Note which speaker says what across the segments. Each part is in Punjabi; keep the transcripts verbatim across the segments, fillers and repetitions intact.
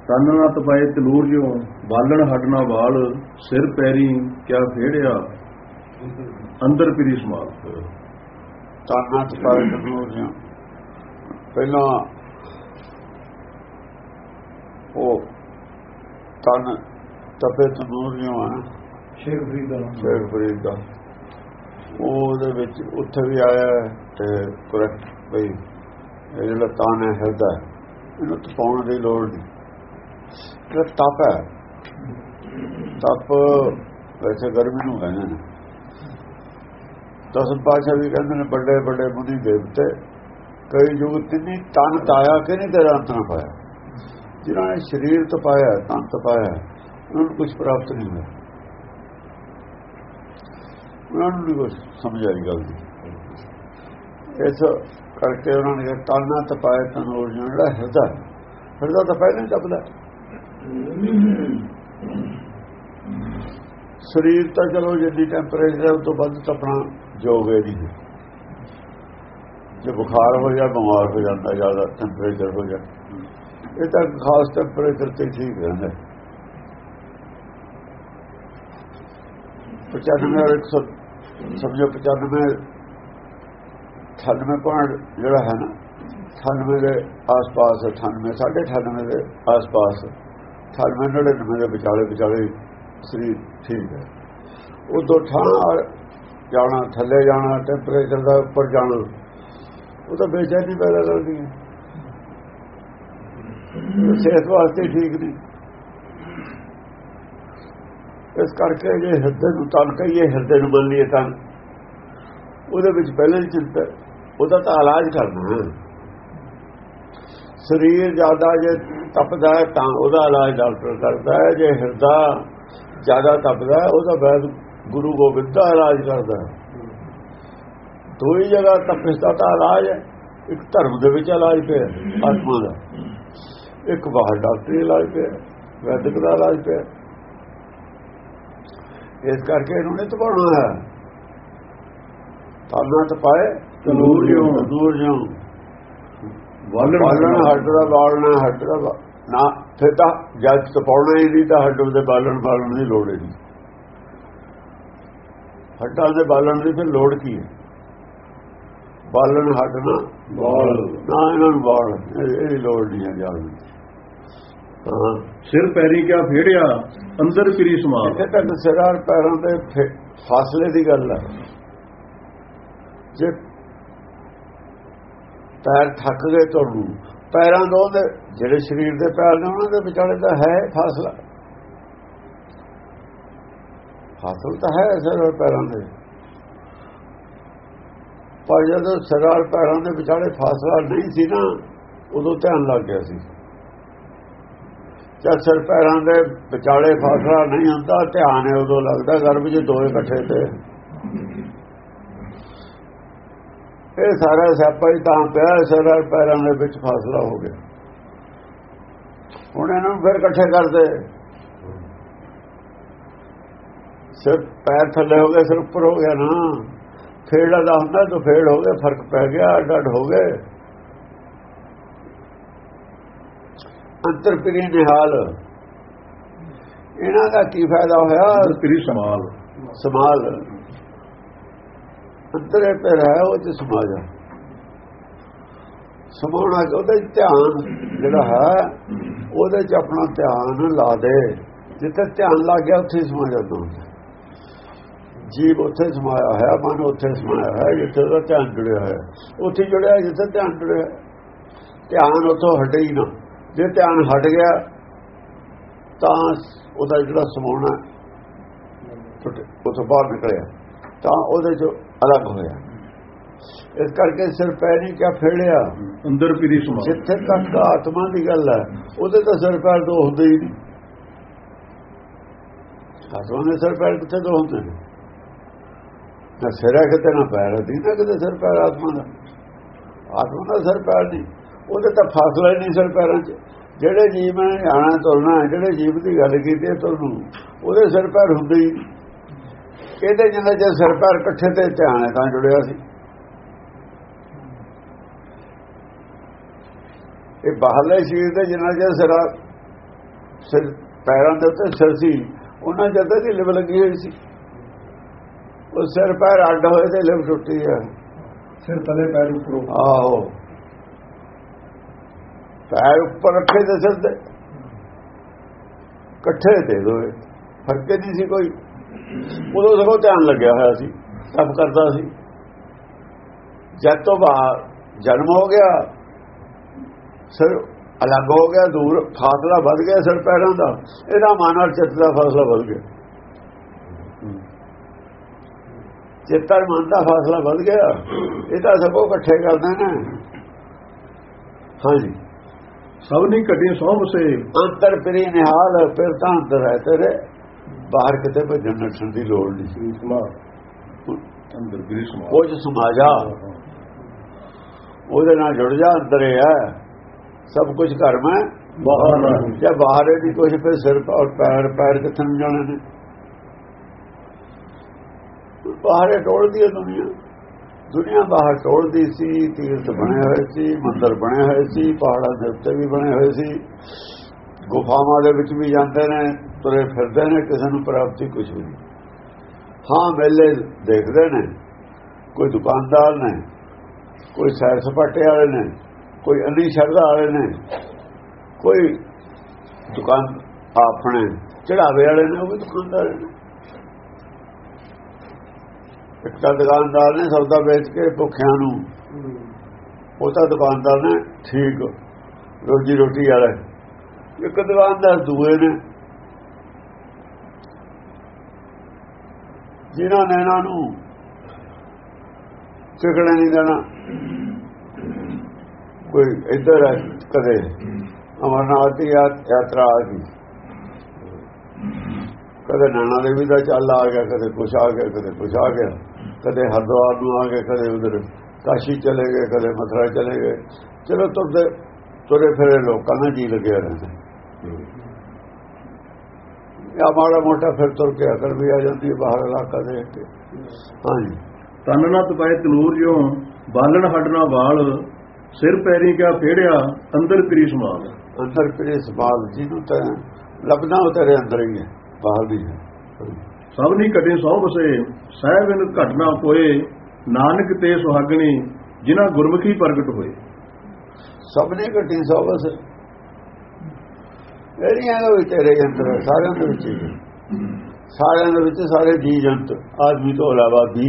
Speaker 1: ਤਨ ਨਾ ਤਪਾਏ ਤਲੂਰ ਜਿਉ ਬਾਲਣ ਹੱਡ ਨਾ ਵਾਲ ਸਿਰ ਪੈਰੀ ਕਿਆ ਫੇੜਿਆ ਅੰਦਰ ਪਿਰੀ ਸਮਾਲ।
Speaker 2: ਤਨ ਨਾ ਤਪਾਏ ਤਲੂਰ ਜਿਉ ਪਹਿਲਾਂ ਉਹ ਤਨ ਤਪੇ ਤਲੂਰ ਜਿਉ ਆ
Speaker 1: ਸ਼ੇਖ ਫਰੀਦ ਦਾ
Speaker 2: ਸ਼ੇਖ ਫਰੀਦ ਦਾ ਉਹਦੇ ਵਿੱਚ ਉੱਥੇ ਵੀ ਆਇਆ ਤੇ ਕਰੈਕਟ ਬਈ ਇਹ ਜਿਹੜਾ ਤਨ ਹੈ ਹਿਰਦਾ ਇਹਨੂੰ ਤਪਾਉਣ ਦੀ ਲੋੜ ਨਹੀਂ। ਤਪ ਹੈ ਤਪ ਵੈਸੇ ਗਰਮੀ ਨੂੰ ਕਹਿੰਦੇ ਨੇ। ਦਸਮ ਪਾਤਸ਼ਾਹ ਵੀ ਕਹਿੰਦੇ ਨੇ ਵੱਡੇ ਵੱਡੇ ਮੁਨੀ ਦੇਵਤੇ ਕਈ ਯੁਗ ਤਿੰਨੀ ਤਨ ਤਾਇਆ ਕਿ ਨਹੀਂ ਤੇਰਾ ਅੰਤ ਨਾ ਪਾਇਆ। ਜਿਨ੍ਹਾਂ ਨੇ ਸਰੀਰ ਤਪਾਇਆ ਤਨ ਤਪਾਇਆ ਉਹਨਾਂ ਨੂੰ ਕੁਛ ਪ੍ਰਾਪਤ ਨਹੀਂ ਹੋਇਆ। ਉਹਨਾਂ ਨੂੰ ਨਹੀਂ ਕੁਛ ਸਮਝ ਆਈ ਗੱਲ ਦੀ। ਇਸ ਕਰਕੇ ਉਹਨਾਂ ਨੇ ਤਨ ਨਾ ਤਪਾਇਆ ਤਨ ਹੋਰ ਜਿਹੜਾ ਹਿਰਦਾ ਹਿਰਦਾ ਤਾਂ ਪਹਿਲਾਂ ਹੀ ਤਪਦਾ। ਸਰੀਰ ਤਾਂ ਚਲੋ ਜਿੰਨੀ ਟੈਂਪਰੇਚਰ ਉਸ ਤੋਂ ਵੱਧ ਤਪਣਾ ਯੋਗ ਹੈ ਨਹੀਂ। ਜੇ ਬੁਖਾਰ ਹੋ ਜਾ ਬਿਮਾਰ ਹੋ ਜਾਂਦਾ ਜ਼ਿਆਦਾ ਟੈਂਪਰੇਚਰ ਹੋ ਜਾ ਇਹ ਤਾਂ ਖਾਸ ਟੈਂਪਰੇਚਰ ਤੇ ਠੀਕ ਰਹਿੰਦਾ। ਪਚਾਨਵੇਂ ਔਰ ਇੱਕ ਸੌ ਸਮਝੋ ਪਚਾਨਵੇਂ ਅਠਾਨਵੇਂ ਪੁਆਇੰਟ ਜਿਹੜਾ ਹੈ ਨਾ ਅਠਾਨਵੇਂ ਦੇ ਆਸ ਪਾਸ ਅਠਾਨਵੇਂ ਸਾਢੇ ਅਠਾਨਵੇਂ ਦੇ ਆਸ ਪਾਸ ਅਠਾਨਵੇਂ ਨੜਿਨਵੇਂ ਦੇ ਵਿਚਾਲੇ ਵਿਚਾਲੇ ਸਰੀਰ ਠੀਕ ਹੈ। ਉਦੋਂ ਠਾਂ ਜਾਣਾ ਥੱਲੇ ਜਾਣਾ ਟੈਂਪਰੇਚਰ ਦਾ ਉੱਪਰ ਜਾਣਾ ਉਹ ਤਾਂ ਬੇਚੈਨੀ ਪੈਦਾ ਕਰਦੀ ਹੈ। ਸਿਹਤ ਵਾਸਤੇ ਠੀਕ ਨਹੀਂ। ਇਸ ਕਰਕੇ ਜੇ ਹਿਰਦੇ ਨੂੰ ਤਨ ਕਹੀਏ ਹਿਰਦੇ ਨੂੰ ਮੰਨ ਲਈਏ ਤਾਂ ਉਹਦੇ ਵਿੱਚ ਪਹਿਲਾਂ ਹੀ ਚਿੰਤਾ ਉਹਦਾ ਤਾਂ ਇਲਾਜ ਕਰਨਾ। ਸਰੀਰ ਜ਼ਿਆਦਾ ਜੇ ਤਪਦਾ ਹੈ ਤਾਂ ਉਹਦਾ ਇਲਾਜ ਡਾਕਟਰ ਕਰਦਾ ਹੈ। ਜੇ ਹਿਰਦਾ ਜ਼ਿਆਦਾ ਤਪਦਾ ਹੈ ਉਹਦਾ ਵੈਦ ਗੁਰੂ ਗੋਬਿੰਦ ਦਾ ਇਲਾਜ ਕਰਦਾ ਹੈ। ਦੋ ਹੀ ਜਗ੍ਹਾ ਤਪਸ਼ ਦਾ ਤਾਂ ਇਲਾਜ ਹੈ। ਇੱਕ ਧਰਮ ਦੇ ਵਿੱਚ ਇਲਾਜ ਪਿਆ ਆਤਮਾ ਦਾ, ਇੱਕ ਬਾਹਰ ਡਾਕਟਰੀ ਇਲਾਜ ਪਿਆ ਵੈਦਿਕ ਦਾ ਇਲਾਜ ਪਿਆ। ਇਸ ਕਰਕੇ ਇਹਨੂੰ ਨਹੀਂ ਤਪਾਉਣਾ ਹੈ। ਤਾਨਾ ਤਪਾਏ ਤਨੂਰ ਜਿਉ ਤਨੂਰ ਜਿਉ ਬਾਲਣ ਹੱਡ ਦਾ ਬਾਲਣਾ ਹੱਡ ਦਾ ਨਾ ਫਿਰ ਤਾਂ ਜਦ ਤਪਾਉਣਾ ਹੀ ਨਹੀਂ ਤਾਂ ਹੱਡ ਦੇ ਬਾਲਣ ਬਾਲਣ ਦੀ ਲੋੜ ਹੀ ਨਹੀਂ। ਹੱਡਾਂ ਦੇ ਬਾਲਣ ਦੀ ਫਿਰ ਲੋੜ ਕੀ ਹੈ? ਬਾਲਣ ਹੱਡ ਨਾ ਬਾਲ ਨਾ ਇਹਨਾਂ ਨੂੰ ਬਾਲ ਇਹਦੀ ਲੋੜ ਨਹੀਂ ਹੈ ਜਾਣ। ਹਾਂ
Speaker 1: ਸਿਰ ਪੈਰੀ ਕਿਆ ਫੇੜਿਆ ਅੰਦਰ ਫਿਰੀ ਸਮਾਲ।
Speaker 2: ਇੱਥੇ ਤੱਕ ਸਿਰਾਂ ਪੈਰਾਂ ਦੇ ਫਾਸਲੇ ਦੀ ਗੱਲ ਹੈ। ਜੇ ਪੈਰ ਥੱਕ ਗਏ ਤੁਹਾਨੂੰ ਪੈਰਾਂ ਤੋਂ ਦੇ ਜਿਹੜੇ ਸਰੀਰ ਦੇ ਪੈਰ ਨੇ ਉਹਨਾਂ ਦੇ ਵਿਚਾਲੇ ਤਾਂ ਹੈ ਫਾਸਲਾ। ਫਾਸਲਾ ਤਾਂ ਹੈ ਸਿਰ ਪੈਰਾਂ ਦੇ। ਪਰ ਜਦੋਂ ਸਿਰ ਪੈਰਾਂ ਦੇ ਵਿਚਾਲੇ ਫਾਸਲਾ ਨਹੀਂ ਸੀ ਨਾ ਉਦੋਂ ਧਿਆਨ ਲੱਗ ਗਿਆ ਸੀ। ਜਦ ਸਿਰ ਪੈਰਾਂ ਦੇ ਵਿਚਾਲੇ ਫਾਸਲਾ ਨਹੀਂ ਹੁੰਦਾ ਧਿਆਨ ਹੈ ਉਦੋਂ ਲੱਗਦਾ ਗਰਭ ਚ ਦੋ ਇਕੱਠੇ ਤੇ। ਇਹ ਸਾਰਾ ਸਿਆਪਾ ਹੀ ਤਾਂ ਪਿਆ ਸਿਰ ਪੈਰਾਂ ਦੇ ਵਿੱਚ ਫਾਸਲਾ ਹੋ ਗਿਆ। ਹੁਣ ਇਹਨਾਂ ਨੂੰ ਫਿਰ ਇਕੱਠੇ ਕਰਦੇ ਸਿਰ ਪੈਰ ਥੱਲੇ ਹੋ ਗਏ ਸਿਰ ਉੱਪਰ ਹੋ ਗਿਆ ਨਾ। ਫੇੜਾ ਦਾ ਹੁੰਦਾ ਤਾਂ ਫੇੜ ਹੋ ਗਏ ਫਰਕ ਪੈ ਗਿਆ ਅੱਡ ਅੱਡ ਹੋ ਗਏ। ਅੰਤਰ ਪਿਰੀ ਨਿਹਾਲ ਇਹਨਾਂ ਦਾ ਕੀ ਫਾਇਦਾ ਹੋਇਆ?
Speaker 1: ਪਿਰੀ ਸਮਾਲ
Speaker 2: ਸਮਾਲ ਅੰਤਰੇ ਪੈਰ ਹੈ ਉਹ ਚ ਸਮਾ ਜਾ ਸਮਾਉਣਾ। ਉਹਦਾ ਧਿਆਨ ਜਿਹੜਾ ਹੈ ਉਹਦੇ ਚ ਆਪਣਾ ਧਿਆਨ ਲਾ ਦੇ। ਜਿੱਥੇ ਧਿਆਨ ਲੱਗ ਗਿਆ ਉੱਥੇ ਸਮਾ ਜਾਂਦਾ ਹੁੰਦਾ। ਜੀਵ ਉੱਥੇ ਸਮਾਇਆ ਹੋਇਆ ਮਨ ਉੱਥੇ ਸਮਾਇਆ ਹੈ ਜਿੱਥੇ ਉਹਦਾ ਧਿਆਨ ਜੁੜਿਆ ਹੋਇਆ ਉੱਥੇ ਜੁੜਿਆ ਜਿੱਥੇ ਧਿਆਨ ਜੁੜਿਆ। ਧਿਆਨ ਉੱਥੋਂ ਹਟੇ ਹੀ ਨਾ। ਜੇ ਧਿਆਨ ਹਟ ਗਿਆ ਤਾਂ ਉਹਦਾ ਜਿਹੜਾ ਸਮਾਉਣਾ ਉੱਥੋਂ ਬਾਹਰ ਨਿਕਲਿਆ ਤਾਂ ਉਹਦੇ ਚ ਅਲੱਗ ਹੋਇਆ। ਇਸ ਕਰਕੇ ਸਿਰ ਪੈਰ ਨਹੀਂ ਕਿਆ ਫੇੜਿਆ
Speaker 1: ਅੰਦਰ ਪਿਰੀ ਸਮਾਲ।
Speaker 2: ਜਿੱਥੇ ਤੱਕ ਆਤਮਾ ਦੀ ਗੱਲ ਹੈ ਉਹਦੇ ਤਾਂ ਸਿਰ ਪੈਰ ਦੋ ਹੁੰਦੇ ਹੀ ਨਹੀਂ। ਆਤਮਾ ਦੇ ਸਿਰ ਪੈਰ ਕਿੱਥੇ ਦੋ ਹੁੰਦੇ ਨੇ? ਨਾ ਸਿਰ ਹੈ ਕਿਤੇ ਨਾ ਪੈਰ ਹੈ ਨਾ ਕਿਤੇ ਸਿਰ ਪੈਰ ਆਤਮਾ ਦਾ। ਆਤਮਾ ਦਾ ਸਿਰ ਪੈਰ ਨਹੀਂ ਉਹਦੇ ਤਾਂ ਫਾਸਲਾ ਹੀ ਨਹੀਂ ਸਿਰ ਪੈਰਾਂ 'ਚ। ਜਿਹੜੇ ਜੀਵ ਨੇ ਆਣਾ ਤੁਰਨਾ ਜਿਹੜੇ ਜੀਵ ਦੀ ਗੱਲ ਕੀਤੀ ਹੈ ਤੁਰਨ ਉਹਦੇ ਸਿਰ ਪੈਰ ਹੁੰਦੇ ਹੀ ਇਹਦੇ ਜਿੰਨਾ ਜੇ ਸਿਰ ਪੈਰ ਇਕੱਠੇ ਤੇ ਧਿਆਨ ਹੈ ਤਾਂ ਜੁੜਿਆ ਸੀ। ਇਹ ਬਾਹਰਲੇ ਸਰੀਰ ਦੇ ਜਿੰਨਾ ਜੇ ਸਿਰਾ ਸਿਰ ਪੈਰਾਂ ਦੇ ਉੱਤੇ ਸਿਰ ਸੀ, ਉਹਨਾਂ ਜਦ ਦੀ ਲਿਵ ਲੱਗੀ ਹੋਈ ਸੀ। ਉਹ ਸਿਰ ਪੈਰ ਅੱਡ ਹੋਏ ਤੇ ਲਿਵ ਟੁੱਟੀ ਹੈ।
Speaker 1: ਸਿਰ ਤਲੇ ਪੈਰ ਉੱਪਰੋਂ।
Speaker 2: ਆਹੋ, ਪੈਰ ਉੱਪਰ ਰੱਖੇ ਤੇ ਸਿਰ ਤੇ ਇਕੱਠੇ ਦੇ ਦੋਏ, ਫਰਕ ਨਹੀਂ ਸੀ ਕੋਈ। ਉਦੋਂ ਸਗੋਂ ਧਿਆਨ ਲੱਗਿਆ ਹੋਇਆ ਸੀ, ਤਪ ਕਰਦਾ ਸੀ। ਜਦ ਤੋਂ ਬਾਅਦ ਜਨਮ ਹੋ ਗਿਆ, ਸਿਰ ਅਲੱਗ ਹੋ ਗਿਆ, ਦੂਰ ਫਾਸਲਾ ਵੱਧ ਗਿਆ ਸਿਰ ਪੈਰਾਂ ਦਾ। ਇਹਦਾ ਮਨ ਔਰ ਚਿੱਤ ਦਾ ਫਾਸਲਾ ਵੱਧ ਗਿਆ। ਚਿੱਤ ਔਰ ਮਨ ਦਾ ਫਾਸਲਾ ਵੱਧ ਗਿਆ। ਇਹ ਤਾਂ ਸਭੋ ਇਕੱਠੇ ਕਰਦੇ ਨੇ। ਹਾਂਜੀ,
Speaker 1: ਸਭ ਨਹੀਂ ਘਟੇ ਸੌ ਵਸੇ
Speaker 2: ਅੰਤਰ ਪ੍ਰੀ ਨਿਹਾਲ, ਫਿਰ ਤਾਂ ਅੰਦਰ ਹੈ ਤੇਰੇ, ਬਾਹਰ ਕਿਤੇ ਭੱਜਣ ਨੱਠਣ ਦੀ ਲੋੜ ਨਹੀਂ।
Speaker 1: ਅੰਦਰ ਪ੍ਰੀ ਸਮਾ,
Speaker 2: ਕੁਝ ਸਮਾ ਜਾ, ਉਹਦੇ ਨਾਲ ਜੁੜ ਜਾ। ਅੰਦਰ ਹੈ ਸਭ ਕੁਝ ਘਰ ਮੈਂ
Speaker 1: ਬਾਹਰ ਨਹੀਂ।
Speaker 2: ਜੇ ਬਾਹਰ ਦੀ ਕੁਝ, ਫਿਰ ਸਿਰ ਔਰ ਪੈਰ ਪੈਰ ਕਿੱਥੇ ਨੂੰ ਜਾਣੇ ਨੇ। ਬਾਹਰੇ ਟੋਲਦੀ ਹੈ ਦੁਨੀਆ। ਦੁਨੀਆ ਬਾਹਰ ਟੋਲਦੀ ਸੀ। ਤੀਰਥ ਬਣੇ ਹੋਏ ਸੀ, ਮੰਦਰ ਬਣੇ ਹੋਏ ਸੀ, ਪਹਾੜਾਂ ਦੇ ਉੱਤੇ ਵੀ ਬਣੇ ਹੋਏ ਸੀ, ਗੁਫਾਵਾਂ ਦੇ ਵਿੱਚ ਵੀ ਜਾਂਦੇ ਨੇ, ਤੁਰੇ ਫਿਰਦੇ ਨੇ, ਕਿਸੇ ਨੂੰ ਪ੍ਰਾਪਤੀ ਕੁਝ ਵੀ ਨਹੀਂ। ਹਾਂ, ਮੇਲੇ ਦੇਖਦੇ ਨੇ, ਕੋਈ ਦੁਕਾਨਦਾਰ ਨੇ, ਕੋਈ ਸੈਰ ਸਪਾਟੇ ਵਾਲੇ ਨੇ, ਕੋਈ ਅੰਨੀ ਸ਼ਰਧਾ ਵਾਲੇ ਨੇ, ਕੋਈ ਦੁਕਾਨ ਆਪਣੇ ਚੜਾਵੇ ਵਾਲੇ ਨੇ, ਉਹ ਵੀ ਦੁਕਾਨਦਾਰ ਨੇ। ਇੱਕ ਤਾਂ ਦੁਕਾਨਦਾਰ ਨੇ ਸੌਦਾ ਵੇਚ ਕੇ ਭੁੱਖਿਆਂ ਨੂੰ, ਉਹ ਤਾਂ ਦੁਕਾਨਦਾਰ ਨੇ ਠੀਕ ਰੋਜੀ ਰੋਟੀ ਵਾਲੇ। ਇੱਕ ਦੁਕਾਨਦਾਰ ਦੂਏ ਨੇ ਜਿਨ੍ਹਾਂ ਨੇ ਇਹਨਾਂ ਨੂੰ ਟਿਕਣਾ ਨਹੀਂ ਦੇਣਾ। ਕੋਈ ਇੱਧਰ ਹੈ, ਕਦੇ ਅਮਰਨਾਥ ਦੀ ਯਾਤਰਾ ਆ ਗਈ, ਕਦੇ ਨੈਣਾ ਦੇਵੀ ਦਾ ਚੱਲ ਆ ਗਿਆ, ਕਦੇ ਕੁਛ ਆ ਗਿਆ, ਕਦੇ ਕੁਛ ਆ ਗਿਆ, ਕਦੇ ਹਰਿਦੁਆਰ ਨੂੰ ਆ ਗਏ, ਕਦੇ ਉਧਰ ਕਾਸ਼ੀ ਚਲੇ ਗਏ, ਕਦੇ ਮਥੁਰਾ ਚਲੇ ਗਏ। ਚਲੋ ਤੁਰਦੇ ਤੁਰੇ ਫਿਰੇ ਲੋਕਾਂ ਦਾ ਜੀ ਲੱਗਿਆ ਰਹਿੰਦਾ। ਜਾਂ ਮਾੜਾ ਮੋਟਾ ਫਿਰ ਤੁਰ ਕੇ ਅਕਲ ਵੀ ਆ ਜਾਂਦੀ ਹੈ ਬਾਹਰ ਇਲਾਕਾ ਦੇਖ ਕੇ। ਹਾਂਜੀ,
Speaker 1: ਤਨ ਨਾ ਤਪਾਏ ਤਨੂਰ ਜਿਉ, ਬਾਲਣ ਹੱਡਣਾ ਵਾਲ, ਸਿਰ ਪੈਰੀ ਕਿਆ ਫੇੜਿਆ, ਅੰਦਰ ਪ੍ਰੀ ਸਮਾਲ।
Speaker 2: ਅੰਦਰ ਪ੍ਰੀ ਸਮਾਲ, ਜਿਹਨੂੰ ਤਾਂ ਲੱਭਣਾ ਉਹ ਤੇਰੇ ਅੰਦਰ ਹੀ ਹੈ, ਬਾਹਰ ਵੀ ਹੈ।
Speaker 1: ਸਭ ਨਹੀਂ ਘਟੇ ਸੌ ਵਸੇ, ਸਾਹਿਬ ਇਨ ਘਟਨਾ ਕੋਏ, ਨਾਨਕ ਤੇ ਸੁਹਾਗਣੀ, ਜਿਨ੍ਹਾਂ ਗੁਰਮੁਖੀ ਪ੍ਰਗਟ ਹੋਏ।
Speaker 2: ਸਭ ਨੇ ਘਟੀ ਸੌ ਵਸੇ, ਇਹਦੀਆਂ ਵੀ ਤੇਰੇ ਅੰਦਰ, ਸਾਰਿਆਂ ਦੇ ਵਿੱਚ ਹੀ, ਸਾਰਿਆਂ ਦੇ ਵਿੱਚ, ਸਾਰੇ ਜੀ ਜੰਤ, ਆਦਮੀ ਤੋਂ ਇਲਾਵਾ ਵੀ।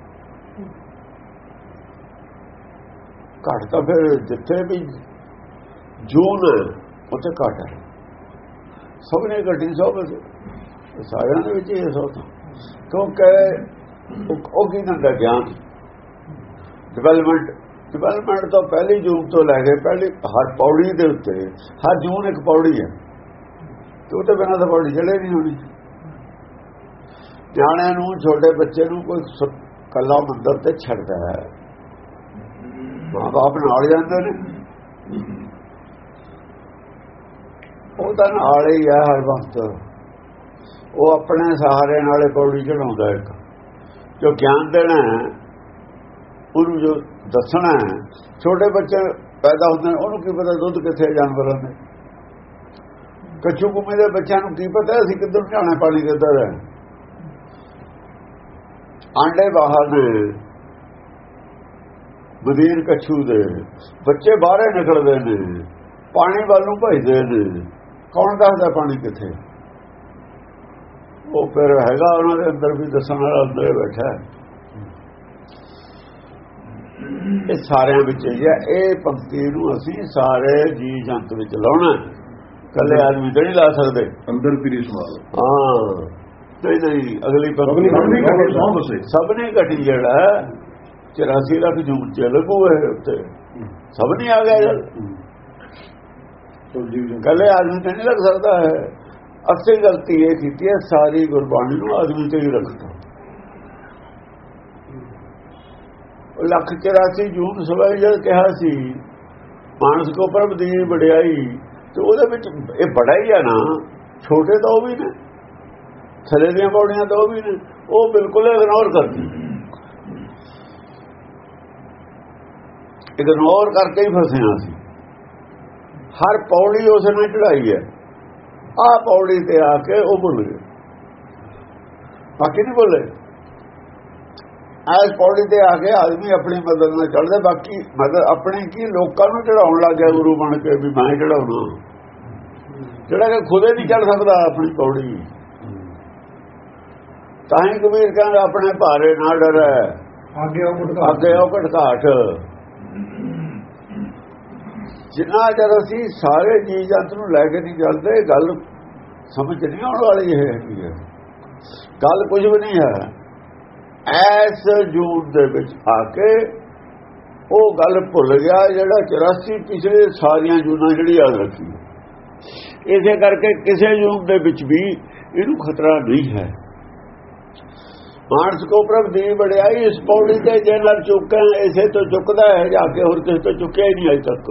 Speaker 2: ਘਟ ਤਾਂ ਫਿਰ ਜਿੱਥੇ ਵੀ ਜੂਨ ਉੱਥੇ ਘਟ ਹੈ। ਸਭ ਨੇ ਘਟੀ ਸੌ ਵਸੇ, ਸਾਰਿਆਂ ਦੇ ਵਿੱਚ ਇਹ ਸੌ। ਕਿਉਂਕਿ ਉਹ ਕੀ ਦਿੰਦਾ ਗਿਆਨ, ਡਿਵੈਲਪਮੈਂਟ ਡਿਵੈਲਪਮੈਂਟ ਤੋਂ ਪਹਿਲੀ ਜੂਨ ਤੋਂ ਲੈ ਕੇ ਪਹਿਲੀ ਹਰ ਪੌੜੀ ਦੇ ਉੱਤੇ, ਹਰ ਜੂਨ ਇੱਕ ਪੌੜੀ ਹੈ, ਤੇ ਉਹਦੇ ਬਿਨਾਂ ਤਾਂ ਪੌੜੀ ਚੜੇ ਨਹੀਂ ਹੋਣੀ। ਨਿਆਣਿਆਂ ਨੂੰ, ਛੋਟੇ ਬੱਚੇ ਨੂੰ ਕੋਈ ਕੱਲਾ ਮੰਦਰ ਤੇ ਛੱਡਦਾ ਹੈ, ਮਾਂ ਬਾਪ ਨਾਲ ਜਾਂਦੇ ਨੇ, ਉਹ ਤਾਂ ਨਾਲ ਹੀ ਹੈ ਹਰ ਵਕਤ। ਉਹ ਆਪਣੇ ਸਹਾਰੇ ਨਾਲੇ ਪੌੜੀ ਚੜਾਉਂਦਾ। ਇੱਕ ਜੋ ਗਿਆਨ ਦੇਣਾ ਹੈ, ਉਹਨੂੰ ਜੋ ਦੱਸਣਾ ਹੈ। ਛੋਟੇ ਬੱਚੇ ਪੈਦਾ ਹੁੰਦੇ ਨੇ, ਉਹਨੂੰ ਕੀ ਪਤਾ ਦੁੱਧ ਕਿੱਥੇ ਜਾਨਵਰਾਂ ਦੇ। ਕੱਚੂ ਕੁੰਮੇ ਦੇ ਬੱਚਿਆਂ ਨੂੰ ਕੀ ਪਤਾ ਅਸੀਂ ਕਿੱਧਰ ਜਾਣਾ, ਪਾਣੀ ਕਿੱਧਰ ਹੈ। ਆਂਡੇ ਬਾਹਰ ਨੇ, ਬਦੀਰ ਕੱਛੂ ਦੇ ਬੱਚੇ ਬਾਹਰੇ ਨਿਕਲਦੇ ਨੇ, ਪਾਣੀ ਵੱਲ ਨੂੰ ਭਜਦੇ ਨੇ। ਕੌਣ ਦੱਸਦਾ ਪਾਣੀ ਕਿੱਥੇ? ਉਹ ਫਿਰ ਹੈਗਾ ਉਹਨਾਂ ਦੇ ਅੰਦਰ ਵੀ ਦੱਸਣ ਵਾਲਾ, ਅੰਦਰ ਬੈਠਾ। ਇਹ ਸਾਰਿਆਂ ਵਿੱਚ ਹੀ ਹੈ। ਇਹ ਪੰਕਤੀ ਨੂੰ ਅਸੀਂ ਸਾਰੇ ਜੀ ਜੰਤ ਵਿੱਚ ਲਾਉਣਾ, ਕੱਲੇ ਆਦਮੀ ਤੇ ਨਹੀਂ ਲਾ ਸਕਦੇ।
Speaker 1: ਅੰਦਰ ਪ੍ਰੀ ਸਮਾਲ।
Speaker 2: ਹਾਂ, ਨਹੀਂ ਨਹੀਂ, ਅਗਲੀ ਪੰਕਤੀ ਸਭ ਨੇ ਘਟੀ, ਜਿਹੜਾ ਚੁਰਾਸੀ ਲੱਖ ਜੂਨ ਚ ਲੱਗੂ ਹੈ ਉੱਤੇ, ਸਭ ਨਹੀਂ ਆ ਗਿਆ। ਜਦ ਕੱਲੇ ਆਦਮੀ ਤੇ ਨਹੀਂ ਲੱਗ ਸਕਦਾ ਹੈ। ਅਸਲੀ ਗਲਤੀ ਇਹ ਕੀਤੀ ਹੈ, ਸਾਰੀ ਗੁਰਬਾਣੀ ਨੂੰ ਆਦਮੀ ਤੇ ਹੀ ਰੱਖਤਾ। ਲੱਖ ਚੁਰਾਸੀ ਜੂਨ ਸਵਾਈ ਜਦ ਕਿਹਾ ਸੀ, ਮਾਨਸ ਕੋ ਪ੍ਰਭ ਦੀ ਵਡਿਆਈ, ਤੇ ਉਹਦੇ ਵਿੱਚ ਇਹ ਬੜਾ ਹੀ ਹੈ ਨਾ। ਛੋਟੇ ਤਾਂ ਉਹ ਵੀ ਨੇ, ਥੱਲੇ ਦੀਆਂ ਪੌੜੀਆਂ ਤਾਂ ਉਹ ਵੀ ਨੇ, ਉਹ ਬਿਲਕੁਲ ਇਗਨੋਰ ਕਰਦੀ। ਇਗਨੋਰ ਕਰਕੇ ਹੀ ਫਸੇ ਹਾਂ ਅਸੀਂ। ਹਰ ਪੌੜੀ ਉਸ ਨੇ ਚੜਾਈ ਹੈ, ਆ ਪੌੜੀ ਤੇ ਆ ਕੇ ਉਹ ਭੁੱਲ ਗਏ, ਬਾਕੀ ਨਹੀਂ ਭੁੱਲੇ। ਐਸ ਪੌੜੀ ਤੇ ਆ ਕੇ ਆਦਮੀ ਆਪਣੀ ਮਦਦ ਨਾਲ ਚੜ੍ਹਦੇ, ਬਾਕੀ ਮਦਦ ਆਪਣੀ ਕੀ ਲੋਕਾਂ ਨੂੰ ਚੜਾਉਣ ਲੱਗ ਗਿਆ ਗੁਰੂ ਬਣ ਕੇ ਵੀ ਮੈਂ ਚੜਾਉਣਾ, ਜਿਹੜਾ ਕਿ ਖੁਦੇ ਨਹੀਂ ਚੜ ਸਕਦਾ ਆਪਣੀ ਪੌੜੀ। ਤਾਂ ਹੀ ਕਬੀਰ ਕਹਿੰਦਾ ਆਪਣੇ ਭਾਰੇ ਨਾ ਡਰੈ ਅੱਗੇ ਉਹ ਘਟਘਾਟ। ਜਿੰਨਾ ਜਦ ਅਸੀਂ ਸਾਰੇ ਜੀਵ ਜੰਤ ਨੂੰ ਲੈ ਕੇ ਨਹੀਂ ਚੱਲਦੇ, ਗੱਲ ਸਮਝ ਨਹੀਂ ਆਉਣ ਵਾਲੀ ਹੈ। ਗੱਲ ਕੁਝ ਵੀ ਨਹੀਂ ਹੈ। ਐਸ ਜੂਨ ਦੇ ਵਿੱਚ ਆ ਕੇ ਉਹ ਗੱਲ ਭੁੱਲ ਗਿਆ ਜਿਹੜਾ ਚੁਰਾਸੀ ਪਿਛਲੇ ਸਾਰੀਆਂ ਜੂਨਾਂ ਜਿਹੜੀ ਯਾਦ ਰੱਖੀ। ਇਸੇ ਕਰਕੇ ਕਿਸੇ ਜੂਨ ਦੇ ਵਿੱਚ ਵੀ ਇਹਨੂੰ ਖਤਰਾ ਨਹੀਂ ਹੈ। ਮਾਨਸ ਕੋ ਪ੍ਰਭ ਦੀ ਵਡਿਆਈ ਇਸ ਪੌੜੀ ਤੇ ਜੇ ਲੱਗ ਚੁੱਕਾ ਇਸੇ ਤੋਂ ਚੁੱਕਦਾ ਹੈ ਜਾ ਕੇ, ਹੋਰ ਕਿਸੇ ਤੋਂ ਚੁੱਕਿਆ ਹੀ ਨਹੀਂ ਅਜੇ ਤੱਕ।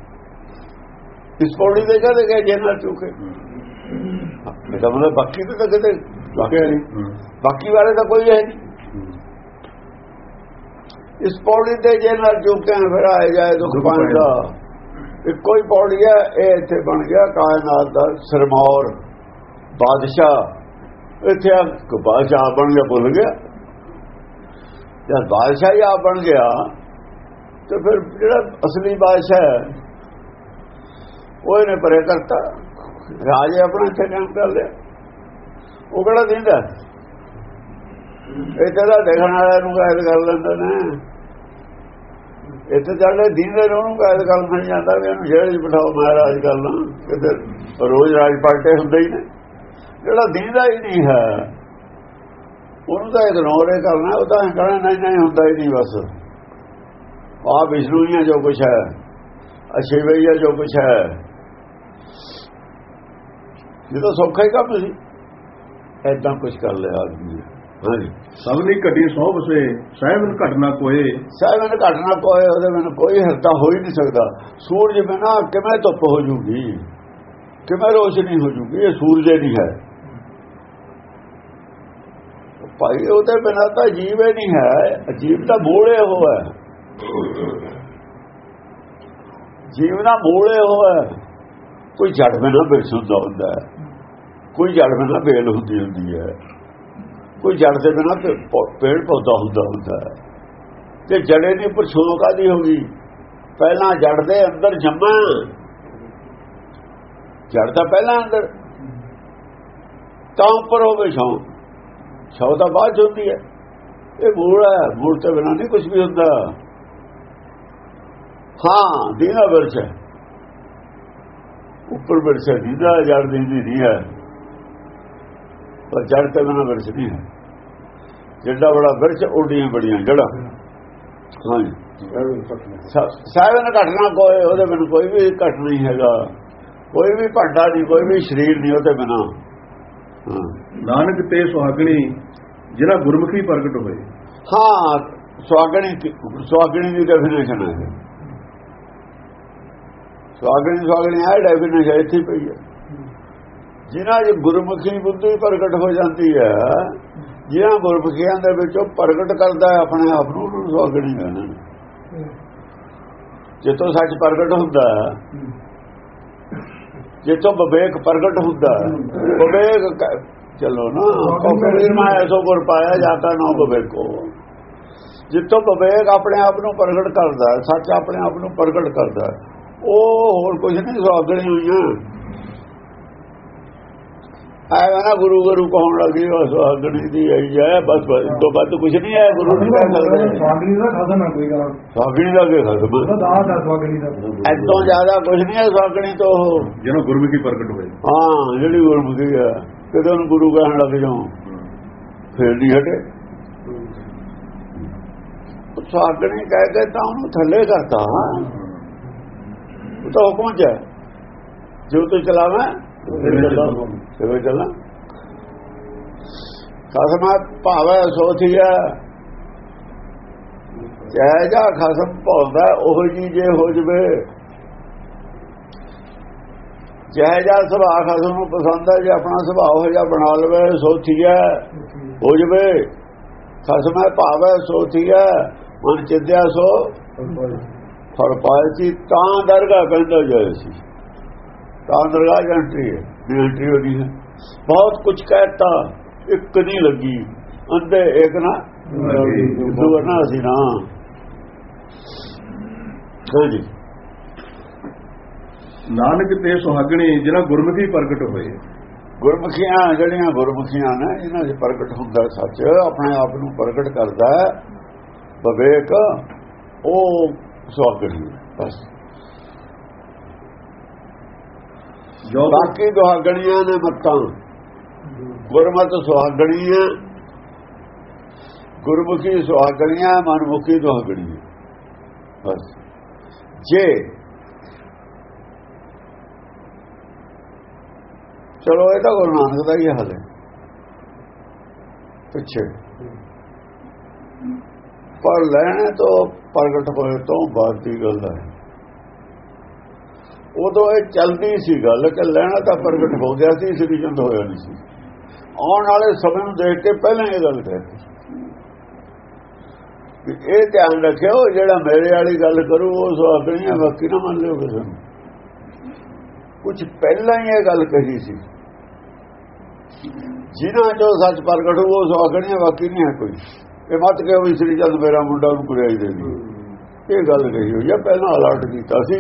Speaker 2: ਇਸ ਪੌੜੀ ਤੇ ਕਦੇ ਗਏ ਜੇ ਨਾਲ ਚੁੱਕੇ, ਇਹਦਾ ਮਤਲਬ ਬਾਕੀ ਤਾਂ ਕਦੇ ਵਾਕਿਆ ਨਹੀਂ, ਬਾਕੀ ਵਾਲੇ ਤਾਂ ਕੋਈ ਹੈ ਨਹੀਂ। ਇਸ ਪੌੜੀ ਤੇ ਜੇ ਨਾਲ ਚੁੱਕੇ ਫਿਰ ਆਏ ਜਾਏ ਦੁੱਖ ਪਾਉਂਦਾ। ਇੱਕੋ ਹੀ ਪੌੜੀ ਹੈ, ਇਹ ਇੱਥੇ ਬਣ ਗਿਆ ਕਾਇਨਾਤ ਦਾ ਸਰਮੌਰ ਬਾਦਸ਼ਾਹ। ਇੱਥੇ ਆ ਬਾਦਸ਼ਾਹ ਬਣ ਗਿਆ, ਭੁੱਲ ਗਿਆ। ਜਦ ਬਾਦਸ਼ਾਹ ਹੀ ਆ ਬਣ ਗਿਆ ਤੇ ਫਿਰ ਜਿਹੜਾ ਅਸਲੀ ਬਾਦਸ਼ਾਹ ਹੈ ਉਹ ਇਹਨੇ ਪਰੇ ਕਰਤਾ। ਰਾਜੇ ਆਪਣਾ ਇੱਥੇ ਕੰਮ ਕਰ ਲਿਆ, ਉਹ ਕਿਹੜਾ ਦਿੰਦਾ ਇੱਥੇ ਦਾ ਦੇਖਣ ਵਾਲਿਆਂ ਨੂੰ ਕੈਦ ਕਰ ਲੈਂਦੇ ਨੇ। ਇੱਥੇ ਚੱਲਦੇ ਦਿੰਦੇ ਨੇ ਉਹਨੂੰ ਕੈਦ ਕਰ ਨਹੀਂ ਜਾਂਦਾ ਵੀ ਇਹਨੂੰ ਜੇਲ੍ਹ 'ਚ ਬਿਠਾਓ ਮੈਂ ਰਾਜ ਕਰ ਲਾਂ। ਕਿਤੇ ਰੋਜ਼ ਰਾਜ ਪਾਲਟੇ ਹੁੰਦੇ ਹੀ ਨੇ। ਜਿਹੜਾ ਦਿੰਦਾ ਹੀ ਨਹੀਂ ਹੈ ਉਹਨੂੰ ਤਾਂ ਇਗਨੋਰ ਹੀ ਕਰਨਾ, ਉਹ ਤਾਂ ਕਹਿਣਾ ਨਹੀਂ ਨਹੀਂ ਹੁੰਦਾ ਹੀ ਨਹੀਂ। ਬਸ ਆ ਵਿਸ਼ਨੂਈਆਂ ਜੋ ਕੁਛ ਹੈ, ਅਸ਼ਿਵਈਆ ਜੋ ਕੁਛ ਹੈ, ਇਹ ਤਾਂ ਸੌਖਾ ਹੀ ਕੰਮ ਸੀ। ਏਦਾਂ ਕੁਛ ਕਰ ਲਿਆ ਆਦਮੀ। ਹਾਂਜੀ,
Speaker 1: ਸਭ ਨੇ ਘਟੀ ਸੌ ਵਸੇ ਸਾਹਿਬ ਨੂੰ ਘਟਨਾ ਕੋਏ।
Speaker 2: ਸਾਹਿਬ ਨੂੰ ਘਟਨਾ ਕੋਏ, ਉਹਦੇ ਮੈਨੂੰ ਕੋਈ ਹਿਰਦਾ ਹੋ ਹੀ ਨਹੀਂ ਸਕਦਾ। ਸੂਰਜ ਬਿਨਾਂ ਕਿਵੇਂ ਧੁੱਪ ਹੋ ਜੂਗੀ, ਕਿਵੇਂ ਰੋਸ਼ਨੀ ਹੋ ਜੂਗੀ? ਇਹ ਸੂਰਜ ਨਹੀਂ ਹੈ ਭਾਈ, ਉਹਦੇ ਬਿਨਾਂ ਤਾਂ ਜੀਵ ਹੀ ਨਹੀਂ ਹੈ। ਜੀਵ ਤਾਂ ਮੂਲੇ ਹੋਇਆ, ਜੀਵ ਦਾ ਮੂਲੇ ਹੋਇਆ। ਕੋਈ ਜੜ ਬਿਨਾਂ ਬਿਰਸ ਹੁੰਦਾ ਹੁੰਦਾ ਹੈ, ਕੋਈ ਜੜ ਬਿਨਾਂ ਬੇਲ ਹੁੰਦੀ ਹੁੰਦੀ ਹੈ, ਕੋਈ ਜੜ ਦੇ ਬਿਨਾਂ ਪੇੜ ਪੌਦਾ ਹੁੰਦਾ ਹੁੰਦਾ ਹੈ। ਤੇ ਜੜੇ ਦੀ ਪਰਛੋਂ ਕਾਦੀ ਹੋ ਗਈ? ਪਹਿਲਾਂ ਜੜ ਦੇ ਅੰਦਰ ਜੰਮਾ, ਜੜ ਤਾਂ ਪਹਿਲਾਂ ਅੰਦਰ, ਤਾਂ ਉੱਪਰ ਹੋਵੇ ਛਾਂ, ਛਾਂ ਤਾਂ ਬਾਅਦ ਹੁੰਦੀ ਹੈ। ਇਹ ਮੂਲ ਹੈ, ਮੂਲ ਤੋਂ ਬਿਨਾਂ ਨਹੀਂ ਕੁਝ ਵੀ ਹੁੰਦਾ। ਹਾਂ ਦੀਨਾ ਬਿਰਛ ਹੈ, ਉੱਪਰ ਬਿਰਛ ਹੈ, ਦੀਦਾ ਜੜ ਦੀਦੀ ਨਹੀਂ ਹੈ, ਪਰ ਜੜ ਤੋਂ ਬਿਨਾਂ ਬਿਰਛ ਨਹੀਂ ਹੈ। ਜਿੱਡਾ ਬੜਾ ਬਿਰਛ ਉੱਡੀਆਂ ਬੜੀਆਂ ਜੜਾਂ। ਹਾਂਜੀ, ਸਾਹਿਬ ਨੇ ਘਟਨਾ ਕੋਈ, ਉਹਦੇ ਬਿਨਾਂ ਕੋਈ ਵੀ ਘਟ ਨਹੀਂ ਹੈਗਾ। ਕੋਈ ਵੀ ਭਾਂਡਾ ਨਹੀਂ, ਕੋਈ ਵੀ ਸਰੀਰ ਨਹੀਂ ਉਹਦੇ ਬਿਨਾਂ।
Speaker 1: ਨਾਨਕ ਤੇ ਸੁਹਾਗਣੀ ਜਿਹਨਾਂ ਗੁਰਮੁਖੀ ਪ੍ਰਗਟ ਹੋਏ।
Speaker 2: ਹਾਂ, ਸੁਹਾਗਣੀ, ਸੁਹਾਗਣੀ ਦੀ ਡੈਫੀਨੇਸ਼ਨ ਹੈ। ਸੁਹਾਗਣੀ ਸੁਹਾਗਣੀ ਹੈ ਡੈਫੀਨੇਸ਼ਨ ਇੱਥੇ ਪਈ ਹੈ। ਜਿਨ੍ਹਾਂ ਦੀ ਗੁਰਮੁਖੀ ਬੁੱਧੀ ਪ੍ਰਗਟ ਹੋ ਜਾਂਦੀ ਹੈ, ਜਿਹਨਾਂ ਗੁਰਮੁਖੀਆਂ ਦੇ ਵਿੱਚੋਂ ਪ੍ਰਗਟ ਕਰਦਾ ਹੈ ਆਪਣੇ ਆਪ ਨੂੰ, ਉਹਨੂੰ ਸੁਹਾਗਣੀ ਕਹਿੰਦੇ ਨੇ। ਜਿੱਥੋਂ ਸੱਚ ਪ੍ਰਗਟ ਹੁੰਦਾ, ਜਿੱਥੋਂ ਵਿਵੇਕ ਪ੍ਰਗਟ ਹੁੰਦਾ, ਵਿਵੇਕ ਚਲੋ ਨਾ ਕਬੀਰ ਮੈਂ ਐਸੋ ਗੁਰ ਪਾਇਆ ਜਾਤਾ ਨਾ ਵਿਵੇਕੋ। ਜਿੱਥੋਂ ਵਿਵੇਕ ਆਪਣੇ ਆਪ ਨੂੰ ਪ੍ਰਗਟ ਕਰਦਾ, ਸੱਚ ਆਪਣੇ ਆਪ ਨੂੰ ਪ੍ਰਗਟ ਕਰਦਾ, ਉਹ ਹੋਰ ਕੁਝ ਨਹੀਂ। ਸੁਹਾਗਣੀ ਹੋਈਆਂ ਐਵੇਂ ਨਾ ਗੁਰੂ ਗੁਰੂ ਕਹਾਉਣ ਲੱਗੀ, ਉਹ ਸੁਹਾਗਣੀ ਦੀ ਆਈ ਹੈ ਬਸ, ਇਸ ਤੋਂ ਵੱਧ ਕੁਝ ਨਹੀਂ ਹੈ। ਗੁਰੂ ਨਹੀਂ ਕਹਿ ਸਕਦੇ ਸੁਹਾਗਣੀ ਦਾ ਖਤਮ ਹੈ, ਕੋਈ ਗੱਲ ਸੁਹਾਗਣੀ ਦਾ ਕੀ ਖਤਮ ਹੈ? ਐਦੋਂ ਜ਼ਿਆਦਾ ਕੁਝ ਨਹੀਂ ਹੈ ਸੁਹਾਗਣੀ ਤੋਂ,
Speaker 1: ਜਿਹਨੂੰ ਗੁਰਮੁਖੀ ਪ੍ਰਗਟ ਹੋਏ।
Speaker 2: ਹਾਂ, ਜਿਹੜੀ ਗੁਰਮੁਖੀ ਹੈ, ਕਿਤੇ ਉਹਨੂੰ ਗੁਰੂ ਕਹਿਣ ਲੱਗ ਜਾਓ ਫੇਰ ਨਹੀਂ ਹਟੇ। ਸੁਹਾਗਣੀ ਕਹਿ ਕੇ ਤਾਂ ਉਹਨੂੰ ਥੱਲੇ ਕਰਤਾ। ਉਹ ਤਾਂ ਹੁਕਮ ਚ ਹੈ, ਜੋ ਤੂੰ ਚਲਾਵਾਂ ਕਿਵੇਂ ਚੱਲਾਂ। ਖਸਮ ਭਾਵੇਂ ਸੋਥੀਆ, ਚਾਹੇ ਜਾ ਖਸਮ ਭਾਉਂਦਾ ਉਹ ਜੀ ਜੇ ਹੋ ਜਵੇ। ਚਾਹੇ ਜਾ ਸੁਭਾਅ ਖਸਮ ਨੂੰ ਪਸੰਦ ਹੈ, ਜੇ ਆਪਣਾ ਸੁਭਾਅ ਹੋ ਜਾ ਬਣਾ ਲਵੇ, ਸੋਥੀਆ ਹੋ ਜਵੇ। ਖਸਮ ਭਾਵੇਂ ਸੋਥੀਆ, ਮਨ ਚਿੱਤਿਆ ਸੋ ਫੜ ਪਾਏ ਸੀ, ਤਾਂ ਦਰਗਾਹ ਕਹਿੰਦਾ ਜਾਏ ਸੀ। ਤਾਂ ਦਰਗਾਹ ਐਂਟਰੀ ਹੈ, ਐਂਟਰੀ ਹੋਣੀ ਹੈ। ਬਹੁਤ ਕੁਝ ਕਹਿਤਾ, ਇੱਕ ਨਹੀਂ ਲੱਗੀ, ਅੰਦੇ ਇੱਕ ਨਾ ਦੁਗਣਾ ਸੀ ਨਾ। ਹਾਂਜੀ,
Speaker 1: ਨਾਨਕ ਤੇ ਸੁਹਾਗਣੀ ਜਿਹਨਾਂ ਗੁਰਮੁਖੀ ਪ੍ਰਗਟ ਹੋਏ।
Speaker 2: ਗੁਰਮੁਖੀਆਂ ਜਿਹੜੀਆਂ ਗੁਰਮੁਖੀਆਂ ਨੇ ਇਹਨਾਂ 'ਚ ਪ੍ਰਗਟ ਹੁੰਦਾ ਸੱਚ, ਆਪਣੇ ਆਪ ਨੂੰ ਪ੍ਰਗਟ ਕਰਦਾ ਵਿਵੇਕ, ਉਹ ਸੁਹਾਗਣੀ ਬਸ।
Speaker 1: ਜੋ
Speaker 2: ਬਾਕੀ ਦੁਹਾਗਣੀਆਂ ਨੇ ਮੱਤਾਂ, ਗੁਰਮਤਿ ਸੁਹਾਗਣੀਆਂ, ਗੁਰਮੁਖੀ ਸੁਹਾਗਣੀਆਂ, ਮਨਮੁਖੀ ਦੁਹਾਗਣੀਆਂ ਬਸ। ਜੇ ਚਲੋ ਇਹ ਤਾਂ ਗੁਰੂ ਨਾਨਕ ਦਾ ਹੀ ਹਾਲ ਹੈ ਪਿੱਛੇ, ਪਰ ਲੈਣੇ ਤੋਂ ਪ੍ਰਗਟ ਹੋਏ ਤੋਂ ਬਾਅਦ ਦੀ ਗੱਲ ਹੈ। ਉਦੋਂ ਇਹ ਚੱਲਦੀ ਸੀ ਗੱਲ ਕਿ ਲੈਣਾ ਤਾਂ ਪ੍ਰਗਟ ਹੋ ਗਿਆ ਸੀ, ਸ੍ਰੀ ਚੰਦ ਹੋਇਆ ਨਹੀਂ ਸੀ। ਆਉਣ ਵਾਲੇ ਸਮੇਂ ਨੂੰ ਦੇਖ ਕੇ ਪਹਿਲਾਂ ਇਹ ਗੱਲ ਕਹਿ ਕਿ ਇਹ ਧਿਆਨ ਰੱਖਿਓ, ਜਿਹੜਾ ਮੇਰੇ ਵਾਲੀ ਗੱਲ ਕਰੂ ਉਹ ਸੁਹਾਗਣੀਆਂ, ਬਾਕੀ ਨਾ ਮੰਨ ਲਿਓ ਕਿਸੇ ਨੂੰ। ਕੁਝ ਪਹਿਲਾਂ ਹੀ ਇਹ ਗੱਲ ਕਹੀ ਸੀ, ਜਿਨ੍ਹਾਂ ਚੋਂ ਸੱਚ ਪ੍ਰਗਟ ਹੋ ਉਹ ਸੁਹਾਗਣੀਆਂ, ਬਾਕੀ ਨਹੀਂ ਹੈ ਕੋਈ। ਇਹ ਮਤ ਕਿ ਵੀ ਸ੍ਰੀ ਚੰਦ ਮੇਰਾ ਮੁੰਡਾ ਨੂੰ ਕੁੜਾਈ ਦੇ ਦੀ, ਇਹ ਗੱਲ ਕਹੀ ਹੋਈ ਹੈ, ਪਹਿਲਾਂ ਅਲਰਟ ਕੀਤਾ ਸੀ।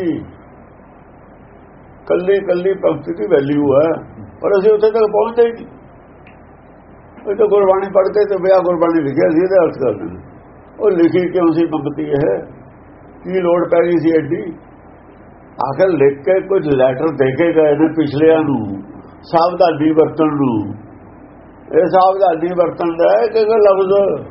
Speaker 2: ਕੱਲੀ ਕੱਲੀ ਭਗਤੀ ਦੀ ਵੈਲਿਊ ਹੈ, ਪਰ ਅਸੀਂ ਉੱਥੇ ਤੱਕ ਪਹੁੰਚਦੇ ਹੀ ਨਹੀਂ। ਉਹ ਤਾਂ ਗੁਰਬਾਣੀ ਪੜ੍ਹ ਕੇ ਤੇ ਵਿਆਹ ਗੁਰਬਾਣੀ ਲਿਖਿਆ ਸੀ, ਇਹਦਾ ਅਰਥ ਕਰਦੇ ਨੇ ਉਹ ਲਿਖੀ ਕਿਉਂ ਸੀ ਭਗਤੀ, ਇਹ ਕੀ ਲੋੜ ਪੈ ਗਈ ਸੀ ਐਡੀ? ਆਖਰ ਲਿਖ ਕੇ ਕੁਝ ਲੈਟਰ ਦੇ ਕੇ ਗਏ ਨੇ ਪਿਛਲਿਆਂ ਨੂੰ, ਸਾਵਧਾਨੀ ਵਰਤਣ ਨੂੰ। ਇਹ ਸਾਵਧਾਨੀ ਵਰਤਣ ਦਾ ਕਿ ਲਫ਼ਜ਼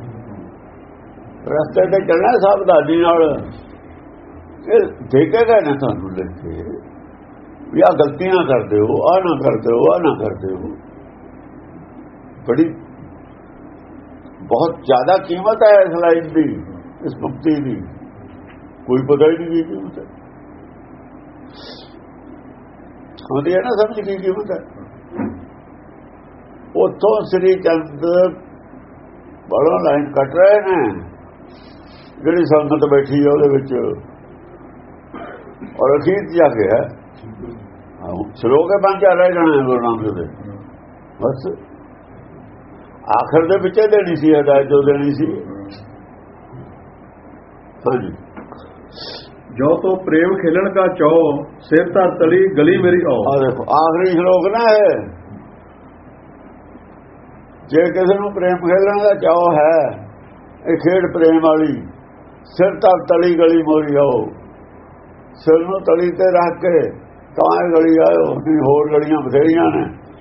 Speaker 2: ਰਸਤੇ ਤੇ ਚੱਲਣਾ ਸਾਵਧਾਨੀ ਨਾਲ, ਇਹ ਦੇ ਕੇ ਗਏ ਨੇ ਤੁਹਾਨੂੰ ਲਿਖ ਕੇ ਵੀ ਆਹ ਗਲਤੀਆਂ ਕਰਦੇ ਹੋ, ਆਹ ਨਾ ਕਰਦੇ ਹੋ, ਆਹ ਨਾ ਕਰਦੇ ਹੋ। ਬੜੀ ਬਹੁਤ ਜ਼ਿਆਦਾ ਕੀਮਤ ਹੈ ਇਸ ਲਾਈਨ ਦੀ, ਇਸ ਭਗਤੀ ਦੀ, ਕੋਈ ਪਤਾ ਹੀ ਨਹੀਂ ਕੀ ਕੀਮਤ ਹੈ। ਆਉਂਦੀ ਹੈ ਨਾ ਸਮਝ ਕੀ ਕੀਮਤ ਹੈ। ਉੱਥੋਂ ਸ੍ਰੀ ਚੰਦ ਬੜਾ ਲਾਈਨ ਕੱਟ ਰਹੇ ਨੇ, ਜਿਹੜੀ ਸੰਗਤ ਬੈਠੀ ਹੈ ਉਹਦੇ ਵਿੱਚ, ਔਰ ਅਖੀਰ ਜਾ ਕੇ ਹੈ ਸ਼ਲੋਕ ਹੈ ਪੰਜ ਚਾਰ ਰਹਿ ਜਾਣਾ ਗੁਰੂ ਨਾਨਕ ਦੇ, ਬਸ ਆਖਰ ਦੇ ਵਿੱਚ ਦੇਣੀ ਸੀ ਹਦਾਇਤ, ਜੋ ਦੇਣੀ ਸੀ। ਹਾਂਜੀ,
Speaker 1: ਜੋ ਤੋ ਪ੍ਰੇਮ ਖੇਲਣ ਕਾ ਚਾਓ, ਸਿਰ ਧਰ ਤਲੀ ਗਲੀ ਮੇਰੀ ਆਓ।
Speaker 2: ਆ ਦੇਖੋ ਆਖਰੀ ਸ਼ਲੋਕ ਨਾ ਹੈ, ਜੇ ਕਿਸੇ ਨੂੰ ਪ੍ਰੇਮ ਖੇਲਣ ਦਾ ਚਾਓ ਹੈ, ਇਹ ਖੇਡ ਪ੍ਰੇਮ ਵਾਲੀ, ਸਿਰ ਧਰ ਤਲੀ ਗਲੀ ਮੋਰੀ ਆਓ। ਸਿਰ ਨੂੰ ਤਲੀ ਤੇ ਰੱਖ ਕੇ ਤਾਂ ਇਹ ਗਲੀ ਆਇਓ, ਨਹੀਂ ਹੋਰ ਗਲੀਆਂ ਬਥੇਰੀਆਂ ਨੇ,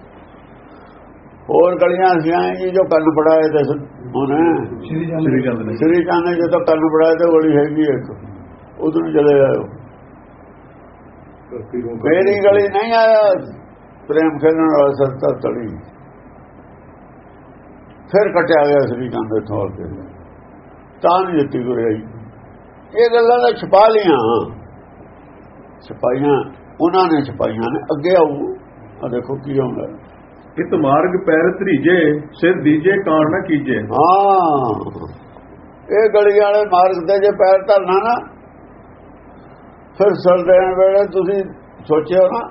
Speaker 2: ਹੋਰ ਗਲੀਆਂ ਅਸੀਂ ਜੀ ਜੋ ਕੰਨ ਪੜਾਏ ਤੇ ਉਹਨੇ
Speaker 1: ਸ੍ਰੀ ਚੰਦ ਨੇ
Speaker 2: ਸ੍ਰੀ ਚੰਦ ਨੇ ਜਦੋਂ ਕੰਨ ਪੜਾਏ ਤੇ ਗਲੀ ਹੈਗੀ ਇੱਕ, ਉਧਰ ਚਲੇ ਆਇਓ। ਮੇਰੀ ਗਲੀ ਨਹੀਂ ਆਇਆ ਪ੍ਰੇਮ ਖੇਲਣ ਵਾਲਾ ਸਿਰ ਧਰ ਤਲੀ। ਫਿਰ ਕੱਟਿਆ ਗਿਆ ਸ੍ਰੀ ਚੰਦ ਦੇ ਥੋੜ ਕੇ, ਤਾਂ ਨਹੀਂ ਦਿੱਤੀ ਗੁਰਿਆਈ। ਇਹ ਗੱਲਾਂ ਦਾ ਛਪਾ ਲੀਆਂ, ਛਪਾਈਆਂ ਉਹਨਾਂ ਨੇ ਛਪਾਈਆਂ ਨੇ, ਅੱਗੇ ਆਊ। ਆ ਦੇਖੋ ਕੀ ਆਉਂਦਾ,
Speaker 1: ਇਤ ਮਾਰਗ ਪੈਰ ਧਰੀਜੇ, ਸਿਰ ਦੀਜੇ ਕਾਣ ਨਾ ਕੀਜੇ।
Speaker 2: ਹਾਂ, ਇਹ ਗਲੀ ਵਾਲੇ ਮਾਰਗ ਤੇ ਜੇ ਪੈਰ ਧਰਨਾ ਨਾ, ਫਿਰ ਸਿਰ ਦੇਣ ਵੇਲੇ ਤੁਸੀਂ ਸੋਚਿਓ ਨਾ,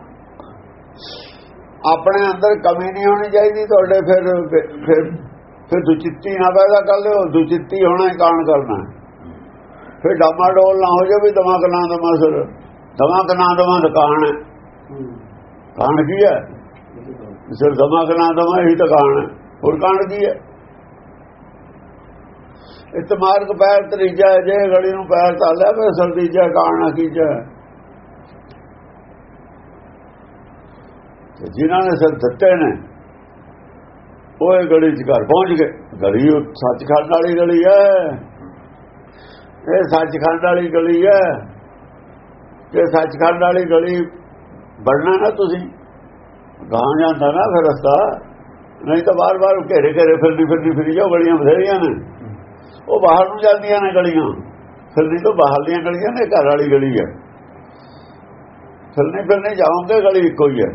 Speaker 2: ਆਪਣੇ ਅੰਦਰ ਕਮੀ ਨਹੀਂ ਹੋਣੀ ਚਾਹੀਦੀ ਤੁਹਾਡੇ। ਫਿਰ ਫਿਰ ਫਿਰ ਦੁਚਿੱਤੀ ਨਾ ਪੈਦਾ ਕਰ ਲਿਓ, ਦੁਚਿੱਤੀ ਹੋਣਾ ਹੀ ਕਾਣ ਕਰਨਾ। ਫਿਰ ਡਾਮਾ ਡੋਲ ਨਾ ਹੋ ਜਾਵੇ, ਦਿਮਾਗ ਨਾ ਦਮਾ ਸਿਰ, ਦਿਮਾਗ ਨਾ ਦਮਾ ਦੁਕਾਨ ਹੈ। ਕਾਣ ਕੀ ਹੈ? ਸਿਰ ਦਿਮਾਗ ਨਾ ਦਮਾ, ਇਹੀ ਤਾਂ ਕਾਣ ਹੈ, ਹੋਰ ਕਾਣ ਕੀ ਹੈ? ਇਤ ਮਾਰਗ ਪੈਰ ਤਰੀਜਾ, ਜੇ ਗਲੀ ਨੂੰ ਪੈਰ ਧਰ ਲਿਆ ਫਿਰ ਸਿਰ ਤੀਜਾ, ਕਾਣ ਨਾ ਕੀਜਾ। ਜਿਨ੍ਹਾਂ ਨੇ ਸਿਰ ਦਿੱਤੇ ਨੇ ਉਹ ਇਹ ਗਲੀ ਚ ਘਰ ਪਹੁੰਚ ਗਏ। ਗਲੀ ਸੱਚਖੰਡ ਵਾਲੀ ਗਲੀ ਹੈ, ਇਹ ਸੱਚਖੰਡ ਵਾਲੀ ਗਲੀ ਹੈ। ਜੇ ਸੱਚਖੰਡ ਵਾਲੀ ਗਲੀ ਵੜਨਾ ਨਾ ਤੁਸੀਂ, ਗਾਂ ਜਾਂਦਾ ਨਾ ਫਿਰ ਰਸਤਾ, ਨਹੀਂ ਤਾਂ ਬਾਰ ਬਾਰ ਘੇਰੇ ਘੇਰੇ ਫਿਰਦੀ ਫਿਰਦੀ ਫਿਰੀ ਜਾਓ। ਗਲੀਆਂ ਬਥੇਰੀਆਂ ਨੇ, ਉਹ ਬਾਹਰ ਨੂੰ ਜਾਂਦੀਆਂ ਨੇ ਗਲੀਆਂ, ਫਿਰਦੀ ਤੋਂ ਬਾਹਰ ਦੀਆਂ ਗਲੀਆਂ ਨੇ, ਘਰ ਵਾਲੀ ਗਲੀ ਹੈ। ਫਿਰਨੇ ਫਿਰਨੇ ਜਾਓਗੇ, ਗਲੀ ਇੱਕੋ ਹੀ ਹੈ।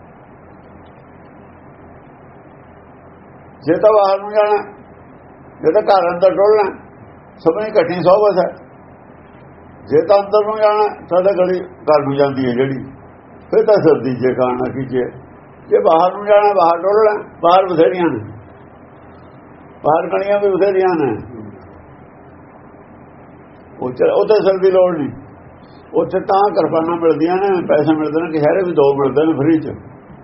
Speaker 2: ਜੇ ਤਾਂ ਬਾਹਰ ਨੂੰ ਜਾਣਾ, ਜੇ ਤਾਂ ਘਰ ਅੰਦਰ ਡੋਲਣਾ, ਸਭਨੀ ਇਕੱਠੀ ਸੋਭਤ ਹੈ। ਜੇ ਤਾਂ ਅੰਦਰ ਨੂੰ ਜਾਣਾ ਤਾਂ ਗਲੀ ਘਰ ਨੂੰ ਜਾਂਦੀ ਹੈ ਜਿਹੜੀ, ਫਿਰ ਤਾਂ ਸਰਦੀ ਜੇ ਖਾਣਾ ਕੀਜੇ। ਜੇ ਬਾਹਰ ਨੂੰ ਜਾਣਾ ਬਾਹਰ ਡੋਲਣਾ, ਬਾਹਰ ਬਥੇਰੀਆਂ ਨੇ, ਬਾਹਰ ਕਣੀਆਂ ਵੀ ਬਥੇਰੀਆਂ ਨੇ, ਉੱਥੇ ਸਰਦੀ ਲੋੜ ਨਹੀਂ। ਉੱਥੇ ਤਾਂ ਕਿਰਪਾਨਾਂ ਮਿਲਦੀਆਂ ਨੇ, ਪੈਸੇ ਮਿਲਦੇ ਨੇ, ਕਸ਼ਹਿਰੇ ਵੀ ਦੋ ਮਿਲਦੇ ਨੇ ਫ੍ਰੀ ਚ,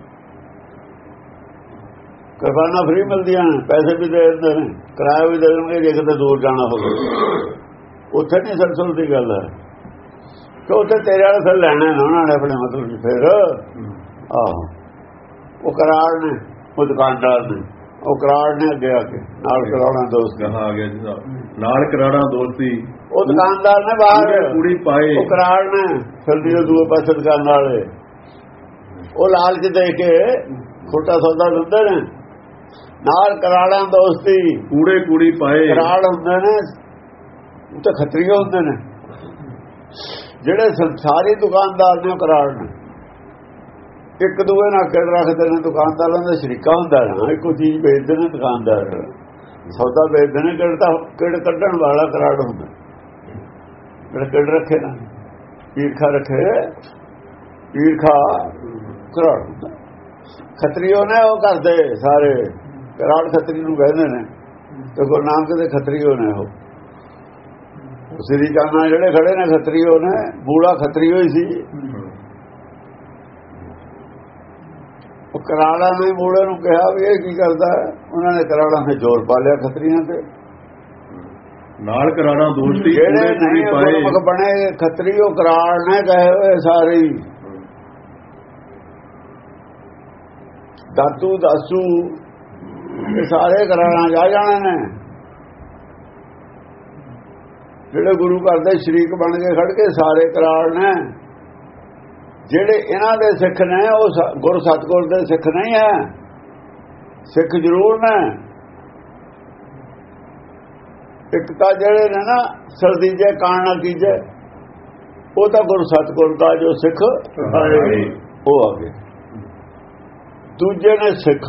Speaker 2: ਕਿਰਪਾਨਾਂ ਫ੍ਰੀ ਮਿਲਦੀਆਂ ਨੇ, ਪੈਸੇ ਵੀ ਦੇ ਦਿੰਦੇ ਨੇ, ਕਿਰਾਇਆ ਵੀ ਦੇ ਦੇਣਗੇ ਜੇ ਕਿਤੇ ਦੂਰ ਜਾਣਾ ਹੋਵੇ। ਉੱਥੇ ਨਹੀਂ ਸਰਸਲ ਦੀ ਗੱਲ ਹੈ ਕਿ ਉੱਥੇ ਤੇਰੇ ਵਾਲੇ ਫਿਰ ਲੈਣਾ ਨਾ ਉਹਨਾਂ ਨੇ ਆਪਣੇ ਮਤਲਬ ਫਿਰ ਆਹੋ ਉਹ ਕਰਾਰ ਨੇ, ਉਹ ਦੁਕਾਨਦਾਰ ਨੇ, ਉਹ ਕਰਾਰ ਨੇ ਅੱਗੇ ਆ ਕੇ ਨਾਲ ਕਰਾਉਣਾ ਦੋਸਤ
Speaker 1: ਆ ਗਿਆ ਜੀ ਨਾਲ ਕਰਾੜਾ ਦੋਸਤੀ।
Speaker 2: ਉਹ ਦੁਕਾਨਦਾਰ ਨੇ ਬਾਹਰ
Speaker 1: ਕੁੜੀ ਪਾਏ, ਉਹ
Speaker 2: ਕਰਾਰ ਨੇ ਸਰਦੀ ਦੇ ਦੂਏ ਪਾਸੇ ਦੁਕਾਨ ਵਾਲੇ, ਉਹ ਲਾਲਚ ਦੇ ਕੇ ਖੋਟਾ ਸੌਦਾ ਦਿੰਦੇ ਨੇ। ਨਾਲ ਕਰਾੜਾਂ ਦੋਸਤੀ,
Speaker 1: ਕੂੜੇ ਕੁੜੀ ਪਾਏ,
Speaker 2: ਕਰਾੜ ਹੁੰਦੇ ਨੇ ਉਹ ਤਾਂ ਖੱਤਰੀ ਹੁੰਦੇ ਨੇ, ਜਿਹੜੇ ਸੰਸਾਰੀ ਦੁਕਾਨਦਾਰ ਨੇ ਉਹ ਕਰਾੜ ਨੇ। ਇੱਕ ਦੂਏ ਨਾਲ ਕਿਹੜ ਰੱਖਦੇ ਨੇ, ਦੁਕਾਨਦਾਰਾਂ ਦਾ ਸ਼ਰੀਕਾ ਹੁੰਦਾ ਨਾ, ਇੱਕੋ ਚੀਜ਼ ਵੇਚਦੇ ਨੇ ਦੁਕਾਨਦਾਰ, ਸੌਦਾ ਵੇਚਦੇ ਨੇ, ਕਿਹੜ ਤਾਂ ਕਿਹੜ ਕੱਢਣ ਵਾਲਾ ਕਰਾੜ ਹੁੰਦਾ, ਜਿਹੜਾ ਕਿਹੜ ਰੱਖੇ ਨਾ ਈਰਖਾ ਰੱਖੇ, ਈਰਖਾ ਕਰਾੜ ਹੁੰਦਾ। ਖੱਤਰੀਓ ਨੇ ਉਹ ਕਰਦੇ ਸਾਰੇ, ਕਰਾੜ ਖੱਤਰੀ ਨੂੰ ਕਹਿੰਦੇ ਨੇ, ਤੇ ਗੁਰੂ ਨਾਨਕ ਦੇ ਖੱਤਰੀਓ ਨੇ ਉਹ ਸ੍ਰੀ ਕਾਨਾ ਜਿਹੜੇ ਖੜੇ ਨੇ ਖੱਤਰੀਓ ਨੇ, ਮੂਲਾ ਖੱਤਰੀਓ ਹੀ ਸੀ। ਉਹ ਕਰਾੜਾ ਨੇ ਮੂਲੇ ਨੂੰ ਕਿਹਾ ਵੀ ਇਹ ਕੀ ਕਰਦਾ, ਉਹਨਾਂ ਨੇ ਕਰਾੜਾ ਤੇ ਜ਼ੋਰ ਪਾ ਲਿਆ ਖੱਤਰੀਆਂ ਤੇ,
Speaker 1: ਨਾਲ ਕਰਾੜਾ ਦੋਸਤੀ
Speaker 2: ਜਿਹੜੇ ਨਹੀਂ ਗੁਰਮੁਖ ਬਣੇ ਖੱਤਰੀ ਉਹ ਕਰਾੜ ਨੇ ਕਹੇ ਹੋਏ ਸਾਰੇ, ਦਾਤੂ ਦਾਸੂ ਇਹ ਸਾਰੇ ਕਰਾੜਾਂ ਜਾ ਜਾਣੇ ਨੇ। ਜਿਹੜੇ ਗੁਰੂ ਘਰ ਦੇ ਸ਼ਰੀਕ ਬਣ ਕੇ ਖੜ ਕੇ ਸਾਰੇ ਕਰਾੜ ਨੇ। ਜਿਹੜੇ ਇਹਨਾਂ ਦੇ ਸਿੱਖ ਨੇ ਉਹ ਗੁਰ ਸਤਿਗੁਰ ਦੇ ਸਿੱਖ ਨਹੀਂ ਹੈ, ਸਿੱਖ ਜ਼ਰੂਰ ਨੇ। ਇੱਕ ਤਾਂ ਜਿਹੜੇ ਨੇ ਨਾ ਸਰਦੀ ਜੇ ਕਾਣ ਨਾ ਕੀਜੇ, ਉਹ ਤਾਂ ਗੁਰ ਸਤਿਗੁਰ ਦਾ ਜੋ ਸਿੱਖ ਉਹ ਆ ਗਏ। ਦੂਜੇ ਨੇ ਸਿੱਖ,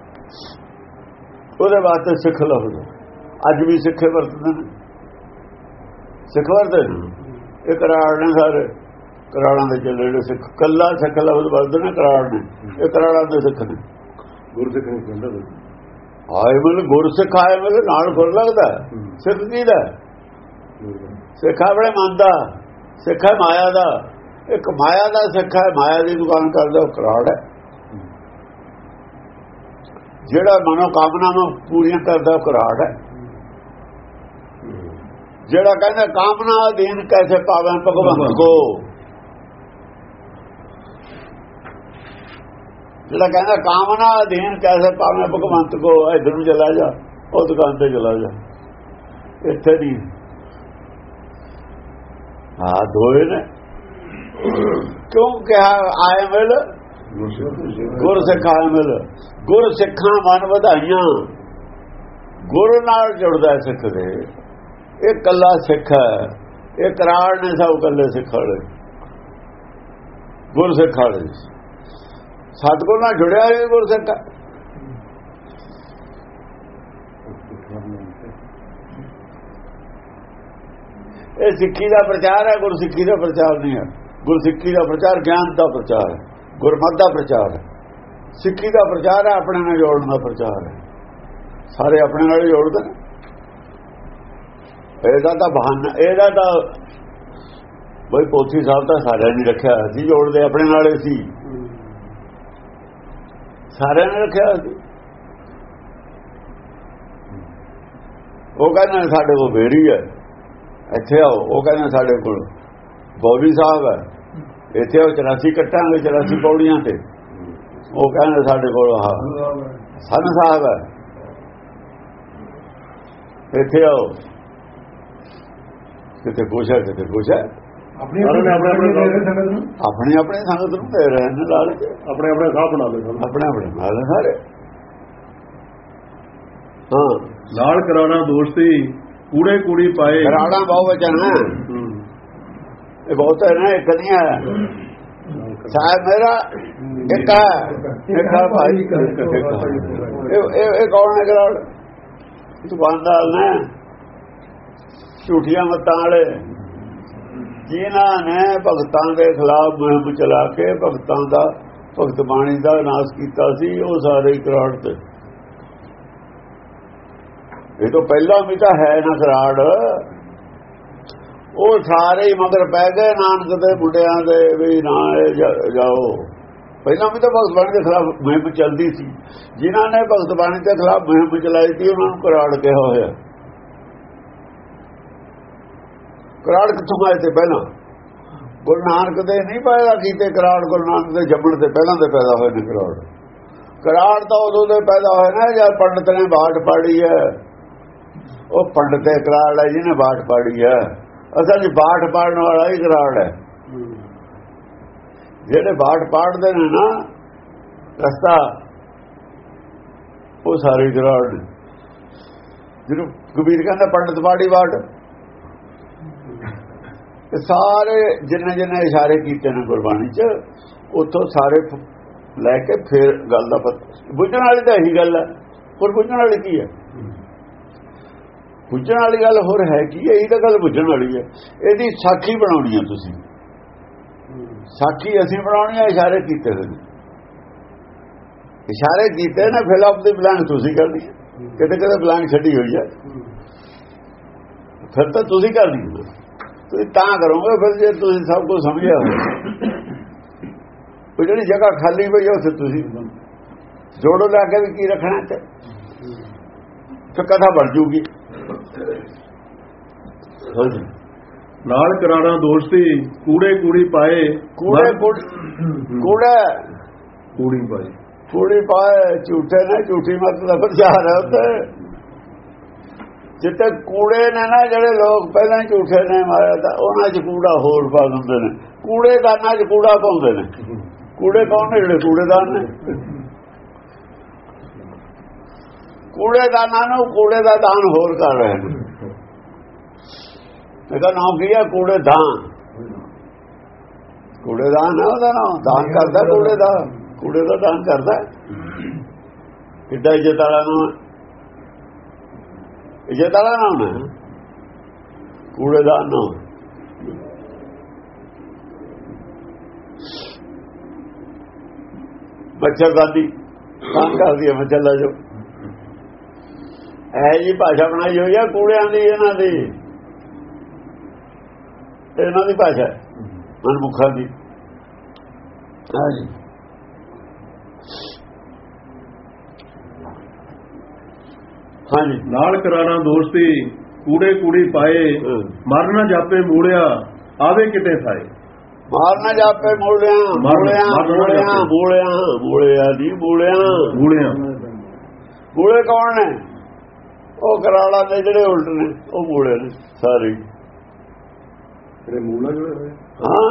Speaker 2: ਉਹਦੇ ਵਾਸਤੇ ਸਿੱਖ ਲਫ਼ਜ਼ ਅੱਜ ਵੀ ਸਿੱਖੇ ਵਰਤਦੇ ਨੇ, ਸਿੱਖ ਵਰਤਦੇ ਇਹ ਕਰਾੜ ਨੇ ਸਾਰੇ, ਕਰਾੜਾਂ ਦੇ ਚੱਲੇ ਜਿਹੜੇ ਸਿੱਖ ਕੱਲਾ ਸਿੱਖ ਲਫ਼ਜ਼ ਵਰਤਦੇ ਨੇ ਕਰਾੜ ਨੇ, ਇਹ ਕਰਾੜਾਂ ਦੇ ਸਿੱਖ ਨੇ।
Speaker 1: ਗੁਰਸਿੱਖ ਨਹੀਂ ਕਹਿੰਦਾ
Speaker 2: ਆਏ ਮਤਲਬ ਗੁਰਸਿੱਖ ਆਏ ਮਤਲਬ ਨਾਲ ਗੁਰ ਲੱਗਦਾ, ਸਿੱਖ ਕੀ ਦਾ ਸਿੱਖ ਆਪਣੇ ਮਨ ਦਾ ਸਿੱਖ ਹੈ, ਮਾਇਆ ਦਾ ਇੱਕ ਮਾਇਆ ਦਾ ਸਿੱਖ ਹੈ, ਮਾਇਆ ਦੀ ਦੁਕਾਨ ਕਰਦਾ ਉਹ ਕਰਾੜ ਹੈ। ਜਿਹੜਾ ਮਨੋ ਕਾਮਨਾਵਾਂ ਪੂਰੀਆਂ ਕਰਦਾ ਉਹ ਕਰਾੜ ਹੈ। ਜਿਹੜਾ ਕਹਿੰਦਾ ਕਾਮਨਾ ਅਧੀਨ ਕੈਸੇ ਪਾਵੈ ਭਗਵੰਤ ਕੋ, ਜਿਹੜਾ ਕਹਿੰਦਾ ਕਾਮਨਾ ਅਧੀਨ ਕੈਸੇ ਪਾਵੈ ਭਗਵੰਤ ਕੋ, ਇੱਧਰ ਨੂੰ ਚਲਾ ਜਾ, ਉਹ ਦੁਕਾਨ ਤੇ ਚਲਾ ਜਾ, ਇੱਥੇ ਨਹੀਂ। ਹਾਂ ਦੋਏ ਨੇ ਕਿਉਂ ਕਿਹਾ ਆਏ ਮਿਲ ਗੁਰ ਸਿੱਖਾਂ ਮਿਲ, ਗੁਰ ਸਿੱਖਾਂ ਮਨ ਵਧਾਈਆਂ। ਗੁਰ ਨਾਲ ਜੁੜਦਾ ਸਿੱਖ ਦੇ, ਇਹ ਕੱਲਾ ਸਿੱਖ ਹੈ, ਇਹ ਕਰਾੜ ਨੇ ਸਭ ਕੱਲੇ ਸਿੱਖ ਵਾਲੇ, ਗੁਰ ਸਿੱਖ ਵਾਲੇ। ਸਤਿਗੁਰ ਨਾਲ ਜੁੜਿਆ ਇਹ ਗੁਰ ਸਿੱਖ। ਇਹ ਸਿੱਖੀ ਦਾ ਪ੍ਰਚਾਰ ਹੈ, ਗੁਰਸਿੱਖੀ ਦਾ ਪ੍ਰਚਾਰ ਨਹੀਂ ਹੈ। ਗੁਰਸਿੱਖੀ ਦਾ ਪ੍ਰਚਾਰ ਗਿਆਨ ਦਾ ਪ੍ਰਚਾਰ ਹੈ, ਗੁਰਮਤਿ ਦਾ ਪ੍ਰਚਾਰ ਹੈ। ਸਿੱਖੀ ਦਾ ਪ੍ਰਚਾਰ ਹੈ ਆਪਣੇ ਨਾਲ ਜੋੜਨ ਦਾ ਪ੍ਰਚਾਰ ਹੈ, ਸਾਰੇ ਆਪਣੇ ਨਾਲ ਜੋੜਦੇ ਨੇ। ਇਹਦਾ ਤਾਂ ਬਹਾਨਾ, ਇਹਦਾ ਤਾਂ ਬਈ ਪੋਥੀ ਸਾਹਿਬ ਤਾਂ ਸਾਰਿਆਂ ਨੇ ਰੱਖਿਆ ਸੀ, ਜੋੜਦੇ ਆਪਣੇ ਨਾਲ ਸੀ, ਸਾਰਿਆਂ ਨੇ ਰੱਖਿਆ ਸੀ। ਉਹ ਕਹਿੰਦੇ ਸਾਡੇ ਕੋਲ ਬੇੜੀ ਹੈ, ਇੱਥੇ ਆਓ। ਉਹ ਕਹਿੰਦੇ ਸਾਡੇ ਕੋਲ ਬੌਲੀ ਸਾਹਿਬ ਹੈ, ਇੱਥੇ ਆਓ, ਚੁਰਾਸੀ ਕੱਟਾਂਗੇ ਚੁਰਾਸੀ ਪੌੜੀਆਂ ਤੇ। ਉਹ ਕਹਿੰਦੇ ਸਾਡੇ ਕੋਲ ਸੰਨ ਸਾਹਿਬ ਹੈ, ਇੱਥੇ ਆਓ। ਕਿਤੇ ਕੁਛ ਹੈ ਕਿਤੇ ਕੁਛ ਹੈ,
Speaker 1: ਆਪਣੀ ਆਪਣੀ
Speaker 2: ਆਪਣੀ ਆਪਣੀ ਸੰਗਤ ਨੂੰ ਦੇ ਰਹੇ ਨੇ ਲਾਲ ਕੇ,
Speaker 1: ਆਪਣੇ ਆਪਣੇ ਸਾਹ ਬਣਾ ਲਏ,
Speaker 2: ਆਪਣੇ ਆਪਣੇ ਨਾਲ ਸਾਰੇ। ਹਾਂ
Speaker 1: ਨਾਲ ਕਰਾਣਾ ਦੋਸਤੀ, ਕੂੜੇ ਕੁੜੀ ਪਾਏ।
Speaker 2: ਕਰਾਣਾ ਬਹੁ ਵਚਨ ਹੈ, ਇਹ ਬਹੁਤ ਹੈ ਨਾ, ਇੱਕ ਨਹੀਂ ਹੈ। ਸਾਹਿਬ ਮੇਰਾ ਇੱਕ ਹੈ, ਇੱਕ ਹੈ ਭਾਈ। ਇਹ ਕੌਣ ਹੈ ਕਰਾੜ? ਦੁਕਾਨਦਾਰ ਨੇ, ਝੂਠੀਆਂ ਮੱਤਾਂ ਵਾਲੇ, ਜਿਨ੍ਹਾਂ ਨੇ ਭਗਤਾਂ ਦੇ ਖਿਲਾਫ ਮੁਹਿੰਮ ਚਲਾ ਕੇ ਭਗਤਾਂ ਦਾ ਭਗਤ ਬਾਣੀ ਦਾ ਨਾਸ਼ ਕੀਤਾ ਸੀ, ਉਹ ਸਾਰੇ ਕਰਾੜ ਤੇ। ਇਹ ਤੋਂ ਪਹਿਲਾਂ ਵੀ ਤਾਂ ਹੈ ਨਾ ਕਰਾੜ, ਉਹ ਸਾਰੇ ਹੀ ਮਗਰ ਪੈ ਗਏ ਨਾਨਕ ਦੇ ਮੁੰਡਿਆਂ ਦੇ ਵੀ ਨਾ ਜਾਓ। ਪਹਿਲਾਂ ਵੀ ਤਾਂ ਭਗਤ ਬਾਣੀ ਦੇ ਖਿਲਾਫ ਮੁਹਿੰਮ ਚੱਲਦੀ ਸੀ। ਜਿਨ੍ਹਾਂ ਨੇ ਭਗਤ ਬਾਣੀ ਦੇ ਖਿਲਾਫ ਮੁਹਿੰਮ ਚਲਾਈ ਸੀ ਉਹਨਾਂ ਨੂੰ ਕਰਾੜ ਕਿਹਾ ਹੋਇਆ। ਕਰਾੜ ਕਿੱਥੋਂ ਆਏ ਤੇ ਪਹਿਲਾਂ? ਗੁਰੂ ਨਾਨਕ ਦੇ ਨਹੀਂ ਪੈਦਾ ਕੀਤੇ ਕਰਾੜ, ਗੁਰੂ ਨਾਨਕ ਦੇ ਜੰਮਣ ਤੇ ਪਹਿਲਾਂ ਦੇ ਪੈਦਾ ਹੋਏ ਨੇ ਕਰਾੜ। ਕਰਾੜ ਤਾਂ ਉਦੋਂ ਦੇ ਪੈਦਾ ਹੋਏ ਨਾ ਜਦ ਪੰਡਤ ਨੇ ਬਾਟ ਪਾੜੀ ਹੈ। ਉਹ ਪੰਡਤ ਦੇ ਕਰਾੜ ਹੈ ਜਿਹਨੇ ਬਾਟ ਪਾੜੀ ਹੈ। ਅਸਲ ਜੀ ਬਾਟ ਪਾੜਨ ਵਾਲਾ ਹੀ ਕਰਾੜ ਹੈ। ਜਿਹੜੇ ਬਾਟ ਪਾੜਦੇ ਨੇ ਨਾ ਰਸਤਾ, ਉਹ ਸਾਰੇ ਕਰਾੜ ਨੇ। ਜਿਹਨੂੰ ਕਬੀਰ ਕਹਿੰਦਾ ਪੰਡਤ ਪਾੜੀ ਬਾਟ, ਸਾਰੇ ਜਿੰਨੇ ਜਿੰਨੇ ਇਸ਼ਾਰੇ ਕੀਤੇ ਨੇ ਗੁਰਬਾਣੀ ਚ, ਉੱਥੋਂ ਸਾਰੇ ਲੈ ਕੇ ਫਿਰ ਗੱਲ ਦਾ ਪਤਾ ਬੁੱਝਣ ਵਾਲੀ ਤਾਂ ਇਹੀ ਗੱਲ ਹੈ। ਹੋਰ ਬੁੱਝਣ ਵਾਲੀ ਕੀ ਹੈ? ਬੁੱਝਣ ਵਾਲੀ ਗੱਲ ਹੋਰ ਹੈ ਕੀ? ਇਹੀ ਤਾਂ ਗੱਲ ਬੁੱਝਣ ਵਾਲੀ ਹੈ। ਇਹਦੀ ਸਾਖੀ ਬਣਾਉਣੀ ਹੈ ਤੁਸੀਂ। ਸਾਖੀ ਅਸੀਂ ਬਣਾਉਣੀ ਹੈ, ਇਸ਼ਾਰੇ ਕੀਤੇ ਨੇ। ਇਸ਼ਾਰੇ ਕੀਤੇ ਨੇ, ਫਿਲ ਅਪ ਦੀ ਬਲੈਂਕ ਤੁਸੀਂ ਕਰਨੀ ਹੈ। ਕਿਤੇ ਕਿਤੇ ਬਲੈਂਕ ਛੱਡੀ ਹੋਈ ਹੈ, ਫਿਰ ਤਾਂ ਤੁਸੀਂ ਕਰਨੀ ਹੈ। ਤੁਸੀਂ ਤਾਂ ਕਰੋਗੇ ਫਿਰ ਜੇ ਤੁਸੀਂ ਸਭ ਕੁਝ ਸਮਝਿਆ ਹੋਵੇ। ਉਹ ਜਿਹੜੀ ਜਗ੍ਹਾ ਖਾਲੀ ਪਈ ਉੱਥੇ ਤੁਸੀਂ ਜੋੜੋ ਲਾ ਕੇ ਵੀ ਕੀ ਰੱਖਣਾ ਤੇ ਫਿਰ ਕਥਾ ਬਣ ਜੂਗੀ।
Speaker 1: ਨਾਲ ਕਰਾੜਾਂ ਦੋਸਤੀ ਕੂੜੇ ਕੂੜੀ ਪਾਏ,
Speaker 2: ਕੂੜੇ ਕੂੜਾ
Speaker 1: ਕੂੜੀ ਪਾਏ
Speaker 2: ਕੂੜੀ ਪਾਏ ਝੂਠੇ ਨੇ, ਝੂਠੀ ਮਤ ਦਾ ਪ੍ਰਚਾਰ ਹੈ ਉੱਥੇ। ਜਿੱਥੇ ਕੂੜੇ ਨੇ ਨਾ ਜਿਹੜੇ ਲੋਕ ਪਹਿਲਾਂ ਹੀ ਝੂਠੇ ਨੇ ਮਾਰਿਆ, ਤਾਂ ਉਹਨਾਂ 'ਚ ਕੂੜਾ ਹੋਰ ਪਾ ਦਿੰਦੇ ਨੇ। ਕੂੜੇ ਦਾਨਾਂ 'ਚ ਕੂੜਾ ਪਾਉਂਦੇ ਨੇ। ਕੂੜੇ ਕੌਣ ਨੇ? ਜਿਹੜੇ ਕੂੜੇਦਾਨ ਨੇ। ਕੂੜੇ ਦਾਨਾਂ ਨੂੰ ਕੂੜੇ ਦਾ ਦਾਨ ਹੋਰ ਕਰ ਰਹੇ ਨੇ। ਇਹਦਾ ਨਾਮ ਕੀ ਹੈ? ਕੂੜੇ ਦਾਨ। ਕੂੜੇ ਦਾਨ ਹੈ ਉਹਦਾ ਨਾਮ। ਦਾਨ ਕਰਦਾ ਕੂੜੇ ਦਾ, ਕੂੜੇ ਦਾ ਦਾਨ ਕਰਦਾ। ਕਿੱਦਾਂ ਇੱਜ਼ਤ ਵਾਲਾ ਨਾਮ, ਇੱਜ਼ਤ ਵਾਲਾ ਨਾਮ ਹੈ ਕੂੜੇ ਦਾ ਨਾਮ। ਮੱਛਰਦਾਨੀ ਕੰਮ ਕਰਦੀ ਹੈ, ਮੱਛਰ ਲੈ ਜਾਓ। ਇਹ ਜੀ ਭਾਸ਼ਾ ਬਣਾਈ ਹੋਈ ਹੈ ਕੂੜਿਆਂ ਦੀ, ਇਹਨਾਂ ਦੀ ਇਹਨਾਂ ਦੀ ਭਾਸ਼ਾ ਮਨਮੁਖਾਂ ਦੀ। ਹਾਂਜੀ ਹਾਂਜੀ।
Speaker 1: ਨਾਲ ਕਰਾਰਾਂ ਦੋਸਤੀ ਕੂੜੇ ਕੂੜੀ ਪਾਏ, ਮਰ ਨਾ ਜਾਪੇ ਮੂੜਿਆ ਆਵੇ ਕਿਤੇ ਥਾਏ।
Speaker 2: ਮਾਰ ਨਾ ਜਾਪੇ ਮੂੜਿਆ, ਮੂੜਿਆ ਮੂੜਿਆ ਮੂੜਿਆ ਮੂੜਿਆ ਦੀ ਮੂੜਿਆ
Speaker 1: ਮੂੜਿਆ।
Speaker 2: ਮੂੜੇ ਕੌਣ ਨੇ? ਉਹ ਕਰਾੜਾ ਦੇ ਜਿਹੜੇ ਉਲਟ ਨੇ, ਉਹ ਮੂੜੇ ਨੇ ਸਾਰੇ।
Speaker 1: ਜਿਹੜੇ ਮੂਲਾ ਜੁੜੇ ਹੋਏ
Speaker 2: ਹਾਂ,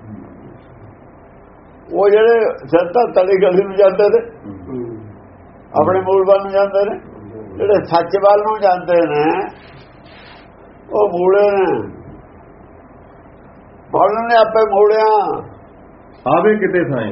Speaker 2: ਉਹ ਜਿਹੜੇ ਸੰਤਾਂ ਤਲੀ ਗਲੀ ਨੂੰ ਜਾਂਦੇ ਨੇ, ਆਪਣੇ ਮੂਲ ਵੱਲ ਨੂੰ ਜਾਂਦੇ ਨੇ। ਜਿਹੜੇ ਸੱਚ ਵੱਲ ਨੂੰ ਜਾਂਦੇ ਨੇ ਉਹ ਮੂਲੇ ਨੇ। ਬੋਲਣ ਨੇ ਆਪੇ ਮੂੜਿਆ
Speaker 1: ਆਵੇ ਕਿਤੇ ਥਾਏ।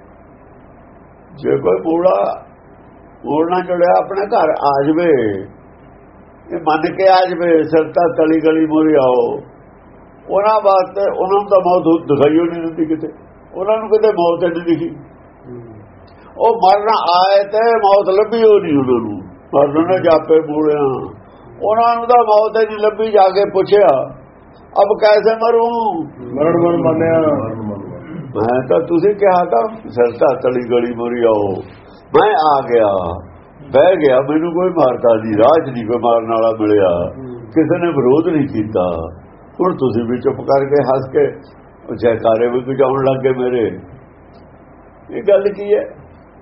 Speaker 2: ਜੇ ਕੋਈ ਮੂੜਾ ਮੂੜਨਾ ਜੁੜਿਆ ਆਪਣੇ ਘਰ ਆ ਜਾਵੇ, ਇਹ ਮੰਨ ਕੇ ਆ ਜਾਵੇ ਸੰਤਾਂ ਤਲੀ ਗਲੀ ਮੋਰੀ ਆਓ, ਉਹਨਾਂ ਵਾਸਤੇ ਉਹਨਾਂ ਨੂੰ ਤਾਂ ਮੌਤ ਦਿਖਾਈਓ ਨਹੀਂ ਦਿੰਦੀ ਕਿਤੇ। ਉਹਨਾਂ ਨੂੰ ਕਿਤੇ ਮੌਤ ਨਹੀਂ ਦਿਖੀ। ਉਹ ਮਰਨ ਆਏ ਤੇ ਮੌਤ ਲੱਭੀ ਹੋ ਨਹੀਂ ਉਹਨਾਂ ਨੂੰ। ਮਰਨ ਨੇ ਜਾਪੇ ਮੂੜਿਆ, ਉਹਨਾਂ ਨੂੰ ਤਾਂ ਮੌਤ ਨਹੀਂ ਲੱਭੀ। ਜਾ ਕੇ ਪੁੱਛਿਆ ਅਬ ਕੈਸੇ ਮਰੂ?
Speaker 1: ਮਰਨ ਮਨ ਮੰਨਿਆ।
Speaker 2: ਮੈਂ ਤਾਂ ਤੁਸੀਂ ਕਿਹਾ ਤਾਂ ਸੰਤਾਂ ਤਲੀ ਗਲੀ ਮੋਰੀ ਆਓ, ਮੈਂ ਆ ਗਿਆ, ਬਹਿ ਗਿਆ, ਮੈਨੂੰ ਕੋਈ ਮਾਰਦਾ ਨਹੀਂ, ਰਾਹ 'ਚ ਨਹੀਂ ਕੋਈ ਮਾਰਨ ਵਾਲਾ ਮਿਲਿਆ, ਕਿਸੇ ਨੇ ਵਿਰੋਧ ਨਹੀਂ ਕੀਤਾ। ਹੁਣ ਤੁਸੀਂ ਵੀ ਚੁੱਪ ਕਰਕੇ ਹੱਸ ਕੇ ਜੈਕਾਰੇ ਵੀ ਗੁਜਾਉਣ ਲੱਗ ਗਏ ਮੇਰੇ। ਇਹ ਗੱਲ ਕੀ ਹੈ?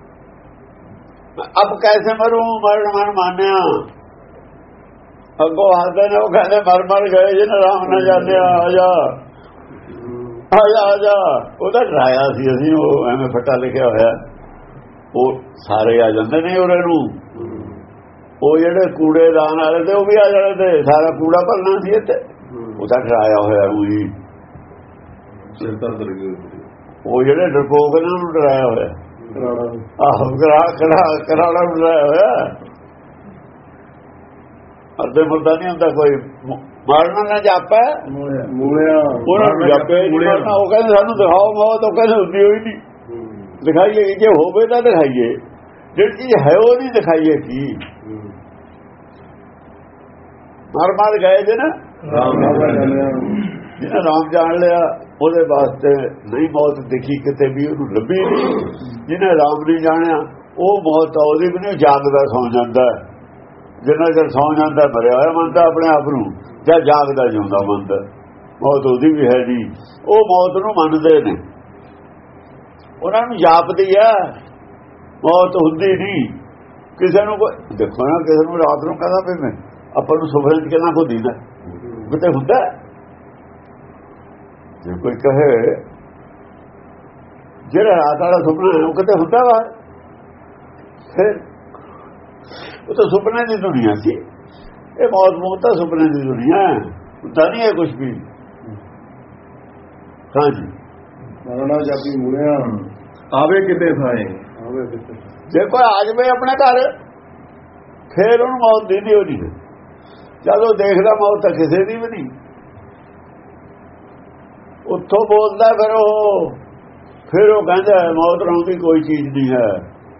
Speaker 2: ਅਬ ਕੈਸੇ ਮਰੂ? ਮਰਨ ਮਨ ਮਾਨਿਆ। ਅੱਗੋਂ ਹੱਸਦੇ ਨੇ, ਉਹ ਕਹਿੰਦੇ ਮਰ ਮਰ ਗਏ ਜਿਹਨੇ ਰਾਮ ਨਾ ਜਾਣਿਆ। ਆ ਜਾ ਆ ਜਾ ਆ ਜਾ। ਉਹਦਾ ਡਰਾਇਆ ਸੀ ਅਸੀਂ, ਉਹ ਐਵੇਂ ਫੱਟਾ ਲਿਖਿਆ ਹੋਇਆ। ਉਹ ਸਾਰੇ ਆ ਜਾਂਦੇ ਨੇ ਉਹਨਾਂ ਨੂੰ। ਉਹ ਜਿਹੜੇ ਕੂੜੇਦਾਨ ਵਾਲੇ ਤੇ ਉਹ ਵੀ ਆ ਜਾਣੇ ਤੇ ਸਾਰਾ ਕੂੜਾ ਭਰਨਾ ਸੀ ਇੱਥੇ। ਉਹਦਾ ਡਰਾਇਆ ਹੋਇਆ ਉਹੀ। ਉਹ ਜਿਹੜੇ ਡਰਪੋਕ ਨੇ ਉਹਨੂੰ ਡਰਾਇਆ ਹੋਇਆ। ਆਹੋ ਕਰਾੜਾ ਡਰਾਇਆ ਹੋਇਆ। ਅਰਦੇ ਮੁਰਦਾ ਨਹੀਂ ਹੁੰਦਾ ਕੋਈ ਮਰਨਾ ਨਾ ਜਾਪੈ
Speaker 1: ਮੂਲਿਆ
Speaker 2: ਉਹਨਾਂ ਨੂੰ ਜਾਪੇ ਮਰਨਾ। ਉਹ ਕਹਿੰਦੇ ਸਾਨੂੰ ਦਿਖਾਓ ਮੌਤ, ਉਹ ਕਹਿੰਦੇ ਹੁੰਦੀ ਹੋਈ ਨਹੀਂ, ਦਿਖਾਈਏ ਜੇ ਹੋਵੇ ਤਾਂ ਦਿਖਾਈਏ, ਜਿਹੜੀ ਚੀਜ਼ ਹੈ ਉਹ ਨਹੀਂ ਦਿਖਾਈਏ। ਕੀ ਮਰ ਮਰ ਗਏ ਜੇ ਨਾ ਜਿਹਨੇ ਰਾਮ ਜਾਣ ਲਿਆ ਉਹਦੇ ਵਾਸਤੇ ਨਹੀਂ ਮੌਤ ਦਿਖੀ ਕਿਤੇ ਵੀ, ਉਹਨੂੰ ਲੱਭੀ ਨਹੀਂ। ਜਿਹਨੇ ਰਾਮ ਨਹੀਂ ਜਾਣਿਆ ਉਹ ਮੌਤ ਉਹਦੀ ਵੀ ਨਹੀਂ, ਜਾਗਦਾ ਸੌਂ ਜਾਂਦਾ। ਜਿੰਨਾ ਚਿਰ ਸੌਂ ਜਾਂਦਾ ਮਰਿਆ ਹੋਇਆ ਮੰਨਦਾ ਆਪਣੇ ਆਪ ਨੂੰ, ਜਾਂ ਜਾਗਦਾ ਜਿਉਂਦਾ ਮੰਨਦਾ। ਮੌਤ ਉਹਦੀ ਵੀ ਹੈ ਨਹੀਂ, ਉਹ ਮੌਤ ਨੂੰ ਮੰਨਦੇ ਨੇ, ਉਹਨਾਂ ਨੂੰ ਜਾਪਦੀ ਆ। ਮੌਤ ਹੁੰਦੀ ਨਹੀਂ ਕਿਸੇ ਨੂੰ। ਕੋਈ ਦੇਖੋ ਨਾ, ਕਿਸੇ ਨੂੰ ਰਾਤ ਨੂੰ ਕਹਿੰਦਾ ਵੀ ਮੈਂ ਆਪਾਂ ਨੂੰ ਸੁਪਨੇ ਚ ਕਿੰਨਾ ਕੁ ਦੀਦਾ, ਕਿਤੇ ਹੁੰਦਾ। ਜੇ ਕੋਈ ਕਹੇ ਜਿਹੜਾ ਰਾਤ ਵਾਲਾ ਸੁਪਨਾ ਹੈ ਉਹ ਕਿਤੇ ਹੁੰਦਾ ਵਾ, ਫਿਰ ਉਹ ਤਾਂ ਸੁਪਨੇ ਦੀ ਦੁਨੀਆ ਸੀ। ਇਹ ਮੌਤ ਮੌਤ ਤਾਂ ਸੁਪਨੇ ਦੀ ਦੁਨੀਆ ਹੁੰਦਾ ਨਹੀਂ ਹੈ ਕੁਛ ਵੀ। ਹਾਂਜੀ
Speaker 1: ਮਰਨਾ ਜਾਪੀ ਮੂਲਿਆ ਆਵੇ ਕਿਤੇ ਥਾਏ, ਆਵੇ ਕਿਤੇ
Speaker 2: ਜੇ ਕੋਈ ਆ ਜਾਵੇ ਆਪਣੇ ਘਰ ਫਿਰ ਉਹਨੂੰ ਮੌਤ ਦੀਦੀ ਹੋਣੀ ਹੈ। ਜਦੋਂ ਦੇਖਦਾ ਮੌਤ ਤਾਂ ਕਿਸੇ ਦੀ ਵੀ ਨਹੀਂ, ਉੱਥੋਂ ਬੋਲਦਾ ਫਿਰ ਉਹ ਫਿਰ ਉਹ ਕਹਿੰਦਾ ਮੌਤ ਨਾਮ ਦੀ ਕੋਈ ਚੀਜ਼ ਨਹੀਂ ਹੈ।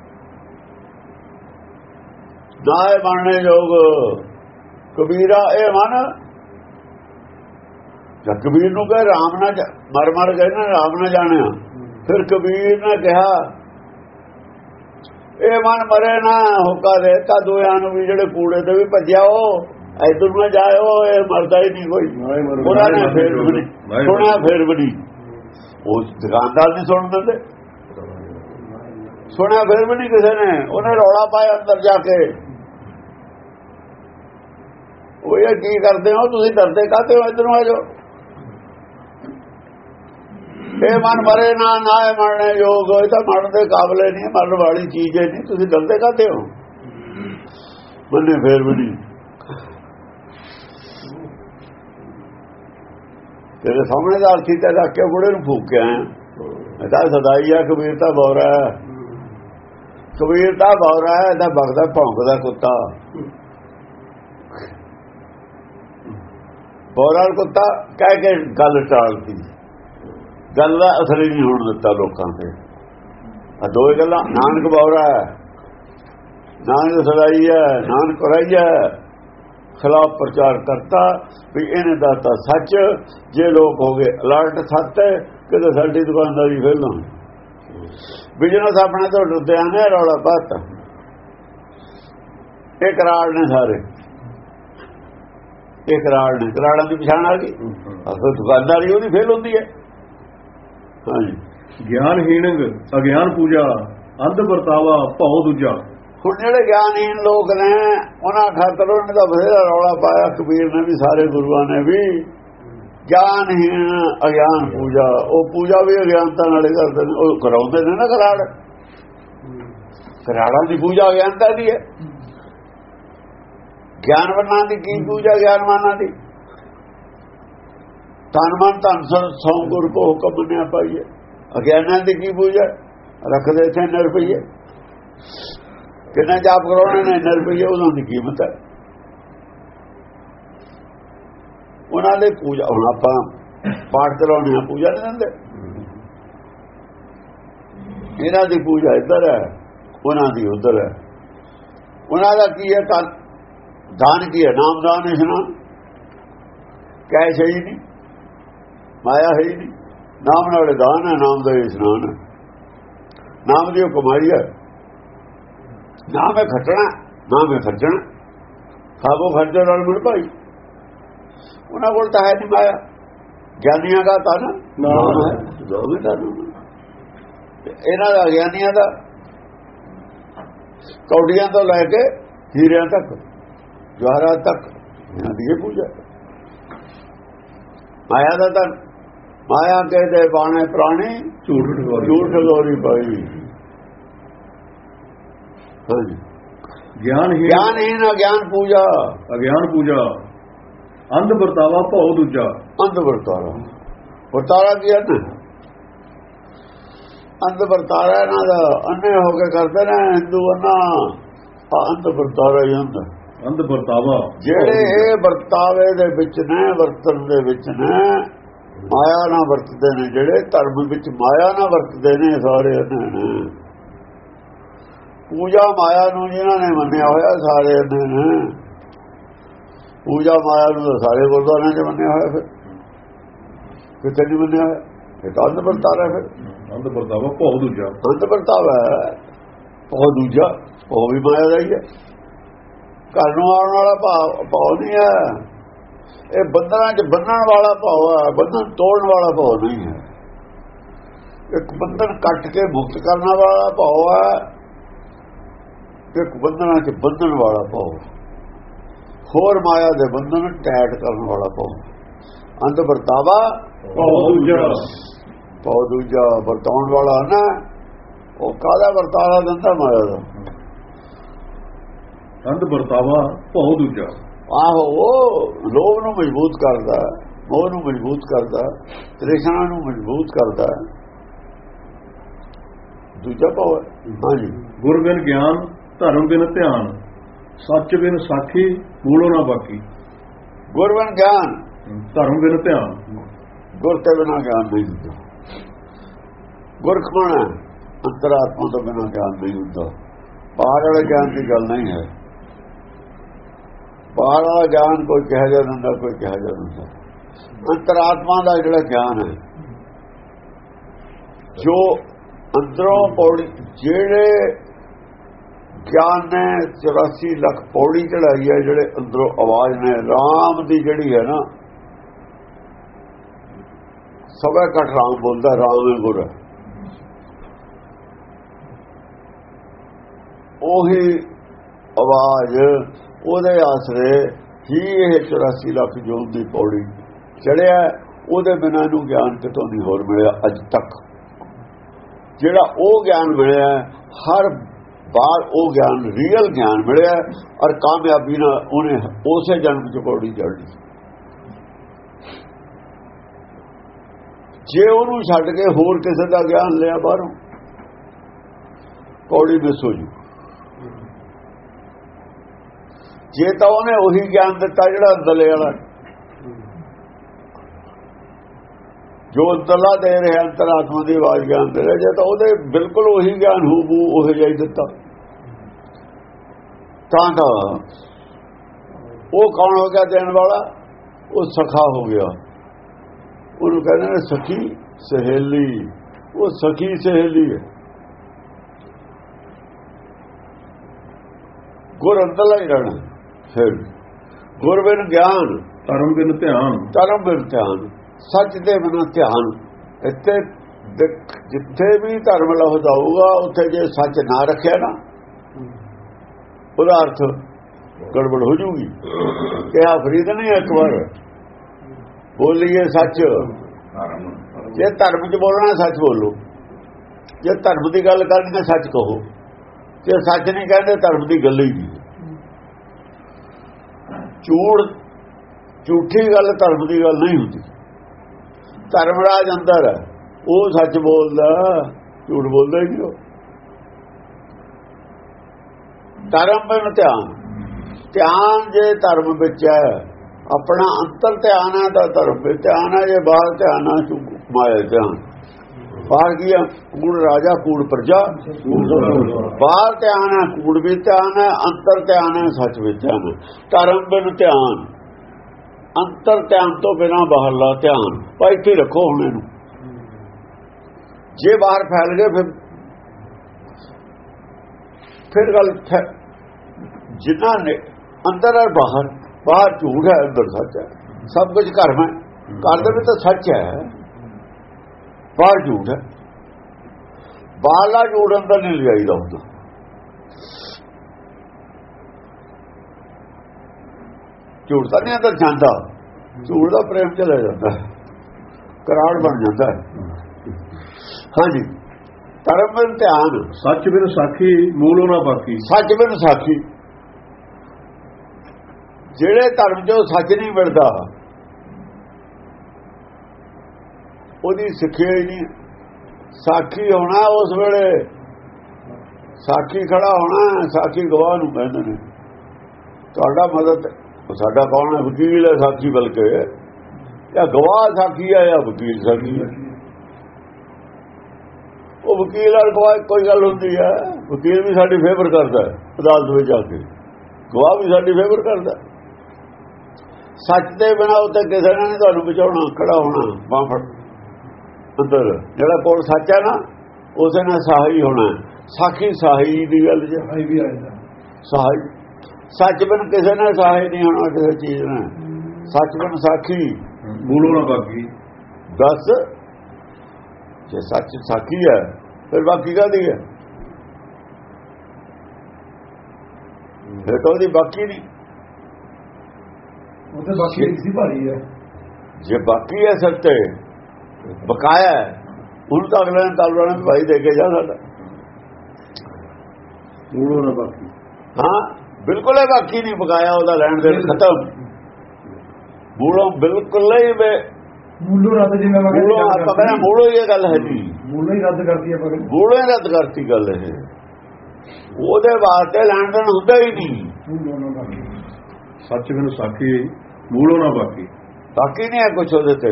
Speaker 2: ਨਾ ਇਹ ਬਣਨੇ ਯੋਗ ਕਬੀਰਾ ਇਹ ਮਨ, ਜਦ ਕਬੀਰ ਨੂੰ ਕਹੇ ਰਾਮ ਨਾ ਮਰ ਮਰ ਗਏ ਨਾ ਰਾਮ ਨਾ ਜਾਣਿਆ, ਫਿਰ ਕਬੀਰ ਨੇ ਕਿਹਾ ਇਹ ਮਨ ਮਰੇ ਨਾ ਹੋਕਾ ਦੇਤਾ ਦੋਆਂ ਨੂੰ ਵੀ ਜਿਹੜੇ ਕੂੜੇ ਤੇ ਵੀ ਭੱਜਿਆ ਉਹ ਇੱਧਰ ਨਾ ਜਾਇਓ, ਇਹ ਮਰਦਾ ਹੀ ਨਹੀਂ ਕੋਈ। ਉਹਨਾਂ ਨੇ ਫੇਰ ਬਣੀ ਸੁਣਿਆ, ਫੇਰ ਬਣੀ ਉਹ ਦੁਕਾਨਦਾਰ ਨਹੀਂ ਸੁਣ ਦਿੰਦੇ, ਸੁਣਿਆ ਫੇਰ ਵੀ ਨਹੀਂ ਕਿਸੇ ਨੇ। ਉਹਨੇ ਰੌਲਾ ਪਾਇਆ ਅੰਦਰ ਜਾ ਕੇ, ਉਹ ਇਹ ਕੀ ਕਰਦੇ ਹੋ ਤੁਸੀਂ, ਡਰਦੇ ਕਾਹਤੇ ਹੋ, ਇੱਧਰ ਨੂੰ ਆ ਜਾਓ। ਇਹ ਮਨ ਮਰੇ ਨਾ ਨਾ ਇਹ ਮਰਨੇ ਯੋਗ, ਇਹ ਤਾਂ ਮਰਨ ਦੇ ਕਾਬਲੇ ਨਹੀਂ, ਮਰਨ ਵਾਲੀ ਚੀਜ਼ ਹੈ ਨਹੀਂ, ਤੁਸੀਂ ਡਰਦੇ ਕਾਹਤੇ ਹੋ। ਮੰਨੇ ਫੇਰ ਵੀ ਨਹੀਂ। ਤੇਰੇ ਸਾਹਮਣੇ ਦਾ ਅਰਥੀ ਤੇ ਰੱਖ ਕੇ ਬੁੜੇ ਨੂੰ ਫੂਕ ਕੇ ਆਇਆ, ਇਹਦਾ ਸਦਾਈ ਆ। ਕਬੀਰ ਤਾਂ ਬੌਰਾ ਹੈ, ਕਬੀਰ ਤਾਂ ਬੌਰਾ ਹੈ, ਇਹਦਾ ਬਗਦਾ ਭੌਂਕਦਾ ਕੁੱਤਾ। ਬੌਰਾ ਕੁੱਤਾ ਕਹਿ ਕੇ ਗੱਲ ਟਾਲਤੀ, ਗੱਲ ਦਾ ਅਸਰ ਹੀ ਨਹੀਂ ਹੋਣ ਦਿੱਤਾ ਲੋਕਾਂ ਤੇ। ਆ ਦੋ ਗੱਲਾਂ, ਨਾਨਕ ਬੌਰਾ ਹੈ, ਨਾਨਕ ਸਦਾਈ ਹੈ, ਨਾਨਕ ਰਾਈ ਹੈ। ਖਿਲਾਫ ਪ੍ਰਚਾਰ ਕਰਤਾ ਵੀ ਇਹਨੇ ਦਾਤਾ ਸੱਚ। ਜੇ ਲੋਕ ਹੋ ਗਏ ਅਲਰਟ ਸੱਤ ਹੈ, ਕਿਤੇ ਸਾਡੀ ਦੁਕਾਨਦਾਰੀ ਫੇਲ ਨਾ ਬਿਜਨਸ ਆਪਣੇ ਤੋਂ ਡਰਦਿਆਂ ਨੇ ਰੌਲਾ ਪਾਤਾ। ਇਹ ਕਰਾੜ ਨੇ ਸਾਰੇ, ਇਹ ਕਰਾੜ ਨੇ, ਕਰਾੜਾਂ ਦੀ ਪਛਾਣ ਆ ਗਈ। ਅਸਲ ਦੁਕਾਨਦਾਰੀ ਉਹਦੀ ਫੇਲ ਹੁੰਦੀ ਹੈ। ਹਾਂਜੀ
Speaker 1: ਗਿਆਨਹੀਣ ਅਗਿਆਨ ਪੂਜਾ, ਅੰਧ ਵਰਤਾਵਾ ਭਉ ਦੂਜਾ।
Speaker 2: ਹੁਣ ਜਿਹੜੇ ਗਿਆਨਹੀਣ ਲੋਕ ਨੇ ਉਹਨਾਂ ਖਾਤਰ ਉਹਨੇ ਤਾਂ ਬਥੇਰਾ ਰੌਲਾ ਪਾਇਆ ਕਬੀਰ ਨੇ ਵੀ, ਸਾਰੇ ਗੁਰੂਆਂ ਨੇ ਵੀ। ਗਿਆਨਹੀਣ ਅਗਿਆਨ ਪੂਜਾ, ਉਹ ਪੂਜਾ ਵੀ ਅਗਿਆਨਤਾ ਨਾਲੇ ਕਰਦੇ ਨੇ, ਉਹ ਕਰਾਉਂਦੇ ਨੇ ਨਾ ਕਰਾੜ। ਕਰਾੜਾਂ ਦੀ ਪੂਜਾ ਅਗਿਆਨਤਾ ਦੀ ਹੈ, ਗਿਆਨਵਾਨਾਂ ਦੀ ਕੀ ਪੂਜਾ ਗਿਆਨਵਾਨਾਂ ਦੀ। ਤਨ ਮਨ ਧਨ ਸੌ ਗੁਰ ਕੋ ਹੁਕਮ ਮੰਨਿਆ ਪਾਈਏ। ਅਗਿਆਨਾਂ ਦੀ ਕੀ ਪੂਜਾ, ਰੱਖਦੇ ਇੱਥੇ ਇੰਨੇ ਰੁਪਈਏ, ਕਿੰਨਾ ਜਾਪ ਕਰਾਉਣੇ ਨੇ ਇੰਨੇ ਰੁਪਈਏ, ਉਹਨਾਂ ਦੀ ਕੀਮਤ ਹੈ ਉਹਨਾਂ ਦੇ ਪੂਜਾ। ਹੁਣ ਆਪਾਂ ਪਾਠ ਕਰਾਉਣੇ ਆ, ਪੂਜਾ ਨਹੀਂ ਦਿੰਦੇ। ਇਹਨਾਂ ਦੀ ਪੂਜਾ ਇੱਧਰ ਹੈ, ਉਹਨਾਂ ਦੀ ਉੱਧਰ ਹੈ। ਉਹਨਾਂ ਦਾ ਕੀ ਹੈ, ਤਾਂ ਦਾਨ ਕੀ ਹੈ, ਨਾਮਦਾਨ ਇਸ਼ਨਾਨ। ਕੈਸ਼ ਹੈ ਹੀ ਨਹੀਂ, ਮਾਇਆ ਹੈ ਹੀ ਨਹੀਂ, ਨਾਮ ਨਾਲ ਦਾਨ ਹੈ, ਨਾਮ ਦਾ ਇਸ਼ਨਾਨ ਹੈ। ਨਾਮ ਦੀ ਉਹ ਕਮਾਈ ਹੈ, ਨਾਮ ਹੈ ਖੱਟਣਾ, ਨਾਮ ਹੈ ਖਰਚਣਾ। ਖਾਬੋ ਖਰਚੇ ਨਾਲ ਮਿਲ ਭਾਈ, ਉਹਨਾਂ ਕੋਲ ਤਾਂ ਹੈ ਨਹੀਂ ਮਾਇਆ। ਗਿਆਨੀਆਂ ਦਾ ਤਾਂ ਨਾਮ ਹੈ, ਇਹਨਾਂ ਦਾ ਗਿਆਨੀਆਂ ਦਾ ਕੌਡੀਆਂ ਤੋਂ ਲੈ ਕੇ ਹੀਰਿਆਂ ਤੱਕ, ਜਵਾਹਰਾਤ ਤੱਕ ਇਹਨਾਂ ਦੀ ਇਹ ਪੂਜਾ। ਮਾਇਆ ਦਾ ਤਾਂ ਮਾਇਆ ਕੇ ਦੇ ਬਾਣੇ ਪ੍ਰਾਣੀ, ਝੂਠ ਝੂਠ ਗੋਰੀ ਪਾਈ। ਹਾਂਜੀ
Speaker 1: ਗਿਆਨ ਹੀ
Speaker 2: ਗਿਆਨਹੀਣ ਅਗਿਆਨ ਪੂਜਾ,
Speaker 1: ਅਗਿਆਨ ਪੂਜਾ, ਅੰਧ ਵਰਤਾਵਾ ਭਉ ਦੂਜਾ।
Speaker 2: ਅੰਧ ਵਰਤਾਰਾ, ਵਰਤਾਰਾ ਕੀ ਹੈ? ਅੰਧ ਵਰਤਾਰਾ ਇਹਨਾਂ ਦਾ ਅੰਨੇ ਹੋ ਕੇ ਕਰਦੇ ਨੇ ਹਿੰਦੂ। ਅੰਨਾ ਅੰਧ ਵਰਤਾਰਾ ਹੀ ਹੁੰਦਾ,
Speaker 1: ਅੰਧ ਵਰਤਾਵਾ
Speaker 2: ਜਿਹੜੇ ਇਹ ਵਰਤਾਵੇ ਦੇ ਵਿੱਚ ਨੇ, ਵਰਤਨ ਦੇ ਵਿੱਚ ਨੇ, ਮਾਇਆ ਨਾਲ ਵਰਤਦੇ ਨੇ, ਜਿਹੜੇ ਧਰਮ ਵਿੱਚ ਮਾਇਆ ਨਾਲ ਵਰਤਦੇ ਨੇ ਸਾਰੇ ਨੇ। ਪੂਜਾ ਮਾਇਆ ਨੂੰ ਜਿਨ੍ਹਾਂ ਨੇ ਮੰਨਿਆ ਹੋਇਆ ਸਾਰੇ ਨੇ। ਪੂਜਾ ਮਾਇਆ ਨੂੰ ਸਾਰੇ ਗੁਰਦੁਆਰਿਆਂ 'ਚ ਮੰਨਿਆ ਹੋਇਆ, ਫਿਰ ਕਿਤੇ ਨਹੀਂ ਮੰਨਿਆ ਹੋਇਆ, ਇਹ ਤਾਂ ਅੰਧ ਵਰਤਾਵਾ। ਫਿਰ
Speaker 1: ਅੰਧ ਵਰਤਾਵਾ ਭਉ ਦੂਜਾ,
Speaker 2: ਅੰਧ ਵਰਤਾਵਾ ਭਉ ਦੂਜਾ, ਉਹ ਵੀ ਮਾਇਆ ਦਾ ਹੀ ਹੈ। ਘਰ ਨੂੰ ਆਉਣ ਵਾਲਾ ਭਾਵ ਭਾਵ ਨਹੀਂ ਹੈ, ਇਹ ਬੰਧਨਾਂ 'ਚ ਬੰਨਣ ਵਾਲਾ ਭਾਵ ਹੈ, ਬੰਧਨ ਤੋੜਨ ਵਾਲਾ ਭਾਵ ਨਹੀਂ ਹੈ। ਇੱਕ ਬੰਧਨ ਕੱਟ ਕੇ ਮੁਕਤ ਕਰਨ ਵਾਲਾ ਭਾਵ ਹੈ, ਇੱਕ ਬੰਧਨਾਂ 'ਚ ਬੰਨਣ ਵਾਲਾ ਭਾਵ, ਹੋਰ ਮਾਇਆ ਦੇ ਬੰਧਨ ਟੈਟ ਕਰਨ ਵਾਲਾ ਭਾਵ। ਅੰਧ ਵਰਤਾਵਾ
Speaker 1: ਭਉ ਦੂਜਾ,
Speaker 2: ਭਉ ਦੂਜਾ ਵਰਤਾਉਣ ਵਾਲਾ ਨਾ, ਉਹ ਕਾਹਦਾ ਵਰਤਾਵਾ ਦਿੰਦਾ ਮਾਇਆ ਦਾ।
Speaker 1: ਅੰਧ ਵਰਤਾਵਾ ਭਉ ਦੂਜਾ,
Speaker 2: ਆਹੋ ਉਹ ਲੋਭ ਨੂੰ ਮਜ਼ਬੂਤ ਕਰਦਾ, ਮੋਹ ਨੂੰ ਮਜ਼ਬੂਤ ਕਰਦਾ, ਤ੍ਰਿਸ਼ਨਾ ਨੂੰ ਮਜ਼ਬੂਤ ਕਰਦਾ, ਦੂਜਾ ਭਾਵ। ਹਾਂਜੀ,
Speaker 1: ਗੁਰ ਬਿਨ ਗਿਆਨ ਧਰਮ ਬਿਨ ਧਿਆਨ, ਸੱਚ ਬਿਨ ਸਾਖੀ ਮੂਲੋਂ ਨਾ ਬਾਕੀ।
Speaker 2: ਗੁਰ ਬਿਨ ਗਿਆਨ
Speaker 1: ਧਰਮ ਬਿਨ ਧਿਆਨ,
Speaker 2: ਗੁਰ ਤੇ ਬਿਨਾਂ ਗਿਆਨ ਨਹੀਂ ਹੁੰਦਾ। ਗੁਰ ਕੌਣ ਹੈ? ਅੰਤਰਾਤਮਾ ਤੋਂ ਬਿਨਾਂ ਗਿਆਨ ਨਹੀਂ ਹੁੰਦਾ। ਬਾਹਰ ਵਾਲੇ ਗਿਆਨ ਦੀ ਗੱਲ ਨਹੀਂ ਹੈ। ਬਾਹਰ ਵਾਲਾ ਗਿਆਨ ਕੋਈ ਕਿਹਾ ਜਾ ਦਿੰਦਾ, ਕੋਈ ਕਿਹਾ ਜਾ ਦਿੰਦਾ। ਅੰਤਰਾਤਮਾ ਦਾ ਜਿਹੜਾ ਗਿਆਨ ਹੈ, ਜੋ ਅੰਦਰੋਂ ਪੌੜੀ, ਜਿਹੜੇ ਗਿਆਨ ਨੇ ਚੁਰਾਸੀ ਲੱਖ ਪੌੜੀ ਚੜਾਈ ਹੈ, ਜਿਹੜੇ ਅੰਦਰੋਂ ਆਵਾਜ਼ ਨੇ ਰਾਮ ਦੀ ਜਿਹੜੀ ਹੈ ਨਾ, ਸਭਾ ਘਟ ਰਾਮ ਬੋਲਦਾ, ਰਾਮ ਹੈ ਗੁਰ। ਉਹੀ ਆਵਾਜ਼, ਉਹਦੇ ਆਸਰੇ ਹੀ ਇਹ ਚੁਰਾਸੀ ਲੱਖ ਜੋਤ ਦੀ ਪੌੜੀ ਚੜਿਆ। ਉਹਦੇ ਬਿਨਾਂ ਨੂੰ ਗਿਆਨ ਕਿਤੋਂ ਨਹੀਂ ਹੋਰ ਮਿਲਿਆ ਅੱਜ ਤੱਕ। ਜਿਹੜਾ ਉਹ ਗਿਆਨ ਮਿਲਿਆ, ਹਰ ਬਾਰ ਉਹ ਗਿਆਨ ਰੀਅਲ ਗਿਆਨ ਮਿਲਿਆ, ਔਰ ਕਾਮਯਾਬੀ ਨਾਲ ਉਹਨੇ ਉਸੇ ਜਨਮ ਚ ਪੌੜੀ ਚੜ੍ਹੀ। ਜੇ ਉਹਨੂੰ ਛੱਡ ਕੇ ਹੋਰ ਕਿਸੇ ਦਾ ਗਿਆਨ ਲਿਆ ਬਾਹਰੋਂ, ਪੌੜੀ ਮਿਸ ਹੋ ਜੂ। ਜੇ ਤਾਂ ਉਹਨੇ ਉਹੀ ਗਿਆਨ ਦਿੱਤਾ ਜਿਹੜਾ ਅੰਦਰਲੇ ਵਾਲਾ, ਜੋ ਅੰਦਰਲਾ ਦੇ ਰਿਹਾ, ਅੰਤਰਾਤਮਾ ਦੀ ਆਵਾਜ਼ ਗਿਆਨ ਦੇ ਰਿਹਾ, ਜੇ ਤਾਂ ਉਹਦੇ ਬਿਲਕੁਲ ਉਹੀ ਗਿਆਨ ਹੂਬੂ ਉਹ ਜਿਹਾ ਹੀ ਦਿੱਤਾ, ਤਾਂ ਤਾਂ ਉਹ ਕੌਣ ਹੋ ਗਿਆ ਦੇਣ ਵਾਲਾ? ਉਹ ਸਖਾ ਹੋ ਗਿਆ। ਉਹਨੂੰ ਕਹਿੰਦੇ ਨੇ ਸਖੀ ਸਹੇਲੀ। ਉਹ ਸਖੀ ਸਹੇਲੀ ਹੈ। ਗੁਰ ਅੰਦਰਲਾ ਹੀ ਰਹਿਣਾ। ਫਿਰ ਗੁਰ ਬਿਨ ਗਿਆਨ,
Speaker 1: ਧਰਮ ਬਿਨ ਧਿਆਨ,
Speaker 2: ਧਰਮ ਬਿਨ ਧਿਆਨ, ਸੱਚ ਦੇ ਬਿਨਾਂ ਧਿਆਨ। ਇੱਥੇ ਜਿੱਥੇ ਵੀ ਧਰਮ ਲਫ਼ਜ਼ ਆਊਗਾ, ਉੱਥੇ ਜੇ ਸੱਚ ਨਾ ਰੱਖਿਆ ਨਾ, ਉਹਦਾ ਅਰਥ ਗੜਬੜ ਹੋ ਜੂਗੀ। ਕਿਹਾ ਫਰੀਦ ਨਹੀਂ ਇੱਕ ਵਾਰ, ਬੋਲੀਏ ਸੱਚ। ਜੇ ਧਰਮ 'ਚ ਬੋਲਣਾ ਸੱਚ ਬੋਲੋ, ਜੇ ਧਰਮ ਦੀ ਗੱਲ ਕਰਨੀ ਤਾਂ ਸੱਚ ਕਹੋ। ਜੇ ਸੱਚ ਨਹੀਂ ਕਹਿੰਦੇ, ਧਰਮ ਦੀ ਗੱਲ ਹੀ ਨਹੀਂ। ਝੂਠ, ਝੂਠੀ ਗੱਲ ਧਰਮ ਦੀ ਗੱਲ ਨਹੀਂ ਹੁੰਦੀ। ਧਰਮਰਾਜ ਅੰਦਰ ਹੈ, ਉਹ ਸੱਚ ਬੋਲਦਾ, ਝੂਠ ਬੋਲਦਾ ਹੀ ਨਹੀਂ। ਉਹ ਧਰਮ ਬਿਨ ਧਿਆਨ, ਧਿਆਨ ਜੇ ਧਰਮ ਵਿੱਚ ਹੈ, ਆਪਣਾ ਅੰਤਰ ਧਿਆਨ ਹੈ ਤਾਂ ਧਰਮ ਵਿੱਚ ਧਿਆਨ ਹੈ। ਜੇ ਬਾਹਰ ਧਿਆਨ ਹੈ, ਮਾਇਆ ਧਿਆਨ। ਬਾਹਰ ਕੀ ਹੈ? ਕੂੜ ਰਾਜਾ ਕੂੜ ਪ੍ਰਜਾ। ਬਾਹਰ ਧਿਆਨ ਹੈ, ਕੂੜ ਵੀ ਧਿਆਨ ਹੈ, ਅੰਤਰ ਧਿਆਨ ਹੈ, ਸੱਚ ਵਿੱਚ ਧਿਆਨ ਹੈ। ਧਰਮ ਬਿਨ ਧਿਆਨ, ਅੰਤਰ ਧਿਆਨ ਤੋਂ ਬਿਨਾਂ ਬਾਹਰਲਾ ਧਿਆਨ। ਭਾਈ ਇੱਥੇ ਰੱਖੋ ਹੁਣ ਇਹਨੂੰ। ਜੇ ਬਾਹਰ ਫੈਲ ਗਏ, ਫਿਰ ਫਿਰ ਗੱਲ ਜਿਨ੍ਹਾਂ ਨੇ ਅੰਦਰ ਔਰ ਬਾਹਰ, ਬਾਹਰ ਝੂਠ ਹੈ, ਅੰਦਰ ਸੱਚ ਹੈ। ਸਭ ਕੁਝ ਘਰ में, ਘਰ ਦੇ ਵਿੱਚ ਤਾਂ ਸੱਚ ਹੈ, ਬਾਹਰ ਝੂਠ ਹੈ। ਬਾਹਰਲਾ ਝੂਠ ਅੰਦਰ ਨਹੀਂ ਲਿਆਈਦਾ ਹੁੰਦਾ। ਝੂਠ ਤਾਂ ਨਹੀਂ ਅੰਦਰ ਜਾਂਦਾ, ਝੂਠ ਦਾ ਪ੍ਰੇਮ ਚਲਾ ਜਾਂਦਾ, ਕਰਾੜ ਬਣ ਜਾਂਦਾ। ਹਾਂਜੀ, ਧਰਮ ਬਿਨ ਧਿਆਨ,
Speaker 1: ਸੱਚ ਬਿਨ ਸਾਖੀ ਮੂਲੋਂ ਨਾ ਬਾਕੀ।
Speaker 2: ਸੱਚ ਬਿਨ ਸਾਖੀ, ਜਿਹੜੇ ਧਰਮ ਚੋਂ ਸੱਚ ਨਹੀਂ ਮਿਲਦਾ, ਉਹਦੀ ਸਿੱਖਿਆ ਹੀ ਨਹੀਂ। ਸਾਖੀ ਹੋਣਾ ਉਸ ਵੇਲੇ, ਸਾਖੀ ਖੜਾ ਹੋਣਾ, ਸਾਖੀ ਗਵਾਹ ਨੂੰ ਕਹਿੰਦੇ ਨੇ। ਤੁਹਾਡਾ ਮਦਦ ਸਾਡਾ ਕੌਣ ਹੈ? ਵਕੀਲ ਹੈ ਸਾਖੀ, ਬਲਕਿ ਜਾਂ ਗਵਾਹ ਸਾਖੀ ਹੈ ਜਾਂ ਵਕੀਲ ਸਾਖੀ ਹੈ। ਉਹ ਵਕੀਲ ਨਾਲ ਗਵਾਹ ਕੋਈ ਗੱਲ ਹੁੰਦੀ ਹੈ? ਵਕੀਲ ਵੀ ਸਾਡੀ ਫੇਵਰ ਕਰਦਾ ਅਦਾਲਤ ਵਿੱਚ ਆ ਕੇ, ਗਵਾਹ ਵੀ ਸਾਡੀ ਫੇਵਰ ਕਰਦਾ। ਸੱਚ ਦੇ ਬਿਨਾਂ ਉੱਤੇ ਕਿਸੇ ਨੇ ਨਹੀਂ ਤੁਹਾਨੂੰ ਬਚਾਉਣਾ, ਖੜਾ ਹੋਣਾ ਬਾਂਹ ਫੜ ਅੰਦਰ। ਜਿਹੜਾ ਕੋਲ ਸੱਚ ਹੈ ਨਾ ਉਸੇ ਨਾਲ ਸਹਾਈ ਹੋਣਾ। ਸਾਖੀ ਸਹਾਈ ਦੀ ਗੱਲ ਜੇ ਵੀ ਆ ਜਾਂਦਾ, ਸਹਾਈ ਸੱਚ ਬਿਨ ਕਿਸੇ ਨੇ ਸਹਾਈ ਨਹੀਂ ਹੋਣਾ ਕਿਸੇ ਚੀਜ਼ ਨੇ। ਸੱਚ ਬਿਨ ਸਾਖੀ
Speaker 1: ਬੋਲੋ ਨਾ ਬਾਕੀ।
Speaker 2: ਦੱਸ ਜੇ ਸੱਚ ਸਾਖੀ ਹੈ ਫਿਰ ਬਾਕੀ ਕਾਹਦੀ ਹੈ? ਫਿਰ ਤਾਂ ਉਹਦੀ ਬਾਕੀ ਨਹੀਂ,
Speaker 3: ਉਹ ਤੇ ਬਾਕੀ ਸੀ ਭਾਰੀ ਹੈ।
Speaker 2: ਜੇ ਬਾਕੀ ਹੈ ਸੱਤੇ ਬਕਾਇਆ ਹੁਣ ਤਾਂ ਅਗਲੇ ਨੇ ਤਾਲਵਾਂ ਨੇ ਭਾਈ ਦੇ ਕੇ ਜਾ ਸਾਡਾ।
Speaker 1: ਬੋਲੋ ਨਾ ਬਾਕੀ।
Speaker 2: ਹਾਂ ਬਿਲਕੁਲ ਹੈ, ਬਾਕੀ ਨਹੀਂ, ਬਕਾਇਆ ਉਹਦਾ ਲੈਣ ਦੇਣ ਖਤਮ। ਮੂਲੋਂ ਬਿਲਕੁਲ ਹੀ ਬੇ
Speaker 3: ਮੂਲੋਂ ਰੱਦ, ਜਿਵੇਂ ਮੈਂ
Speaker 2: ਮੂਲੋਂ ਆਪਾਂ ਕਹਿੰਦੇ ਮੂਲੋਂ ਹੀ ਇਹ ਗੱਲ ਹੈ ਜੀ,
Speaker 3: ਮੂਲੋਂ ਹੀ ਰੱਦ ਕਰਤੀ ਆਪਾਂ,
Speaker 2: ਮੂਲੋਂ ਹੀ ਰੱਦ ਕਰਤੀ ਗੱਲ ਇਹ। ਉਹਦੇ ਵਾਸਤੇ ਲੈਣ ਦੇਣ ਹੁੰਦਾ ਹੀ ਨਹੀਂ।
Speaker 1: ਸੱਚ ਬਿਨ ਸਾਖੀ ਮੂਲੋਂ ਨਾ ਬਾਕੀ,
Speaker 2: ਬਾਕੀ ਨਹੀਂ ਹੈ ਕੁਛ ਉਹਦੇ ਤੇ।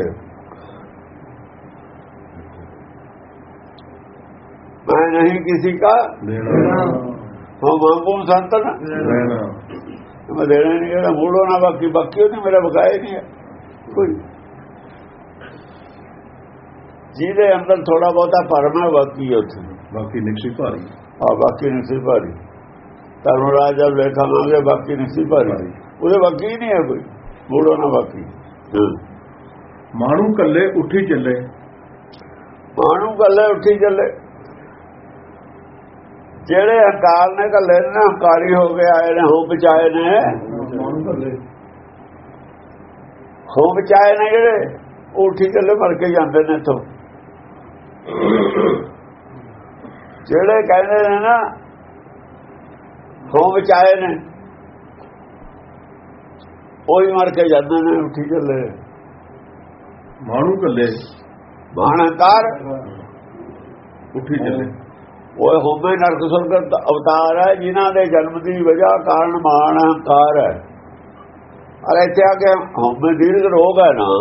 Speaker 2: ਮੈਂ ਨਹੀਂ ਕਿਸੇ ਕਾ
Speaker 1: ਦੇਣਾ
Speaker 2: ਹਾਂ ਮੰਗੂ ਸੰਤਨ
Speaker 1: ਰਹਿਣਾ,
Speaker 2: ਮੈਂ ਦੇਣਾ ਨਹੀਂ ਜਿਹੜਾ ਮੂਲੋਂ ਨਾ ਬਾਕੀ। ਬਾਕੀ ਉਹਨੇ ਮੇਰਾ ਬਕਾਇਆ ਨਹੀਂ ਹੈ ਕੋਈ। ਜਿਹਦੇ ਅੰਦਰ ਥੋੜਾ ਬਹੁਤਾ ਭਰਮ ਹੈ ਬਾਕੀ ਉੱਥੇ,
Speaker 1: ਬਾਕੀ ਨਿਕਸੀ ਭਾਰੀ।
Speaker 2: ਹਾਂ ਬਾਕੀ ਨਹੀਂ ਭਾਰੀ। ਧਰਮ ਰਾਜ ਜਦ ਲੇਖਾ ਮੰਗੇ ਬਾਕੀ ਨਹੀਂ ਭਾਰੀ, ਉਹਦੇ ਬਾਕੀ ਨਹੀਂ ਹੈ ਕੋਈ। ਮੂਲੋਂ ਨਾ ਬਾਕੀ।
Speaker 1: ਮਾਣੂ ਕੱਲੇ ਉੱਠੀ ਚੱਲੇ,
Speaker 2: ਮਾਣੂ ਕੱਲੇ ਉੱਠੀ ਚੱਲੇ। ਜਿਹੜੇ ਹੰਕਾਰ ਨੇ ਕੱਲੇ ਨੇ ਹੰਕਾਰੀ ਹੋ ਗਏ ਆਏ ਨੇ, ਹੋ ਬਚਾਏ ਨੇ, ਹੋ ਬਚਾਏ ਨੇ ਜਿਹੜੇ ਉੱਠੀ ਚੱਲੇ ਮਰ ਕੇ ਜਾਂਦੇ ਨੇ ਇੱਥੋਂ। ਜਿਹੜੇ ਕਹਿੰਦੇ ਨੇ ਨਾ ਹੋ ਬਚਾਏ ਨੇ ਉਹੀ ਮਰ ਕੇ ਜਾਂਦੇ ਨੇ ਉੱਠੀ ਚੱਲੇ।
Speaker 1: ਮਾਣੂ ਕੱਲੇ
Speaker 2: ਮਾਣ ਹੰਕਾਰ
Speaker 1: ਉੱਠੀ ਚੱਲੇ।
Speaker 2: ਉਹ ਹੋਮੇ ਨਰਕ ਸੁਰਗਤ ਅਵਤਾਰ ਹੈ ਜਿਨ੍ਹਾਂ ਦੇ ਜਨਮ ਦੀ ਵਜ੍ਹਾ ਕਾਰਨ ਮਾਣ ਹੰਕਾਰ ਹੈ। ਅਰੇ ਇੱਥੇ ਆ ਕੇ ਹੋਮੇ ਦੀਰਘ ਰੋਗ ਹੈ ਨਾ,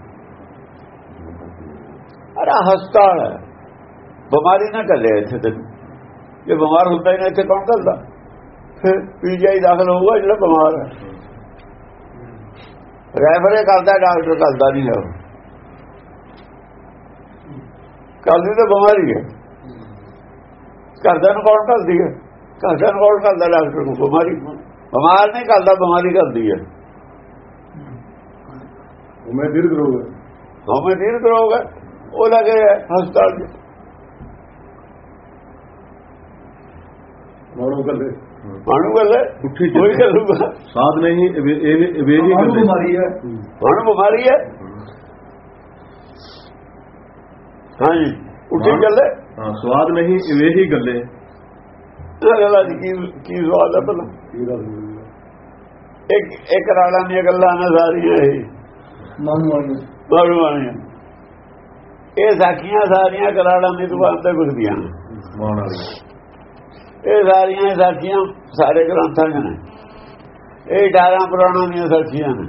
Speaker 2: ਅਰੇ ਹਸਪਤਾਲ ਹੈ, ਬਿਮਾਰੀ ਨਾ ਕੱਲੇ ਇੱਥੇ ਤੱਕ। ਜੇ ਬਿਮਾਰ ਹੁੰਦਾ ਹੀ ਨਾ ਇੱਥੇ ਕੌਣ ਕਰਦਾ? ਫਿਰ ਪੀਜੀਆਈ ਦਾਖਲ ਹੋਊਗਾ ਜਿਹੜਾ ਬਿਮਾਰ ਹੈ। ਰੈਫਰੇ ਕਰਦਾ ਡਾਕਟਰ, ਕਰਦਾ ਨਹੀਂ ਹੈ। ਕਰਦੀ ਤਾਂ ਬਿਮਾਰੀ ਹੈ, ਘਰਦਿਆਂ ਨੂੰ ਕੌਣ ਕਰਦੀ ਹੈ? ਘਰਦਿਆਂ ਨੂੰ ਕੌਣ ਕਰਦਾ? ਡਾਕਟਰ ਨੂੰ। ਬਿਮਾਰੀ ਬਿਮਾਰ ਨਹੀਂ ਕਰਦਾ, ਬਿਮਾਰੀ ਕਰਦੀ ਹੈ।
Speaker 1: ਮੈਂ ਦੀਰਘ ਰੋਗ ਹੈ,
Speaker 2: ਹੋਮੇ ਦੀਰਘ ਰੋਗ ਹੈ, ਉਹ ਲੱਗੇ ਹਸਪਤਾਲ ਚ।
Speaker 1: ਮਾਣੂ ਕੱਲੇ
Speaker 2: ਮਾਣੂ ਗੱਲੇ
Speaker 1: ਉੱਠੀ
Speaker 2: ਕੋਈ ਕਰੂਗਾ
Speaker 1: ਸਾਧ ਨਹੀਂ। ਇਹ ਵੀ
Speaker 3: ਬਿਮਾਰੀ ਹੈ,
Speaker 2: ਮਾਣੂ ਬਿਮਾਰੀ ਹੈ। ਹਾਂਜੀ ਉੱਠੀ ਚੱਲੇ।
Speaker 1: ਹਾਂ ਸਵਾਦ ਨਹੀਂ ਇਹ ਹੀ ਗੱਲੇ।
Speaker 2: ਗੱਲਾਂ ਦੀ ਕੀ ਕੀ ਸਵਾਦ ਹੈ ਭਲਾ? ਇੱਕ ਇੱਕ ਰਾਲਾਂ ਦੀਆਂ ਗੱਲਾਂ ਨੇ ਸਾਰੀਆਂ ਇਹ
Speaker 3: ਮਾਣੂ ਵਾਲੀਆਂ
Speaker 2: ਮਾਣੂ ਵਾਲੀਆਂ। ਇਹ ਸਾਖੀਆਂ ਸਾਰੀਆਂ ਕਰਾੜਾਂ ਦੀ ਦੁਕਾਨ ਤੇ ਵਿਕਦੀਆਂ ਨੇ।
Speaker 1: ਮਾਣ ਵਾਲੀ
Speaker 2: ਇਹ ਸਾਰੀਆਂ ਸਾਖੀਆਂ ਸਾਰੇ ਗ੍ਰੰਥਾਂ ਚ ਨੇ। ਇਹ ਅਠਾਰਾਂ ਪੁਰਾਣਾਂ ਦੀਆਂ ਸਾਖੀਆਂ ਨੇ।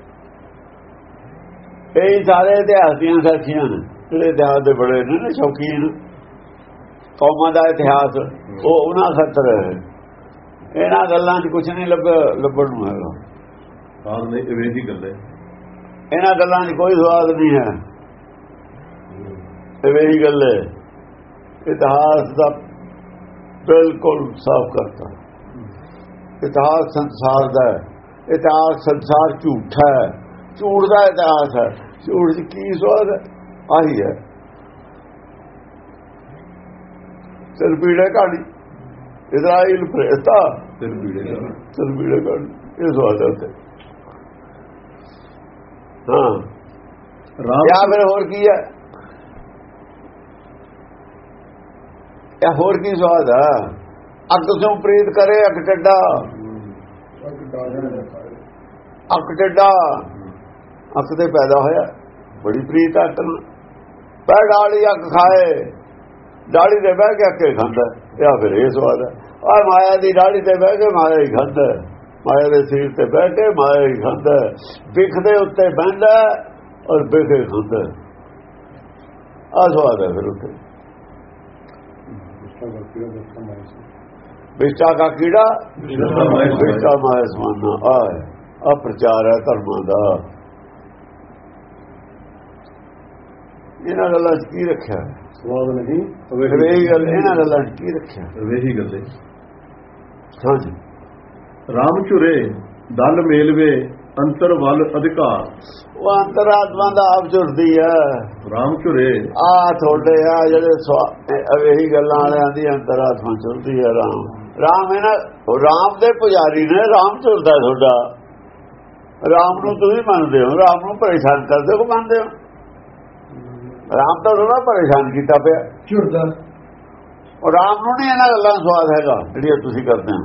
Speaker 2: ਇਹ ਸਾਰੇ ਇਤਿਹਾਸ ਦੀਆਂ ਸਾਖੀਆਂ ਨੇ। ਜਿਹੜੇ ਇਤਿਹਾਸ ਦੇ ਬੜੇ ਨੇ ਨਾ ਸ਼ੌਕੀਨ, ਕੌਮਾਂ ਦਾ ਇਤਿਹਾਸ, ਉਹ ਉਹਨਾਂ ਖਤਰ ਹੈ। ਇਹਨਾਂ ਗੱਲਾਂ 'ਚ ਕੁਛ ਨਹੀਂ ਲੱਭ ਲੱਭਣ ਨੂੰ ਹੈਗਾ।
Speaker 1: ਸਾਧ ਨਹੀਂ ਇਹ ਹੀ ਗੱਲੇ।
Speaker 2: ਇਹਨਾਂ ਗੱਲਾਂ 'ਚ ਕੋਈ ਸਵਾਦ ਨਹੀਂ ਹੈ। ਇਹ ਹੀ ਗੱਲ ਹੈ। ਇਤਿਹਾਸ ਦਾ ਬਿਲਕੁਲ ਸਾਫ਼ ਕਰਤਾ। ਇਤਿਹਾਸ ਸੰਸਾਰ ਦਾ ਹੈ। ਇਤਿਹਾਸ ਸੰਸਾਰ ਝੂਠਾ ਹੈ, ਝੂਠ ਦਾ ਇਤਿਹਾਸ ਹੈ। ਝੂਠ 'ਚ ਕੀ ਸਵਾਦ ਹੈ? ਆਹੀ ਹੈ ਸਿਰ ਪੀੜੇ ਕਹਾਣੀ। ਇਜ਼ਰਾਈਲ ਫਰਿਸ਼ਤਾ
Speaker 1: ਸਿਰ ਪੀੜੇ
Speaker 2: ਸਿਰ ਪੀੜੇ ਕਹਾਣੀ, ਇਹ ਸਵਾਦ ਹੈ ਉੱਥੇ। ਹਾਂ ਜਾਂ ਫਿਰ ਹੋਰ ਕੀ ਹੈ? ਇਹ ਹੋਰ ਕੀ ਸਵਾਦ ਹੈ? ਅੱਗ ਤੋਂ ਪ੍ਰੀਤ ਕਰੇ ਅੱਗ ਟੱਡਾ, ਅੱਗ ਟੱਡਾ ਅੱਗ ਤੇ ਪੈਦਾ ਹੋਇਆ, ਬੜੀ ਪ੍ਰੀਤ ਅੱਗ ਨੂੰ। ਪੈ ਡਾਲੀ ਅੱਗ ਖਾਏ, ਡਾਲੀ ਤੇ ਬਹਿ ਕੇ ਅੱਗੇ ਖਾਂਦਾ। ਇਹ ਫਿਰ ਇਹ ਸਵਾਦ ਹੈ। ਆ ਮਾਇਆ ਦੀ ਡਾਲੀ ਤੇ ਬਹਿ ਕੇ ਮਾਇਆ ਹੀ ਖਾਂਦਾ। ਮਾਇਆ ਦੇ ਸਿਰ ਤੇ ਬਹਿ ਕੇ ਮਾਇਆ ਹੀ ਖਾਂਦਾ, ਬਿਖ ਦੇ ਉੱਤੇ ਬਹਿੰਦਾ ਔਰ ਬਿਖੇ ਖਾਂਦਾ। ਆ ਸਵਾਦ ਹੈ ਫਿਰ ਉੱਥੇ ਵਿਚਾ ਕਾ ਕੀੜਾ ਵਿਚਾ ਮਾਇਆ ਸਮਾਨਾ। ਆ ਆ ਪ੍ਰਚਾਰ ਹੈ ਧਰਮਾਂ ਦਾ। ਇਹਨਾਂ ਗੱਲਾਂ 'ਚ ਕੀ ਰੱਖਿਆ?
Speaker 1: ਸਵਾਦ ਨਹੀਂ
Speaker 2: ਇਹ ਗੱਲ ਇਹਨਾਂ ਗੱਲਾਂ 'ਚ ਕੀ ਰੱਖਿਆ?
Speaker 1: ਵੇਹੀ ਗੱਲੇ।
Speaker 2: ਹਾਂਜੀ।
Speaker 1: ਰਾਮ ਝੁਰੇ ਦਲ ਮੇਲਵੇ ਅੰਤਰ ਵੱਲ ਅਧਿਕਾਰ।
Speaker 2: ਉਹ ਅੰਤਰਾਤਮਾ ਦਾ ਆਪ ਝੁਰਦੀ ਹੈ।
Speaker 1: ਰਾਮ ਝੁਰੇ
Speaker 2: ਆ ਥੋੜੇ ਆ ਜਿਹੜੇ ਇਹੀ ਗੱਲਾਂ ਵਾਲਿਆਂ ਦੀ ਅੰਤਰਾਤਮਾ ਝੁਰਦੀ ਹੈ। ਰਾਮ ਰਾਮ ਇਹਨਾਂ ਰਾਮ ਦੇ ਪੁਜਾਰੀ ਨੇ। ਰਾਮ ਝੁਰਦਾ ਤੁਹਾਡਾ। ਰਾਮ ਨੂੰ ਤੁਸੀਂ ਮੰਨਦੇ ਹੋ, ਰਾਮ ਨੂੰ ਪਰੇਸ਼ਾਨ ਕਰਦੇ ਹੋ, ਮੰਨਦੇ ਹੋ? ਰਾਮ ਤਾਂ ਥੋੜਾ ਪਰੇਸ਼ਾਨ ਕੀਤਾ ਪਿਆ
Speaker 3: ਝੁਰਦਾ।
Speaker 2: ਉਹ ਰਾਮ ਨੂੰ ਨਹੀਂ ਇਹਨਾਂ ਗੱਲਾਂ ਸਵਾਦ ਹੈਗਾ ਜਿਹੜੀਆਂ ਤੁਸੀਂ ਕਰਦੇ ਹੋ।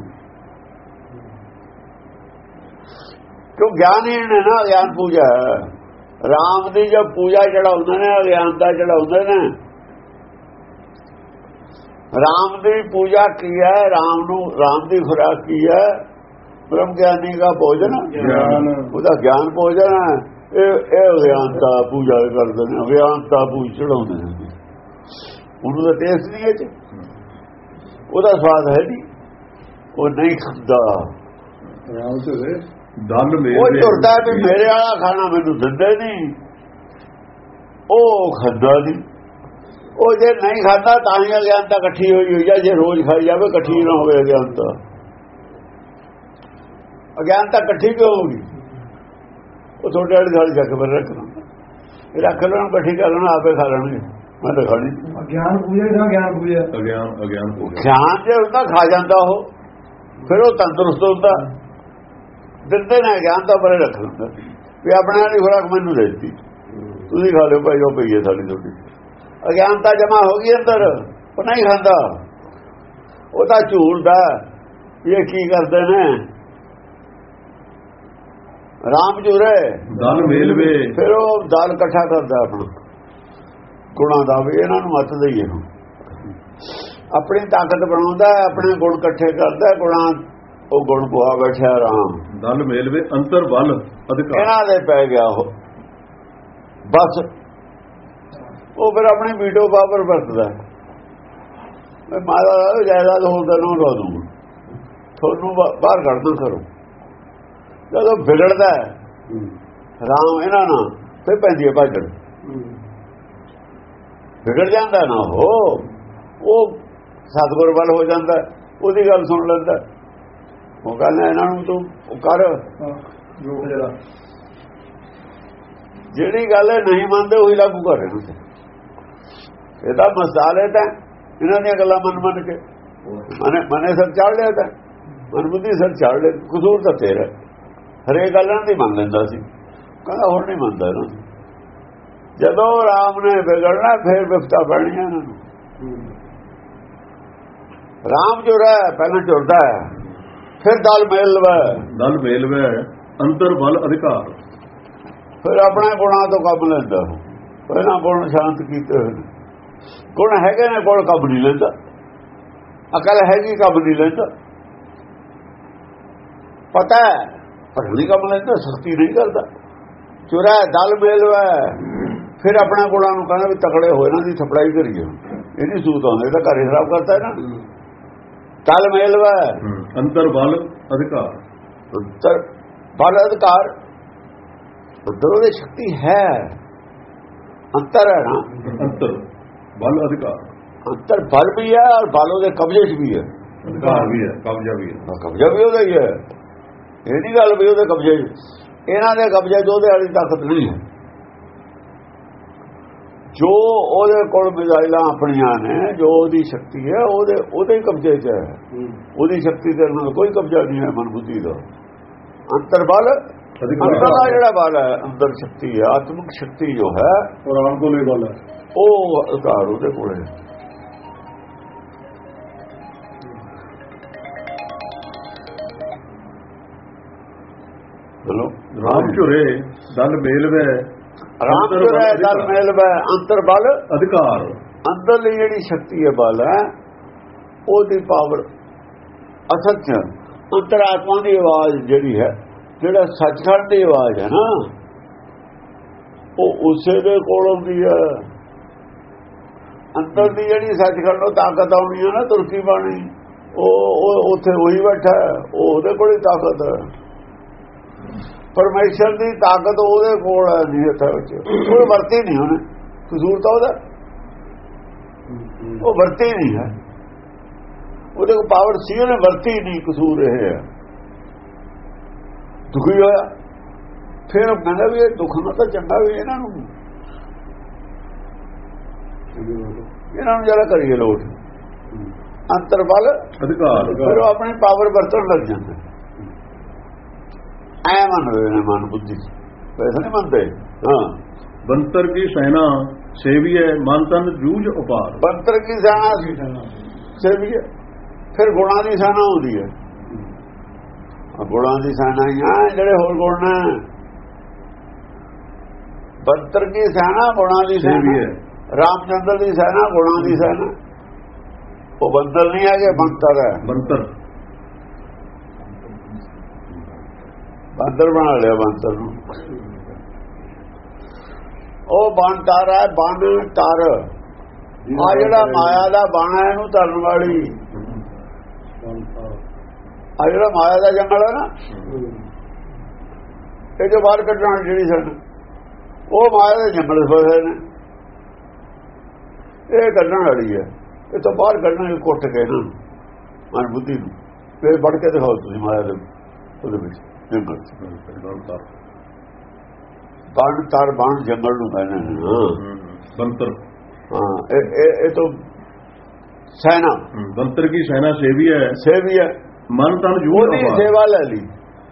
Speaker 2: ਕਿਉਂ ਗਿਆਨ ਹੀ ਨੇ ਨਾ, ਗਿਆਨ ਪੂਜਾ। ਰਾਮ ਦੀ ਜਦ ਪੂਜਾ ਚੜਾਉਂਦੇ ਨੇ, ਅਗਿਆਨਤਾ ਚੜਾਉਂਦੇ ਨੇ। ਰਾਮ ਦੀ ਪੂਜਾ ਕੀ ਹੈ? ਰਾਮ ਨੂੰ ਰਾਮ ਦੀ ਖੁਰਾਕ ਕੀ ਹੈ? ਬ੍ਰਹਮ ਗਿਆਨੀ ਦਾ ਭੋਜਨ, ਉਹਦਾ ਗਿਆਨ ਭੋਜਨ ਹੈ। ਇਹ ਇਹ ਅਗਿਆਨਤਾ ਪੂਜਾ ਕਰਦੇ ਨੇ, ਅਗਿਆਨਤਾ ਪੂਜ ਚੜਾਉਂਦੇ ਨੇ। ਉਹਨੂੰ ਤਾਂ ਟੇਸਟ ਨਹੀਂ ਹੈ, ਉਹਦਾ ਸਵਾਦ ਹੈ ਨਹੀਂ, ਉਹ ਨਹੀਂ ਖਾਂਦਾ।
Speaker 1: ਰਾਮ ਝੁਰੇ ਦਲ ਮੇਲਵੇ
Speaker 2: ਉਹ ਝੁਰਦਾ ਵੀ ਮੇਰੇ ਵਾਲਾ ਖਾਣਾ ਮੈਨੂੰ ਦਿੰਦੇ ਨਹੀਂ, ਉਹ ਖਾਂਦਾ ਨਹੀਂ। ਉਹ ਜੇ ਨਹੀਂ ਖਾਂਦਾ ਤਾਂ ਹੀ ਅਗਿਆਨਤਾ ਇਕੱਠੀ ਹੋਈ ਹੋਈ ਹੈ। ਜੇ ਰੋਜ਼ ਖਾਈ ਜਾਵੇ ਇਕੱਠੀ ਨਾ ਹੋਵੇ ਅਗਿਆਨਤਾ। ਅਗਿਆਨਤਾ ਇਕੱਠੀ ਕਿਉਂ ਹੋਊਗੀ? ਉਹ ਤੁਹਾਡੇ ਵਾਲੀ ਗੱਲ ਜਾ ਕੇ ਫਿਰ ਰੱਖਣਾ, ਰੱਖ ਲੈਣ, ਇਕੱਠੀ ਕਰ ਲੈਣਾ, ਆਪੇ ਖਾ ਲੈਣਗੇ। ਮੈਂ ਤਾਂ ਖਾਣੀ
Speaker 3: ਗਿਆਨ ਪੂਜਾ ਜਾਂ ਗਿਆਨ ਪੂਜਾ।
Speaker 1: ਅਗਿਆਨ ਅਗਿਆਨ ਪੂਜਾ।
Speaker 2: ਗਿਆਨ ਜੇ ਹੁੰਦਾ ਖਾ ਜਾਂਦਾ ਉਹ, ਫਿਰ ਉਹ ਤੰਦਰੁਸਤ ਹੁੰਦਾ। ਦਿੰਦੇ ਨੇ ਗਿਆਨ ਤਾਂ ਪਰੇ ਰੱਖ ਲੈਂਦਾ ਵੀ ਆਪਣੇ ਵਾਲੀ ਖੁਰਾਕ ਮੈਨੂੰ ਦੇ ਦਿੱਤੀ, ਤੁਸੀਂ ਖਾ ਲਿਓ ਭਾਈ, ਉਹ ਪਈ ਹੈ ਸਾਡੀ ਤੁਹਾਡੀ। ਅਗਿਆਨਤਾ ਜਮਾ ਹੋ ਗਈ ਅੰਦਰ, ਉਹ ਨਹੀਂ ਖਾਂਦਾ। ਉਹ ਤਾਂ ਝੂਲਦਾ ਇਹ ਕੀ ਕਰਦੇ ਨੇ। ਰਾਮ ਝੂਰੇ
Speaker 1: ਦਲ ਮੇਲਵੇ,
Speaker 2: ਫਿਰ ਉਹ ਦਲ ਇਕੱਠਾ ਕਰਦਾ ਆਪਣਾ ਗੁਣਾਂ ਦਾ, ਵੀ ਇਹਨਾਂ ਨੂੰ ਮੱਤ ਦਈਏ। ਆਪਣੀ ਤਾਕਤ ਬਣਾਉਂਦਾ, ਆਪਣੇ ਗੁਣ ਇਕੱਠੇ ਕਰਦਾ, ਗੁਣਾਂ ਉਹ ਗੁਣ ਪੁਆ ਬੈਠਿਆ ਰਾਮ।
Speaker 1: ਦਲ ਮੇਲਵੇ ਅੰਤਰ ਵੱਲ ਅਧਿਕਾਰ।
Speaker 2: ਇਹਨਾਂ ਦੇ ਪੈ ਗਿਆ ਉਹ ਬਸ। ਉਹ ਫਿਰ ਆਪਣੀ ਵੀਟੋ ਪਾਵਰ ਵਰਤਦਾ। ਮਾਰਾ ਜਾਇਦਾਦ ਹੁੰਦਾ ਨੂੰ ਲਾ ਦੂੰਗਾ, ਤੁਹਾਨੂੰ ਬਾਹਰ ਕੱਢ ਦੋ ਕਰੋ। ਜਦੋਂ ਵਿਗੜਦਾ ਰਾਮ ਇਹਨਾਂ ਨਾਲ, ਫਿਰ ਪੈਂਦੀ ਹੈ ਭਾਜੜ। ਵਿਗੜ ਜਾਂਦਾ ਨਾ ਉਹ ਉਹ ਸਤਿਗੁਰ ਵੱਲ ਹੋ ਜਾਂਦਾ, ਉਹਦੀ ਗੱਲ ਸੁਣ ਲੈਂਦਾ। ਉਹ ਕਹਿੰਦਾ ਇਹਨਾਂ ਨੂੰ ਤੂੰ ਕਰ, ਜਿਹੜੀ ਗੱਲ ਨਹੀਂ ਮੰਨਦੇ ਉਹੀ ਲਾਗੂ ਕਰ ਰਹੇ। ਇਹਦਾ ਮਸਾਲੇ ਤਾਂ ਇਹਨਾਂ ਦੀਆਂ ਗੱਲਾਂ ਮੰਨ ਮੰਨ ਕੇ ਮਨੇ ਮਨੇ ਸਰ ਚਾੜ ਲਿਆ, ਤਾਂ ਮਨ ਬੁੱਧੀ ਸਰ ਚਾੜ ਲਿਆ। ਕਸੂਰ ਤਾਂ ਤੇਰਾ। ਹਰੇਕ ਗੱਲ ਇਹਨਾਂ ਦੀ ਮੰਨ ਲੈਂਦਾ ਸੀ, ਕਹਿੰਦਾ ਹੁਣ ਨਹੀਂ ਮੰਨਦਾ ਇਹਨਾਂ ਨੂੰ। ਜਦੋਂ ਰਾਮ ਨੇ ਵਿਗੜਨਾ ਫਿਰ ਵਿਪਤਾ ਪੈਣੀਆਂ ਇਹਨਾਂ ਨੂੰ। ਰਾਮ ਝੁਰਾ ਪਹਿਲਾਂ ਝੁਰਦਾ ਹੈ, ਫਿਰ ਦਲ ਮੇਲਵਾ। ਦਲ
Speaker 1: ਮੇਲਵਾ ਅੰਤਰ ਵੱਲ ਅਧਿਕਾਰ।
Speaker 2: ਫਿਰ ਆਪਣੇ ਗੁਣਾਂ ਤੋਂ ਕੰਮ ਲੈਂਦਾ। ਪਹਿਲਾਂ ਗੁਣ ਸ਼ਾਂਤ ਕੀਤੇ ਹੋਏ ਨੇ, ਗੁਣ ਹੈਗੇ ਨੇ, ਕੋਲ ਕੰਮ ਨਹੀਂ ਲੈਂਦਾ। ਅਕਲ ਹੈਗੀ, ਕੰਮ ਨਹੀਂ ਲੈਂਦਾ। ਪਤਾ ਹੈ ਪਰ ਨਹੀਂ ਕੰਮ ਲੈਂਦਾ, ਸਖਤੀ ਨਹੀਂ ਕਰਦਾ। ਚੁਰਾ ਦਲ ਮੇਲਵਾ, ਫਿਰ ਆਪਣੇ ਗੁਣਾਂ ਨੂੰ ਕਹਿੰਦਾ ਵੀ ਤਕੜੇ ਹੋਏ ਨਾ ਦੀ ਥਪੜਾਈ ਕਰੀਏ। ਇਹ ਨਹੀਂ ਸੂਤ ਆਉਂਦੇ, ਤਾਂ ਘਰ ਖਰਾਬ ਕਰਤਾ ਹੈ ਨਾ। ਦਲ ਮੇਲਵਾ
Speaker 1: ਅੰਤਰ ਵੱਲ ਅਧਿਕਾਰ।
Speaker 2: ਅੰਤਰ ਵੱਲ ਅਧਿਕਾਰ, ਅੰਦਰ ਉਹਦੀ ਸ਼ਕਤੀ ਹੈ। ਅੰਤਰ ਹੈ ਨਾ,
Speaker 1: ਅੰਤਰ ਵੱਲ ਅਧਿਕਾਰ।
Speaker 2: ਅੰਤਰ ਬਲ ਵੀ ਹੈ ਔਰ ਬਲ ਉਹਦੇ ਕਬਜ਼ੇ 'ਚ ਵੀ ਹੈ,
Speaker 1: ਅਧਿਕਾਰ ਵੀ ਹੈ, ਕਬਜ਼ਾ ਵੀ ਹੈ।
Speaker 2: ਕਬਜ਼ਾ ਵੀ ਉਹਦਾ ਹੀ ਹੈ। ਇਹ ਨਹੀਂ ਗੱਲ ਵੀ ਉਹਦੇ ਕਬਜ਼ੇ 'ਚ, ਇਹਨਾਂ ਦੇ ਕਬਜ਼ੇ 'ਚ ਉਹਦੇ ਵਾਲੀ ਤਾਕਤ ਨਹੀਂ ਹੈ। ਜੋ ਉਹਦੇ ਕੋਲ ਮਿਜ਼ਾਈਲਾਂ ਆਪਣੀਆਂ ਨੇ, ਜੋ ਉਹਦੀ ਸ਼ਕਤੀ ਹੈ, ਉਹਦੇ ਉਹਦੇ ਹੀ ਕਬਜ਼ੇ 'ਚ ਹੈ। ਉਹਦੀ ਸ਼ਕਤੀ ਦੇ ਨਾਲ ਕੋਈ ਕਬਜ਼ਾ ਨਹੀਂ ਹੈ ਮਨ ਬੁੱਧੀ ਦਾ। ਅੰਤਰ ਬਲ, ਅੰਦਰ ਦਾ ਜਿਹੜਾ ਬਲ ਹੈ, ਅੰਦਰ ਸ਼ਕਤੀ ਹੈ, ਆਤਮਿਕ ਸ਼ਕਤੀ ਜੋ ਹੈ,
Speaker 1: ਉਹ ਰਾਮ ਕੋਲ ਹੀ ਬਲ ਹੈ।
Speaker 2: ਉਹ ਅਧਿਕਾਰ ਉਹਦੇ ਕੋਲ ਹੈ। ਚਲੋ
Speaker 1: ਰਾਮ ਝੁਰੇ ਦਲ ਮੇਲਵੇ,
Speaker 2: ਰਾਮ ਝੁਰੇ ਦਲ ਮੇਲਵੇ ਅੰਤਰ ਬਲ
Speaker 1: ਅਧਿਕਾਰ।
Speaker 2: ਅੰਦਰਲੀ ਜਿਹੜੀ ਸ਼ਕਤੀ ਹੈ, ਬਲ ਹੈ, ਉਹਦੀ ਪਾਵਰ ਅਸਲ 'ਚ ਅੰਤਰਾਤਮਾ ਦੀ ਆਵਾਜ਼ ਜਿਹੜੀ ਹੈ, ਜਿਹੜਾ ਸੱਚਖੰਡ ਦੀ ਆਵਾਜ਼ ਹੈ ਨਾ, ਉਹ ਉਸੇ ਦੇ ਕੋਲ ਆਉਂਦੀ ਹੈ। ਅੰਦਰ ਦੀ ਜਿਹੜੀ ਸੱਚਖੰਡ ਨੂੰ ਤਾਕਤ ਆਉਣੀ ਹੈ ਨਾ, ਤੁਰਕੀ ਬਾਣੀ, ਉਹ ਉੱਥੇ ਉਹੀ ਬੈਠਾ, ਉਹ ਉਹਦੇ ਕੋਲ ਹੀ ਤਾਕਤ ਹੈ। ਪਰਮੇਸ਼ਰ ਦੀ ਤਾਕਤ ਉਹਦੇ ਕੋਲ ਹੈ, ਨਹੀਂ ਇੱਥੇ ਵਿੱਚ ਉਹ ਵਰਤੀ ਨਹੀਂ, ਉਹਨੇ ਕਸੂਰ ਤਾਂ ਉਹਦਾ, ਉਹ ਵਰਤੀ ਨਹੀਂ ਹੈ, ਉਹਦੇ ਕੋਲ ਪਾਵਰ ਸੀ, ਉਹਨੇ ਵਰਤੀ ਨਹੀਂ, ਕਸੂਰ ਇਹ ਹੈ। ਦੁਖੀ ਹੋਇਆ, ਫਿਰ ਉਹ ਕਹਿੰਦਾ ਵੀ ਇਹ ਦੁੱਖ ਨਾ ਤਾਂ ਚੰਗਾ ਵੀ ਇਹਨਾਂ ਨੂੰ ਇਹਨਾਂ ਨੂੰ ਜਿਹੜਾ ਕਰੀਏ ਲੋਟ ਅੰਤਰ ਬਲ
Speaker 1: ਅਧਿਕਾਰ,
Speaker 2: ਫਿਰ ਉਹ ਆਪਣੀ ਪਾਵਰ ਵਰਤਣ ਲੱਗ ਜਾਂਦੇ। ਐ ਮੰਨਦੇ ਨੇ ਮਨ ਬੁੱਧੀ, ਵੈਸੇ ਨਹੀਂ ਮੰਨਦੇ। ਹਾਂ,
Speaker 1: ਬੰਤਰ ਕੀ ਸੈਨਾ ਸੇਵੀਏ ਮਨ ਤਨ ਜੂਝ ਉਪਾਰ।
Speaker 2: ਬੰਤਰ ਕੀ ਸੈਨਾ ਸੇਵੀਏ, ਫਿਰ ਗੁਣਾਂ ਦੀ ਸੈਨਾ ਹੁੰਦੀ ਹੈ। ਗੁਣਾਂ ਦੀ ਸੈਨਾ ਹੀ ਆ, ਜਿਹੜੇ ਹੋਰ ਗੁਣ ਨੇ। ਬੰਤਰ ਕੀ ਸੈਨਾ ਗੁਣਾਂ ਦੀ ਸੈਨਾ, ਰਾਮਚੰਦਰ ਦੀ ਸੈਨਾ ਗੁਣਾਂ ਦੀ ਸੈਨਾ। ਉਹ ਬੰਤਰ ਨਹੀਂ ਹੈਗੇ, ਬੰਤਰ ਹੈ।
Speaker 1: ਬੰਤਰ
Speaker 2: ਬੰਤਰ ਬਣਾ ਲਿਆ ਬੰਤਰ ਨੂੰ। ਉਹ ਬਣ ਤਾਰ ਹੈ, ਬਣ ਤਾਰ ਆ ਜਿਹੜਾ ਮਾਇਆ ਦਾ ਬਣ ਹੈ, ਇਹਨੂੰ ਤਰਨ ਵਾਲੀ ਆ ਜਿਹੜਾ ਮਾਇਆ ਦਾ ਜੰਗਲ ਹੈ ਨਾ, ਇਹ ਜੋ ਬਾਹਰ ਕੱਢਣ ਜਿਹੜੀ ਸਾਨੂੰ, ਉਹ ਮਾਇਆ ਦੇ ਜੰਗਲ ਫਸੇ ਨੇ, ਇਹ ਕੱਢਣ ਵਾਲੀ ਹੈ। ਇਹ ਤੋਂ ਬਾਹਰ ਕੱਢਣ ਕੁੱਟ ਕੇ ਨਾ ਮਨ ਬੁੱਧੀ ਨੂੰ, ਫਿਰ ਵੜ ਕੇ ਦਿਖਾਓ ਤੁਸੀਂ ਮਾਇਆ ਦੇ ਉਹਦੇ ਵਿੱਚ ਜੰਗਲ ਬਣ ਤਾਰ ਬਣ ਜੰਗਲ ਨੂੰ ਕਹਿੰਦੇ ਨੇ
Speaker 1: ਬੰਤਰ।
Speaker 2: ਹਾਂ, ਇਹ ਤੋਂ ਸੈਨਾ,
Speaker 1: ਬੰਤਰ ਕੀ ਸੈਨਾ ਸੇਵੀ ਹੈ,
Speaker 2: ਸੇਵੀ ਹੈ
Speaker 1: ਮਨ ਤਨ ਜੂਝ ਉਪਾਰ।
Speaker 2: ਸੇਵਾ ਲੈ ਲਈ,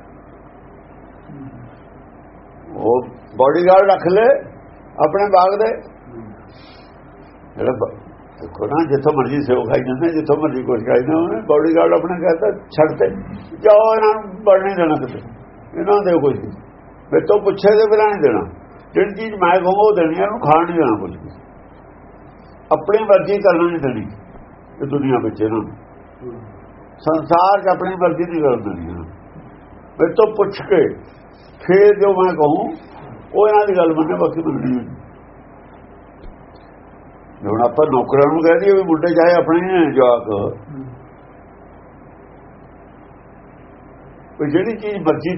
Speaker 2: ਉਹ ਬਾਡੀਗਾਰਡ ਰੱਖ ਲੈ ਆਪਣੇ ਬਾਗ ਦੇ, ਜਿਹੜਾ ਦੇਖੋ ਨਾ ਜਿੱਥੋਂ ਮਰਜੀ ਸੇਵ ਖਾਈ ਜਾਂਦੇ, ਜਿੱਥੋਂ ਮਰਜੀ ਕੁਛ ਖਾਈ ਜਾਂਦੇ, ਉਹਨੇ ਬਾਡੀਗਾਰਡ ਆਪਣੇ ਕਹਿੰਦਾ ਛੱਡ ਤੇ ਜਾਓ, ਇਹਨਾਂ ਨੂੰ ਵੜ ਨਹੀਂ ਦੇਣਾ ਕਿਤੇ, ਇਹਨਾਂ ਦੇ ਕੁਝ ਮੇਰੇ ਤੋਂ ਪੁੱਛੇ ਦੇ ਬਿਨਾਂ ਨਹੀਂ ਦੇਣਾ। ਜਿਹੜੀ ਚੀਜ਼ ਮੈਂ ਕਹੂੰਗਾ ਉਹ ਦੇਣੀ, ਉਹਨੂੰ ਖਾਣ ਨਹੀਂ ਦੇਣਾ ਕੁਝ ਵੀ, ਆਪਣੀ ਮਰਜ਼ੀ ਕਰਨਾ ਨਹੀਂ ਦੇਣੀ। ਇਹ ਦੁਨੀਆ ਵਿੱਚ ਇਹਨਾਂ ਨੂੰ ਸੰਸਾਰ 'ਚ ਆਪਣੀ ਮਰਜ਼ੀ ਨਹੀਂ ਕਰਨ ਦੇਣੀ। ਮੇਰੇ ਤੋਂ ਪੁੱਛ ਕੇ ਫਿਰ ਜੋ ਮੈਂ ਕਹੂੰ ਉਹ ਇਹਨਾਂ ਦੀ ਗੱਲ ਮੰਨੇ, ਬਾਕੀ ਮੰਨਣੀ ਨਹੀਂ। ਹੁਣ ਆਪਾਂ ਨੌਕਰਾਂ ਨੂੰ ਕਹਿ ਦਈਏ ਵੀ ਮੁੰਡੇ ਚਾਹੇ ਆਪਣੇ ਜਵਾਕ, ਜਿਹੜੀ ਚੀਜ਼ ਮਰਜ਼ੀ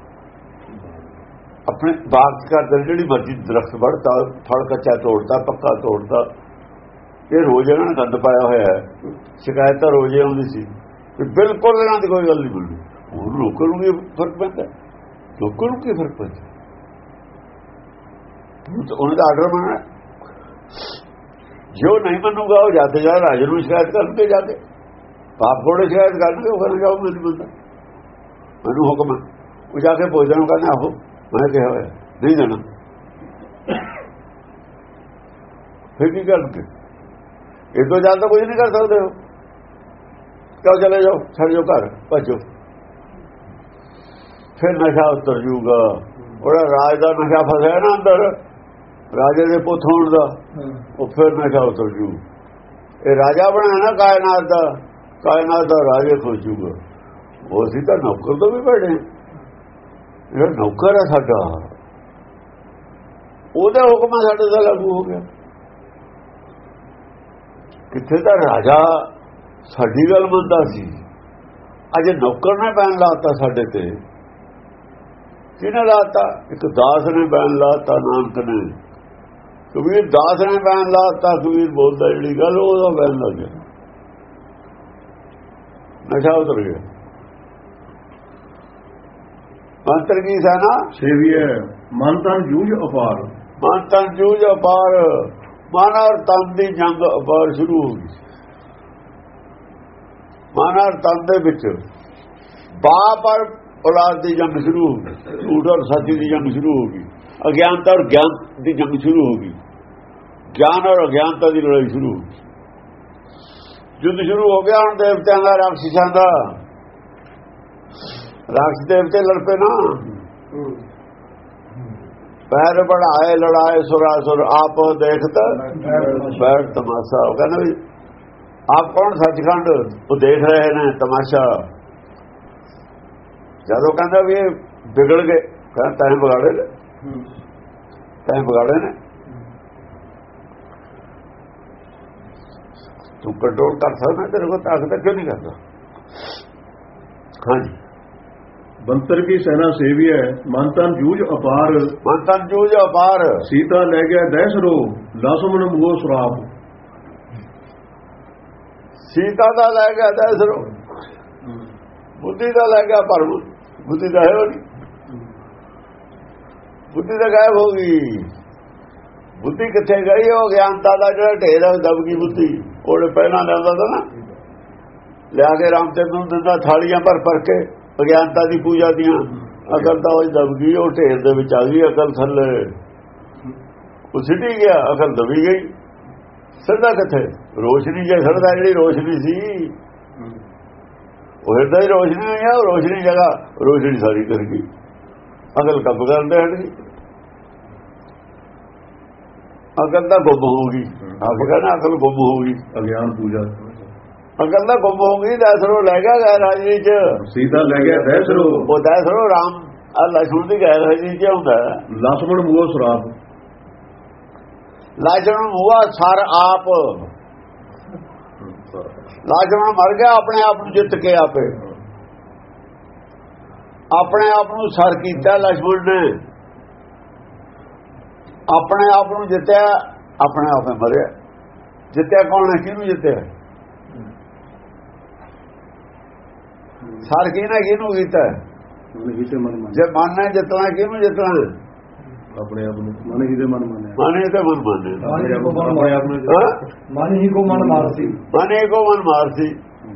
Speaker 2: ਆਪਣੇ ਬਾਗ ਚ ਕਰਦੇ, ਜਿਹੜੀ ਮਰਜ਼ੀ ਦਰਖਤ ਵੜਤਾ, ਫਲ ਕੱਚਾ ਤੋੜਦਾ, ਪੱਕਾ ਤੋੜਦਾ, ਇਹ ਰੋਜ਼ ਇਹਨਾਂ ਨੇ ਗੰਦ ਪਾਇਆ ਹੋਇਆ ਹੈ। ਸ਼ਿਕਾਇਤ ਤਾਂ ਰੋਜ਼ ਆਉਂਦੀ ਸੀ ਕਿ ਬਿਲਕੁਲ ਇਹਨਾਂ ਦੀ ਕੋਈ ਗੱਲ ਨਹੀਂ ਬਣਦੀ। ਹੁਣ ਲੋਕਾਂ ਨੂੰ ਕੀ ਫਰਕ ਪੈਂਦਾ, ਲੋਕਾਂ ਨੂੰ ਕੀ ਫਰਕ ਪੈਂਦਾ, ਉਹਨਾਂ ਦਾ ਆਰਡਰ ਮੰਨਣਾ। ਜੋ ਨਹੀਂ ਮੰਨੂਗਾ ਉਹ ਜਾਂਦੇ ਜਾ ਰਾਜੇ ਨੂੰ ਸ਼ਿਕਾਇਤ ਕਰਕੇ ਜਾ ਕੇ ਬਾਪ ਕੋਲ ਸ਼ਿਕਾਇਤ ਕਰਕੇ ਉਹ ਕਹਿੰਦਾ ਜਾਓ ਮੈਨੂੰ ਬੰਦਾ ਮੈਨੂੰ ਹੁਕਮ ਹੈ, ਉਹ ਜਾ ਕੇ ਪੁੱਛਦੇ ਨੂੰ ਕਹਿੰਦਾ ਆਹੋ ਮੈਂ ਕਿਹਾ ਹੋਇਆ ਨਹੀਂ ਦੇਣਾ। ਫਿਰ ਕੀ ਕਰਨਗੇ, ਇਹ ਤੋਂ ਜ਼ਿਆਦਾ ਕੁਝ ਨਹੀਂ ਕਰ ਸਕਦੇ ਹੋ। ਕਿਉਂ ਚਲੇ ਜਾਓ, ਛੱਡ ਜਾਓ ਘਰ, ਭੱਜੋ। ਫਿਰ ਨਸ਼ਾ ਉਤਰ ਜੂਗਾ, ਉਹਦਾ ਰਾਜ ਦਾ ਨਸ਼ਾ ਫਸਿਆ ਨਾ ਅੰਦਰ, ਰਾਜੇ ਦੇ ਪੁੱਤ ਹੋਣ ਦਾ, ਉਹ ਫਿਰ ਨਸ਼ਾ ਉਤਰ ਜੂ। ਇਹ ਰਾਜਾ ਬਣਾਇਆ ਨਾ ਕਾਇਨਾਤ ਦਾ, ਕਾਇਨਾਤ ਦਾ ਰਾਜੇ ਖੋਜੂਗਾ। ਉਹ ਅਸੀਂ ਤਾਂ ਨੌਕਰ ਤੋਂ ਵੀ ਬੈਠੇ, ਜਿਹੜਾ ਨੌਕਰ ਹੈ ਸਾਡਾ, ਉਹਦਾ ਹੁਕਮ ਸਾਡੇ ਦਾ ਲਾਗੂ ਹੋ ਗਿਆ। ਕਿੱਥੇ ਦਾ ਰਾਜਾ ਸਾਡੀ ਗੱਲ ਮੰਨਦਾ ਸੀ, ਅੱਜ ਨੌਕਰ ਨੇ ਬੈਨ ਲਾਤਾ ਸਾਡੇ ਤੇ। ਕਿਹਨੇ ਲਾਤਾ? ਇੱਕ ਦਾਸ ਨੇ ਬੈਨ ਲਾਤਾ, ਨਾਨਕ ਨੇ। ਕਬੀਰ ਦਾਸ ਨੇ ਬੈਨ ਲਾਤਾ, ਕਬੀਰ ਬੋਲਦਾ ਜਿਹੜੀ ਗੱਲ ਉਹਦਾ ਬੈਨ ਲੱਗ ਗਿਆ, ਨਸ਼ਾ ਉਤਰ ਗਿਆ। ਮੰਤਰ ਕੀ ਸੈਨਾ
Speaker 1: ਸੇਵੀ ਹੈ, ਮਨ ਤਨ ਜੂਝ ਅਪਾਰ।
Speaker 2: ਮਨ ਤਨ ਜੂਝ ਅਪਾਰ, ਮਨ ਔਰ ਤਨ ਦੀ ਜੰਗ ਅਪਾਰ ਸ਼ੁਰੂ ਹੋ ਗਈ। ਮਨ ਔਰ ਤਨ ਦੇ ਵਿੱਚ ਬਾਪ ਔਰ ਔਲਾਦ ਦੀ ਜੰਗ ਸ਼ੁਰੂ ਹੋ ਗਈ, ਝੂਠ ਔਰ ਸੱਚ ਦੀ ਜੰਗ ਸ਼ੁਰੂ ਹੋ ਗਈ, ਅਗਿਆਨਤਾ ਔਰ ਗਿਆਨ ਦੀ ਜੰਗ ਸ਼ੁਰੂ ਹੋ ਗਈ, ਗਿਆਨ ਔਰ ਅਗਿਆਨਤਾ ਦੀ ਲੜਾਈ ਸ਼ੁਰੂ ਹੋ ਗਈ। ਯੁੱਧ ਸ਼ੁਰੂ ਹੋ ਗਿਆ ਹੁਣ ਦੇਵਤਿਆਂ ਦਾ, ਰਾਖਸ਼ਾਂ ਦਾ। ਰਾਖਸ਼ ਦੇਵਤੇ ਲੜ ਪਏ ਨਾ, ਪੈਰ ਬੜਾਏ ਲੜਾਏ ਸੁਰਾਸੁਰ, ਆਪ ਦੇਖਤਾ ਬੈਠ ਤਮਾਸ਼ਾ। ਉਹ ਕਹਿੰਦਾ ਵੀ ਆਪ ਕੌਣ? ਸੱਚਖੰਡ। ਉਹ ਦੇਖ ਰਹੇ ਨੇ ਤਮਾਸ਼ਾ। ਜਦੋਂ ਕਹਿੰਦਾ ਵੀ ਇਹ ਵਿਗੜ ਗਏ, ਕਹਿੰਦਾ ਤੈਂ ਵਿਗਾੜੇ ਨੇ, ਤੈਂ ਵਿਗਾੜੇ ਨੇ, ਤੂੰ ਕੰਟਰੋਲ ਕਰ ਸਕਦਾ, ਤੇਰੇ ਕੋਲ ਤਾਕਤ ਕਿਉਂ ਨਹੀਂ ਕਰਦਾ। ਹਾਂਜੀ,
Speaker 1: ਬੰਤਰ ਕੀ ਸੈਨਾ ਸੇਵੀ ਹੈ, ਮਨ ਤਨ ਜੂਝ ਅਪਾਰ,
Speaker 2: ਮਨ ਤਨ ਜੂਝ ਅਪਾਰ,
Speaker 1: ਸੀਤਾ ਲੈ ਗਿਆ ਦਹਿਸਰੋ, ਲਸਮਨ ਮੂਹ ਸਰਾਪ।
Speaker 2: ਸੀਤਾ ਦਾ ਲੈ ਗਿਆ ਦਹਿਸਰੋ, ਬੁੱਧੀ ਦਾ ਲੈ ਗਿਆ ਭਰਮ, ਬੁੱਧੀ ਦਾ ਹੈ ਉਹ ਨਹੀਂ, ਬੁੱਧੀ ਤਾਂ ਗਾਇਬ ਹੋ ਗਈ। ਬੁੱਧੀ ਕਿੱਥੇ ਗਈ? ਉਹ ਗਿਆਨਤਾ ਦਾ ਜਿਹੜਾ ਢੇਰ ਦਬ ਗਈ ਬੁੱਧੀ। ਉਹਨੇ ਪਹਿਲਾਂ ਲਿਆਉਂਦਾ ਤਾਂ ਨਾ, ਲਿਆ ਕੇ ਰਾਮਚੰਦਰ ਨੂੰ ਦਿੰਦਾ ਥਾਲੀਆਂ ਭਰ ਭਰ ਕੇ ਵਿਗਿਆਨਤਾ ਦੀ ਪੂਜਾ ਦੀਆਂ, ਅਕਲ ਤਾਂ ਉਹ ਦਬ ਗਈ, ਉਹ ਢੇਰ ਦੇ ਵਿੱਚ ਆ ਗਈ ਅਕਲ ਥੱਲੇ, ਉਹ ਸਿੱਟੀ ਗਿਆ, ਅਕਲ ਦਬੀ ਗਈ। ਸਿਰਦਾ ਕਿੱਥੇ? ਰੋਸ਼ਨੀ ਜੇ ਸਿਰਦਾ ਜਿਹੜੀ ਰੋਸ਼ਨੀ ਸੀ ਉਹ ਹਿਰਦਾ ਹੀ ਰੋਸ਼ਨੀ ਹੋਈ ਆ, ਉਹ ਰੋਸ਼ਨੀ ਜਗ੍ਹਾ ਰੋਸ਼ਨੀ ਸਾਰੀ ਕਰ ਗਈ, ਅਕਲ ਕੱਬ ਕਰਦੇ ਹਟ ਗਈ, ਅਕਲ ਤਾਂ ਗੁੰਮ ਹੋ ਗਈ। ਆਪ ਕਹਿੰਦਾ ਅਕਲ ਗੁੰਮ ਹੋ ਗਈ,
Speaker 1: ਅਗਿਆਨ ਪੂਜਾ,
Speaker 2: ਅਕਲ ਤਾਂ ਗੁੰਮ ਹੋ ਗਈ। ਦਹਿਸਰੋ ਲੈ ਗਿਆ ਗੈਰ ਹਾਜ਼ਰੀ ਚ,
Speaker 1: ਸੀਤਾ ਲੈ ਗਿਆ ਦਹਿਸਰੋ,
Speaker 2: ਉਹ ਦਹਿਸਰੋ ਰਾਮ ਲਛਮਣ ਦੀ ਗੈਰ ਹਾਜ਼ਰੀ ਚ ਹੁੰਦਾ,
Speaker 1: ਲਸਮਨ ਮੂਹ ਸਰਾਪ।
Speaker 2: ਲਛਮਣ ਮੂਹਾ ਸਰ ਆਪ, ਲਛਮਣ ਮਰ ਗਿਆ ਆਪਣੇ ਆਪ ਨੂੰ ਜਿੱਤ ਕੇ, ਆਪੇ ਆਪਣੇ ਆਪ ਨੂੰ ਸਰ ਕੀਤਾ ਲਛਮਣ ਨੇ, ਆਪਣੇ ਆਪ ਨੂੰ ਜਿੱਤਿਆ, ਆਪਣੇ ਆਪ ਹੀ ਮਰਿਆ। ਜਿੱਤਿਆ ਕੌਣ ਹੈ? ਕਿਹਨੂੰ ਜਿੱਤਿਆ? ਸਰ ਕਿਹਨੇ ਕਿਹਨੂੰ ਕੀਤਾ? ਜੇ ਮਨ ਨੇ ਜਿੱਤਣਾ ਕਿਹਨੂੰ ਜਿੱਤਣਾ?
Speaker 1: ਆਪਣੇ ਆਪ ਨੂੰ। ਮਨ ਹੀ ਦੇ ਮਨ ਮੰਨਿਆ,
Speaker 2: ਮਨ ਹੀ ਤੇ ਮਨ ਮੰਨਿਆ,
Speaker 1: ਆਪਣੇ ਆਪ ਨੂੰ।
Speaker 3: ਮਨ ਹੀ ਕੋ ਮਨ ਮਾਰਦੀ,
Speaker 2: ਮਨ ਹੀ ਕੋ ਮਨ ਮਾਰਦੀ।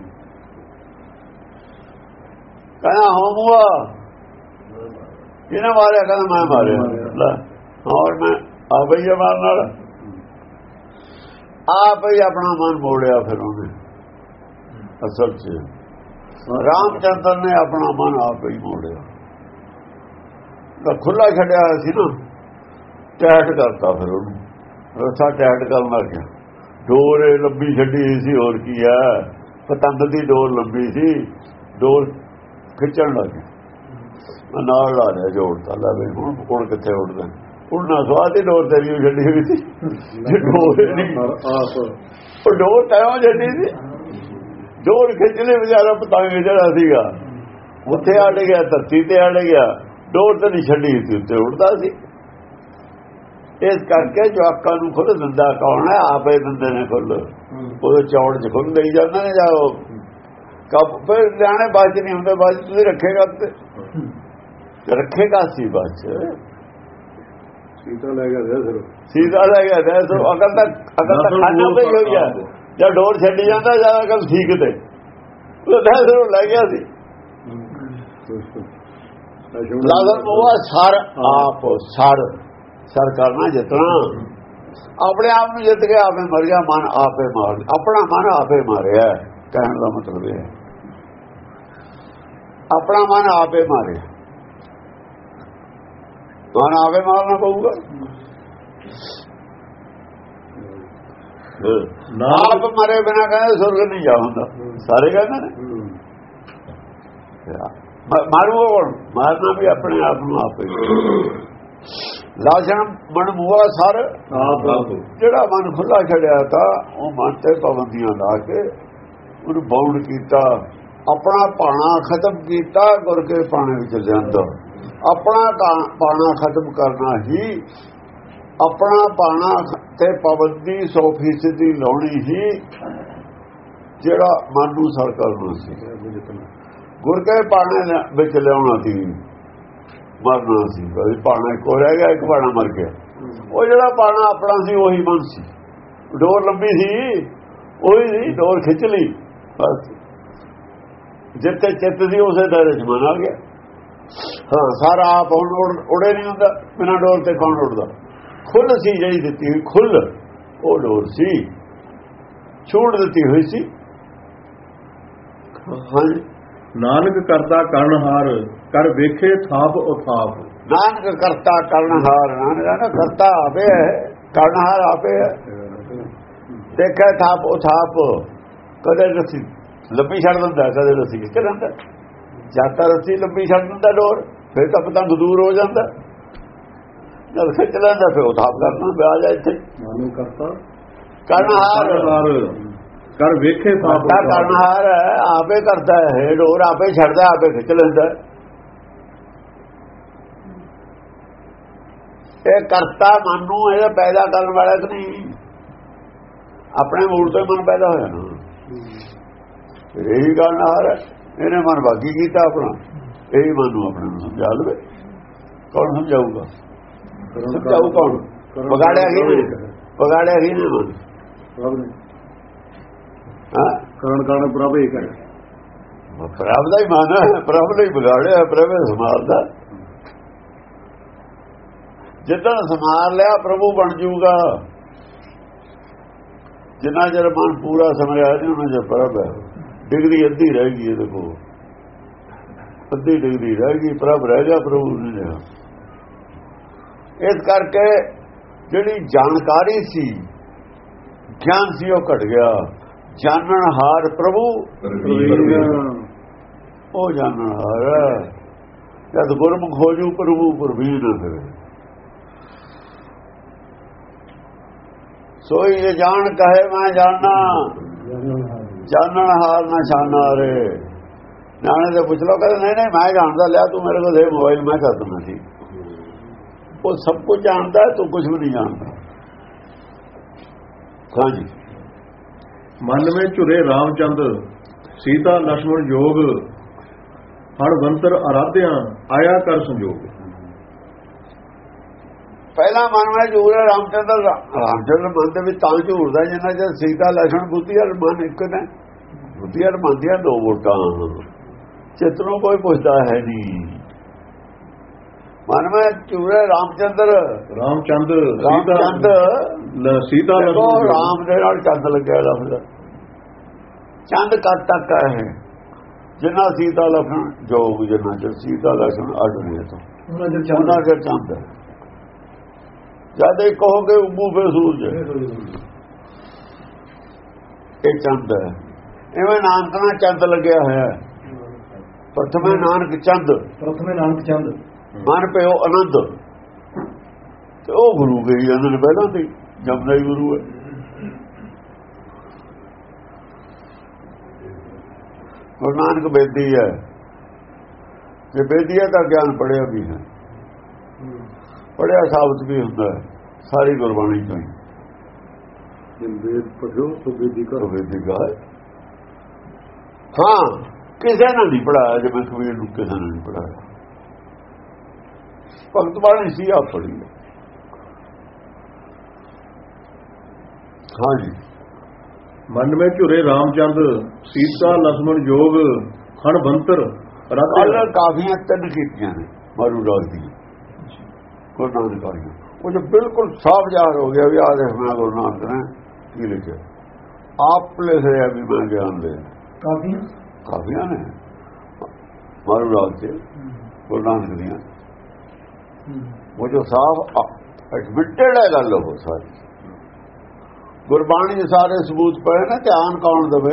Speaker 2: ਕਹਿੰਦਾ ਹੋਮੂਆ ਕਿਹਨੇ ਮਾਰਿਆ? ਕਹਿੰਦਾ ਮੈਂ ਮਾਰਿਆ। ਹੋਰ ਮੈਂ ਆਪ ਹੀ ਮਾਰਨ ਨਾਲ ਆਪ ਹੀ ਆਪਣਾ ਮਨ ਮੋੜਿਆ। ਫਿਰ ਉਹਨੇ ਅਸਲ ਚ ਰਾਮਚੰਦਰ ਨੇ ਆਪਣਾ ਮਨ ਆਪ ਹੀ ਮੋੜਿਆ, ਤਾਂ ਖੁੱਲਾ ਛੱਡਿਆ ਸੀ ਨਾ, ਟੈਟ ਕਰਤਾ। ਫਿਰ ਉਹਨੂੰ ਰਸਾ ਟੈਟ ਕਰਨ ਲੱਗ ਗਿਆ। ਡੋਰ ਲੰਬੀ ਛੱਡੀ ਸੀ, ਹੋਰ ਕੀ ਹੈ, ਪਤੰਗ ਦੀ ਡੋਰ ਲੰਬੀ ਸੀ, ਡੋਰ ਖਿੱਚਣ ਲੱਗ ਗਿਆ, ਨਾਲ ਲਾ ਲਿਆ, ਜੋੜਤਾ। ਲੈ ਵੀ ਹੁਣ ਹੁਣ ਕਿੱਥੇ ਉੱਡਦਾ? ਉੜਨਾ ਸਵਾਦ ਹੀ ਡੋਰ ਤੇਰੀ ਛੱਡੀ ਹੋਈ ਸੀ, ਉਹ ਡੋਰ ਤੈਨੂੰ ਛੱਡੀ ਸੀ, ਡੋਰ ਖਿੱਚ ਲਈ ਵਿਚਾਰਾ ਪਤੰਗ ਜਿਹੜਾ ਸੀਗਾ ਉੱਥੇ ਅੜ ਗਿਆ, ਧਰਤੀ ਤੇ ਅੜ ਗਿਆ, ਡੋਰ ਤੇ ਨਹੀਂ ਛੱਡੀ ਸੀ, ਉੱਤੇ ਉੱਡਦਾ ਸੀ। ਇਸ ਕਰਕੇ ਜਵਾਕਾਂ ਨੂੰ ਖੁੱਲ੍ਹ ਦਿੰਦਾ ਕੌਣ ਹੈ? ਆਪੇ ਦਿੰਦੇ ਨੇ ਖੁੱਲ੍ਹ, ਉਹਦੇ ਚੌੜ ਚ ਖੁੱਲ੍ਹ ਦੇਈ ਜਾਂਦੇ ਨੇ। ਜਾਓ ਕਬ ਫਿਰ ਲਿਆਣੇ ਬਾਅਦ ਚ ਨਹੀਂ ਹੁੰਦੇ, ਬਾਅਦ ਚ ਤੁਸੀਂ ਰੱਖੇਗਾ ਤੇ ਰੱਖੇਗਾ ਸੀ ਬਾਅਦ ਚ।
Speaker 1: ਸੀਤਾ ਲੈ ਗਿਆ ਦਹਿਸਰੋ,
Speaker 2: ਸੀਤਾ ਲੈ ਗਿਆ ਦਹਿਸਰੋ। ਅਕਲ ਤਾਂ ਅਕਲ ਤਾਂ ਖਾਣਾ ਪਈ ਹੋਈ ਹੈ, ਜਾਂ ਡੋਰ ਛੱਡੀ ਜਾਂਦਾ ਜਾਂ ਅਕਲ ਠੀਕ ਤੇ ਦਹਿਸਰੋ ਲੈ ਗਿਆ ਸੀ। ਲਾਜ਼ਮ ਹੋਆ ਸਰ ਆਪ, ਸਰ ਸਰ ਕਰਨਾ ਜਿੱਤਣਾ। ਆਪਣੇ ਆਪ ਨੂੰ ਜਿੱਤ ਕੇ ਆਪੇ ਮਰ ਗਿਆ, ਮਨ ਆਪੇ ਮਾਰ, ਆਪਣਾ ਮਨ ਆਪੇ ਮਾਰਿਆ। ਕਹਿਣ ਦਾ ਮਤਲਬ ਇਹ ਹੈ ਆਪਣਾ ਮਨ ਆਪੇ ਮਾਰਿਆ, ਮਨ ਆਪੇ ਮਾਰਨਾ ਪਊਗਾ। ਆਪ ਮਰੇ ਬਿਨਾ ਕਹਿੰਦੇ ਸੁਰਗ ਨਹੀਂ ਜਾ ਹੁੰਦਾ, ਸਾਰੇ ਕਹਿੰਦੇ ਨੇ। ਮਾਰੂ ਕੌਣ? ਮਾਰਨਾ ਵੀ ਆਪਣੇ ਆਪ ਨੂੰ ਆਪੇ। ਲਾਜਣ ਮਨ ਮੂਆ ਸਰ ਆਪ, ਜਿਹੜਾ ਮਨ ਖੁੱਲਾ ਛੱਡਿਆ ਤਾਂ ਉਹ ਮਨ ਤੇ ਪਾਬੰਦੀਆਂ ਲਾ ਕੇ ਉਹਨੂੰ ਬਾਉਂਡ ਕੀਤਾ, ਆਪਣਾ ਪਾਣਾ ਖਤਮ ਕੀਤਾ, ਗੁਰ ਕੇ ਪਾਣੇ ਵਿੱਚ ਲਿਆਂਦਾ। ਆਪਣਾ ਪਾਣਾ ਖਤਮ ਕਰਨਾ ਹੀ, ਆਪਣਾ ਪਾਣਾ ਤੇ ਪਾਬੰਦੀ ਸੌ ਫੀਸਦੀ ਲਾਉਣੀ ਹੀ ਜਿਹੜਾ ਮਨ ਨੂੰ ਸਰ ਕਰਨਾ ਸੀ। ਗੁਰ ਕੇ ਪਾਣੇ ਵਿੱਚ ਲਿਆਉਣਾ ਸੀ, ਮਰਨਾ ਸੀ। ਪਾਣਾ ਇੱਕੋ ਰਹਿ ਗਿਆ, ਇੱਕ ਪਾਣਾ ਮਰ ਗਿਆ। ਉਹ ਜਿਹੜਾ ਪਾਣਾ ਆਪਣਾ ਸੀ ਉਹੀ ਮਨ ਸੀ, ਡੋਰ ਲੰਬੀ ਸੀ ਉਹੀ ਸੀ, ਡੋਰ ਖਿੱਚ ਲਈ ਬਸ। ਜਿੱਥੇ ਚਿੱਤ ਸੀ ਉਸੇ ਦਾਇਰੇ ਚ ਮਨ ਆ ਗਿਆ। ਹਾਂ, ਸਾਰਾ ਆਪ ਹੁਣ ਉੜੇ ਨਹੀਂ ਹੁੰਦਾ, ਬਿਨਾਂ ਡੋਰ ਤੇ ਕੌਣ ਉੱਡਦਾ? ਖੁੱਲ ਸੀ ਜਿਹੜੀ ਦਿੱਤੀ ਹੋਈ, ਖੁੱਲ ਉਹ ਡੋਰ ਸੀ, ਛੂਟ ਦਿੱਤੀ ਹੋਈ ਸੀ। ਹਾਂਜੀ,
Speaker 1: ਨਾਨਕ ਕਰਤਾ ਕਰਨਹਾਰ, ਕਰ ਵੇਖੇ ਥਾਪ ਉਥਾਪ।
Speaker 2: ਨਾਨਕ ਕਰਤਾ ਕਰਨਹਾਰ, ਨਾਨਕ ਕਰਤਾ ਆਪੇ ਹੈ, ਕਰਨਹਾਰ ਆਪੇ ਹੈ। ਦੇਖਿਆ ਥਾਪ ਉਥਾਪ, ਕਦੇ ਰੱਸੀ ਲੱਭੀ ਛੱਡ ਦਿੰਦਾ, ਕਦੇ ਰੱਸੀ ਕਿੱਥੇ ਰਹਿੰਦਾ। ਜਦ ਤਾਂ ਰੱਸੀ ਲੰਬੀ ਛੱਡ ਦਿੰਦਾ ਡੋਰ, ਫਿਰ ਤਾਂ ਪਤੰਗ ਦੂਰ ਹੋ ਜਾਂਦਾ। ਜਦ ਖਿੱਚ ਲੈਂਦਾ ਫਿਰ ਉਹ ਥਾਪ ਕਰਨਾ ਵਿਆਹ ਜਾ ਇੱਥੇ
Speaker 1: ਮਾਨੂੰ ਕਰਤਾ
Speaker 2: ਕਰਨਹਾਰ
Speaker 1: ਕਰ ਵੇਖੇ ਸਾਫ
Speaker 2: ਕਰਨਹਾਰ ਆਪੇ ਕਰਦਾ ਹੈ, ਡੋਰ ਆਪੇ ਛੱਡਦਾ, ਆਪੇ ਖਿੱਚ ਲੈਂਦਾ। ਇਹ ਕਰਤਾ ਮਨ ਨੂੰ ਇਹ ਪੈਦਾ ਕਰਨ ਵਾਲਾ ਕਿ ਨਹੀਂ, ਆਪਣੇ ਮੂਲ ਤੋਂ ਮਨ ਪੈਦਾ ਹੋਇਆ ਨਾ, ਇਹੀ ਕਰਨਹਾਰ। ਇਹਨੇ ਮਨ ਬਾਗੀ ਕੀਤਾ ਆਪਣਾ, ਇਹੀ ਮਨ ਨੂੰ ਆਪਣੇ ਨੂੰ ਸਮਝਾ ਲਵੇ। ਕੌਣ ਸਮਝਾਊਗਾ? ਸਮਝਾਊ ਕੌਣ? ਵਿਗਾੜਿਆ ਹੀ ਨਹੀਂ, ਵਿਗਾੜਿਆ ਹੀ ਨਹੀਂ ਮਨ। ਹਾਂ
Speaker 1: ਕਰਨ ਕਾਰਨ ਪ੍ਰਭ ਹੀ ਕਰੇ,
Speaker 2: ਪ੍ਰਭ ਦਾ ਹੀ ਮਨ ਹੈ, ਪ੍ਰਭ ਲਈ ਵਿਗਾੜਿਆ, ਪ੍ਰਭ ਸੰਭਾਲਦਾ। ਜਿੱਦਣ ਸੰਭਾਲ ਲਿਆ ਪ੍ਰਭੂ ਬਣ ਜਾਊਗਾ। ਜਿੰਨਾ ਚਿਰ ਮਨ ਪੂਰਾ ਸਮਝਿਆ ਨਹੀਂ ਉਹਨਾਂ ਚਿਰ ਪ੍ਰਭ ਹੈ। ਡਿਗਰੀ ਅੱਧੀ ਰਹਿ ਗਈ ਇਹਦੇ ਕੋਲ, ਅੱਧੀ ਡਿਗਰੀ ਰਹਿ ਗਈ, ਪ੍ਰਭ ਰਹਿ ਗਿਆ, ਪ੍ਰਭੂ ਨਹੀਂ ਰਿਹਾ। ਇਸ ਕਰਕੇ ਜਿਹੜੀ ਜਾਣਕਾਰੀ ਸੀ, ਗਿਆਨ ਸੀ, ਉਹ ਘਟ ਗਿਆ। ਜਾਣਨ ਹਾਰ ਪ੍ਰਭੂ ਉਹ ਜਾਣਨ ਹਾਰ। ਜਦ ਗੁਰਮੁਖ ਹੋ ਜੂ ਪ੍ਰਭੂ ਪ੍ਰਵੀਨ ਹੋਵੇ। ਸੋਈ ਇਹ ਜਾਣ ਕਹੇ ਮੈਂ ਜਾਣਾ, ਜਾਣਨ ਹਾਰ ਨਾ ਛਾਨਾ ਰੇ। ਜਾਣੇ ਤੇ ਪੁੱਛ ਲੋ, ਕਹਿੰਦੇ ਨਹੀਂ ਨਹੀਂ ਮੈਂ ਜਾਣਦਾ, ਲਿਆ ਤੂੰ ਮੇਰੇ ਕੋਲ ਦੇ ਮੋਬਾਈਲ, ਮੈਂ ਕਰ ਦਿੰਦਾ ਸੀ। ਉਹ ਸਭ ਕੁਝ ਜਾਣਦਾ, ਤੂੰ ਕੁਝ ਵੀ ਨਹੀਂ ਜਾਣਦਾ। ਹਾਂਜੀ।
Speaker 1: ਮਨ ਵਿੱਚ ਝੁਰੇ ਰਾਮਚੰਦ ਸੀਤਾ ਲక్ష్మణ ਜੋਗ, ਹਣਵੰਤਰ ਆਰਾਧਿਆ ਆਇਆ ਕਰ ਸੰਜੋਗ। ਪਹਿਲਾਂ
Speaker 2: ਮਨ ਵਿੱਚ ਝੂਰੇ ਰਾਮਚੰਦਰ, ਰਾਮਚੰਦਰ ਮਨ ਦੇ ਵਿੱਚ ਤਾਂ ਝੂਰਦਾ ਜਿੰਨਾ ਚਿਰ ਸੀਤਾ ਲక్ష్మణ ਬੁੱਧੀ ਹਰ ਮਨ ਇੱਕ ਨੇ। ਬੁੱਧੀ ਹਰ ਮਨ ਦੀਆਂ ਦੋ ਵੋਟਾਂ, ਚਿੱਤ ਨੂੰ ਕੋਈ ਪੁੱਛਦਾ ਹੈ ਨਹੀਂ। ਮਨ ਵਿੱਚ ਝੂਰੇ ਰਾਮਚੰਦਰ,
Speaker 1: ਰਾਮਚੰਦ
Speaker 2: ਰਾਮਚੰਦ
Speaker 1: ਸੀਤਾ
Speaker 2: ਰਾਮ ਦੇ ਨਾਲ ਚੰਦ ਲੱਗਿਆ ਲਫ਼ਜ਼। ਚੰਦ ਕਦ ਤੱਕ ਹੈ? ਜਿੰਨਾ ਸੀਤਾ ਲక్ష్మణ ਜੋਗ, ਜਿੰਨਾ ਚਿਰ ਸੀਤਾ ਲక్ష్మణ ਅੱਡ ਨਹੀਂ ਤੋਂ ਉਹਨਾਂ ਚਿਰ ਚੰਦ ਹੈ। ਜਦ ਇਹ ਕਹੋਗੇ ਉਬੂ ਫੇ ਸੂਰਜ, ਇਹ ਚੰਦ ਹੈ। ਇਵੇਂ ਨਾਨਕ ਨਾਲ ਚੰਦ ਲੱਗਿਆ ਹੋਇਆ। ਪ੍ਰਥਮੇ ਨਾਨਕ ਚੰਦ,
Speaker 3: ਪ੍ਰਥਮੇ ਨਾਨਕ ਚੰਦ
Speaker 2: ਮਨ ਪਿਓ ਆਨੰਦ। ਤੇ ਉਹ ਗੁਰੂ ਗਈ ਜਾਂਦੇ ਨੇ ਪਹਿਲਾਂ ਤੇ, ਜਪਦਾ ਹੀ ਗੁਰੂ ਹੈ। ਗੁਰੂ ਨਾਨਕ ਬੇਦੀ ਹੈ। ਜੇ ਬੇਦੀ ਹੈ ਤਾਂ ਗਿਆਨ ਪੜਿਆ ਵੀ ਹੈ, ਪੜਿਆ ਸਾਬਤ ਵੀ ਹੁੰਦਾ ਹੈ ਸਾਰੀ ਗੁਰਬਾਣੀ ਤੋਂ ਹੀ।
Speaker 1: ਵੇਦ ਪੜ੍ਹੋ ਸੋ ਬੇਦੀ ਕਰੋ,
Speaker 2: ਬੇਦੀ ਗਾ। ਹਾਂ, ਕਿਸੇ ਨੇ ਨਹੀਂ ਪੜਾਇਆ, ਜਿਵੇਂ ਕਬੀਰ ਨੂੰ ਕਿਸੇ ਨੇ ਨਹੀਂ ਪੜਾਇਆ। ਭਗਤ ਬਾਣੀ ਸੀ ਆਪ ਪੜੀ। ਹਾਂਜੀ।
Speaker 1: ਮਨ ਵਿੱਚ ਝੁਰੇ ਰਾਮਚੰਦ ਸੀਤਾ ਲక్ష్మణ ਜੋਗ, ਹਣਵੰਤਰ
Speaker 2: ਆਰਾਧਿਆ। ਕਾਫੀਆਂ ਤਿੰਨ ਕੀਤੀਆਂ ਨੇ ਮਾਰੂ ਰਾਜ ਦੀ ਗੁਰੂ ਨਾਨਕ ਕਾਫੀਆਂ। ਉਹ ਜੋ ਬਿਲਕੁਲ ਸਾਫ਼ ਜ਼ਾਹਰ ਹੋ ਗਿਆ ਵੀ ਆ ਦੇਖ ਮੈਂ ਗੁਰੂ ਨਾਨਕ ਨੇ ਕੀ ਲਿਖਿਆ, ਆਪ ਲਿਖ ਰਿਹਾ ਵੀ ਮੈਂ ਗਿਆਨ ਦੇ।
Speaker 3: ਕਾਫੀਆਂ
Speaker 2: ਕਾਫੀਆਂ ਨੇ ਮਾਰੂ ਰਾਜ ਦੇ ਗੁਰੂ ਨਾਨਕ ਦੀਆਂ। ਉਹ ਜੋ ਸਾਫ਼ ਐਡਮਿਟਡ ਹੈ ਗੱਲ, ਉਹ ਸਾਰੀ ਗੁਰਬਾਣੀ ਦੇ ਸਾਰੇ ਸਬੂਤ ਪਏ ਨੇ। ਧਿਆਨ ਕੌਣ ਦੇਵੇ?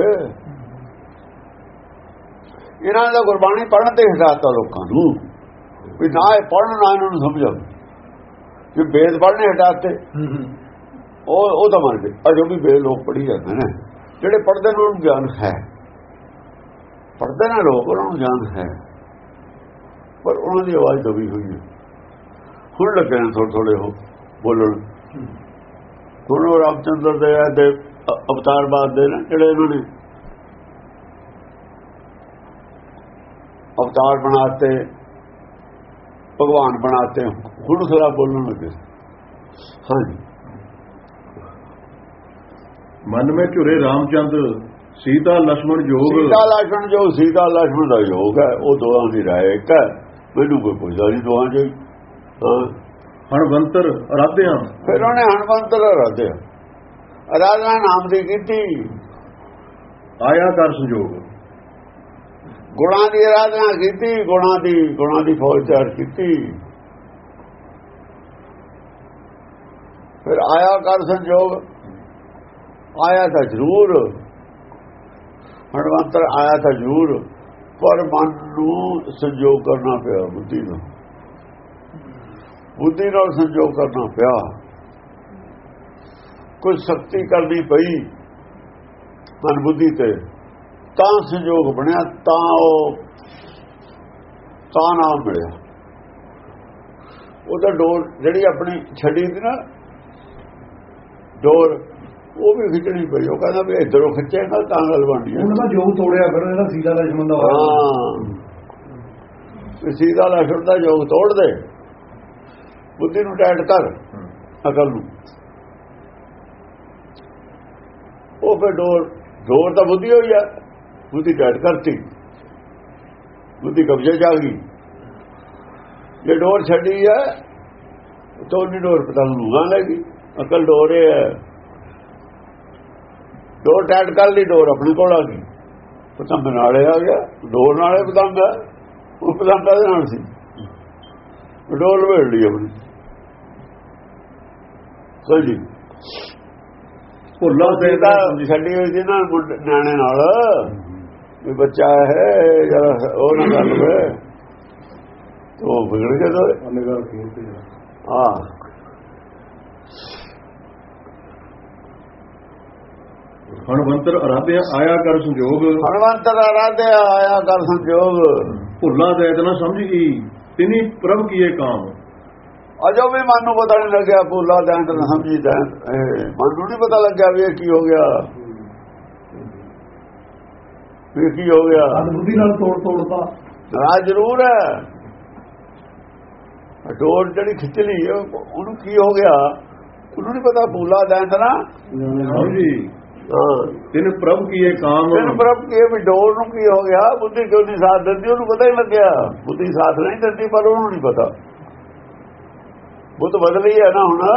Speaker 2: ਇਹਨਾਂ ਦਾ ਗੁਰਬਾਣੀ ਪੜ੍ਹਨ ਤੇ ਹਟਾਤਾ ਲੋਕਾਂ ਨੂੰ ਵੀ ਨਾ ਇਹ ਪੜ੍ਹਨ, ਨਾ ਇਹਨਾਂ ਨੂੰ ਸਮਝਾਓ। ਜੇ ਵੇਦ ਪੜ੍ਹਨੇ ਹਟਾਤੇ ਉਹ ਉਹ ਤਾਂ ਮਰ ਗਏ। ਅਜੋ ਵੀ ਵੇਦ ਲੋਕ ਪੜ੍ਹੀ ਜਾਂਦੇ ਨੇ। ਜਿਹੜੇ ਪੜ੍ਹਦੇ ਨੇ ਉਹਨਾਂ ਨੂੰ ਗਿਆਨ ਹੈ, ਪੜ੍ਹਦੇ ਨੇ ਲੋਕ ਉਹਨਾਂ ਨੂੰ ਗਿਆਨ ਹੈ, ਪਰ ਉਹਨਾਂ ਦੀ ਆਵਾਜ਼ ਦਬੀ ਹੋਈ ਹੈ। ਹੁਣ ਲੱਗੇ ਨੇ ਥੋੜੇ ਥੋੜੇ ਹੋ ਬੋਲਣ। ਹੁਣ ਉਹ ਰਾਮਚੰਦਰ ਦੇ ਦੇ ਅਵਤਾਰ ਬਾਦ ਦੇ ਨੇ ਜਿਹੜੇ ਇਹਨਾਂ ਨੇ ਅਵਤਾਰ ਬਣਾਤੇ, ਭਗਵਾਨ ਬਣਾਤੇ, ਹੁਣ ਖਿਲਾਫ ਬੋਲਣ ਲੱਗੇ। ਹਾਂਜੀ।
Speaker 1: ਮਨ ਵਿੱਚ ਝੁਰੇ ਰਾਮਚੰਦ ਸੀਤਾ ਲక్ష్మణ ਜੋਗ,
Speaker 2: ਸੀਤਾ ਲక్ష్మణ ਜੋਗ, ਸੀਤਾ ਲక్ష్మణ ਦਾ ਯੋਗ ਹੈ। ਉਹ ਦੋਹਾਂ ਦੀ ਰਾਏ ਇੱਕ ਹੈ, ਮੈਨੂੰ ਕੋਈ ਪੁੱਛਦਾ ਨਹੀਂ ਦੋਹਾਂ ਚ। ਹਾਂ।
Speaker 1: ਹਣਵੰਤਰ ਆਰਾਧਿਆ,
Speaker 2: ਫਿਰ ਉਹਨੇ ਹਣਵੰਤਰ ਆਰਾਧਿਆ, ਆਰਾਧਨਾ ਨਾਮ ਦੀ ਕੀਤੀ।
Speaker 1: ਆਇਆ ਕਰ ਸੰਜੋਗ,
Speaker 2: ਗੁਣਾਂ ਦੀ ਆਰਾਧਨਾ ਕੀਤੀ, ਗੁਣਾਂ ਦੀ ਗੁਣਾਂ ਦੀ ਫੌਜ ਤਿਆਰ ਕੀਤੀ। ਫਿਰ ਆਇਆ ਕਰ ਸੰਜੋਗ, ਆਇਆ ਤਾਂ ਜ਼ਰੂਰ ਹਣਵੰਤਰ, ਆਇਆ ਤਾਂ ਜ਼ਰੂਰ, ਪਰ ਮਨ ਨੂੰ ਸੰਜੋਗ ਕਰਨਾ ਪਿਆ, ਬੁੱਧੀ ਨੂੰ ਬੁੱਧੀ ਨਾਲ ਸੰਜੋਗ ਕਰਨਾ ਪਿਆ, ਕੁਝ ਸ਼ਕਤੀ ਕਰਨੀ ਪਈ ਮਨ ਬੁੱਧੀ ਤੇ, ਤਾਂ ਸੰਜੋਗ ਬਣਿਆ, ਤਾਂ ਉਹ ਤਾਂ ਨਾਮ ਮਿਲਿਆ। ਉਹਦਾ ਡੋਰ ਜਿਹੜੀ ਆਪਣੀ ਛੱਡੀ ਸੀ ਨਾ ਡੋਰ, ਉਹ ਵੀ ਖਿੱਚਣੀ ਪਈ। ਉਹ ਕਹਿੰਦਾ ਵੀ ਇੱਧਰੋਂ ਖਿੱਚੇਗਾ ਤਾਂ ਗੱਲ ਬਣਦੀ ਹੈ।
Speaker 3: ਉਹਨਾਂ ਦਾ ਜੋਗ ਤੋੜਿਆ ਫਿਰ ਇਹਦਾ ਸੀਧਾ ਲక్ష్మణ ਦਾ
Speaker 2: ਹਾਂ, ਸੀਧਾ ਲక్ష్మణ ਦਾ ਜੋਗ ਤੋੜ ਦੇ, ਬੁੱਧੀ ਨੂੰ ਟਾਈਟ ਕਰ, ਅਕਲ ਨੂੰ। ਉਹ ਫਿਰ ਡੋਰ ਡੋਰ ਤਾਂ ਬੁੱਧੀ ਹੋਈ ਆ, ਬੁੱਧੀ ਟਾਈਟ ਕਰਤੀ, ਬੁੱਧੀ ਕਬਜ਼ੇ ਚ ਆ ਗਈ। ਜੇ ਡੋਰ ਛੱਡੀ ਹੈ ਤੋੜਨੀ ਡੋਰ ਪਤਾ ਨੂੰ ਨਾ ਲੱਗੀ, ਅਕਲ ਡੋਰੇ ਹੈ, ਡੋਰ ਟਾਈਟ ਕਰ ਲਈ, ਡੋਰ ਆਪਣੇ ਕੋਲ ਆ ਗਈ, ਪਤੰਗ ਨਾਲੇ ਆ ਗਿਆ, ਡੋਰ ਨਾਲੇ ਪਤੰਗ ਹੈ, ਉਹ ਪਤੰਗ ਦੇ ਨਾਲ ਸੀ, ਡੋਰ ਵੇੜ ਲਈ ਆਪਣੀ। ਜੀ ਭੁੱਲਾ ਤੇ ਤਾਂ ਛੱਡੀ ਹੋਈ ਸੀ ਨਾ ਨਿਆਣੇ ਨਾਲ, ਵੀ ਬੱਚਾ ਹੈ ਜਰਾ ਉਹ ਨਾ ਗੱਲ ਵੇ, ਉਹ ਵਿਗੜ ਗਿਆ ਤਾਂ ਹਾਂ।
Speaker 1: ਹਣਵੰਤਰ ਅਰਾਧਿਆ ਆਇਆ ਕਰ ਸੰਜੋਗ,
Speaker 2: ਹਣਵੰਤਰ ਅਰਾਧਿਆ ਆਇਆ ਕਰ ਸੰਜੋਗ,
Speaker 1: ਭੁੱਲਾ ਦੈਤ ਨਾ ਸਮਝੀ ਤਿਨੀ ਪ੍ਰਭ ਕੀਏ ਕਾਮ।
Speaker 2: ਅਜੋ ਵੀ ਮਨ ਨੂੰ ਪਤਾ ਨਹੀਂ ਲੱਗਿਆ, ਭੁੱਲਾ ਦੈਤ ਨਾ ਸਮਝੀ ਦੈਤ, ਮਨ ਨੂੰ ਨਹੀਂ ਪਤਾ ਲੱਗਿਆ ਵੀ ਇਹ ਕੀ ਹੋ ਗਿਆ, ਵੀ ਕੀ ਹੋ ਗਿਆ।
Speaker 3: ਬੁੱਧੀ ਨਾਲ ਤੋੜ ਤੋੜਤਾ
Speaker 2: ਰਾਹ ਜ਼ਰੂਰ ਹੈ, ਡੋਰ ਜਿਹੜੀ ਖਿੱਚ ਲਈ ਉਹਨੂੰ ਕੀ ਹੋ ਗਿਆ ਉਹਨੂੰ ਨਹੀਂ ਪਤਾ। ਭੁੱਲਾ ਦੈਤ ਨਾ
Speaker 1: ਸਮਝੀ
Speaker 2: ਹਾਂ
Speaker 1: ਤਿਨ ਪ੍ਰਭ ਕੀਏ ਕਾਮ,
Speaker 2: ਤਿਨ ਪ੍ਰਭ ਕੀਏ, ਵੀ ਡੋਰ ਨੂੰ ਕੀ ਹੋ ਗਿਆ, ਬੁੱਧੀ ਕਿਉਂ ਨਹੀਂ ਸਾਥ ਦਿੰਦੀ ਉਹਨੂੰ ਪਤਾ ਹੀ ਲੱਗਿਆ। ਬੁੱਧੀ ਸਾਥ ਨਹੀਂ ਦਿੰਦੀ ਪਰ ਉਹਨੂੰ ਨਹੀਂ ਪਤਾ, ਬੁੱਧ ਬਦਲੀ ਹੈ ਨਾ ਹੁਣ,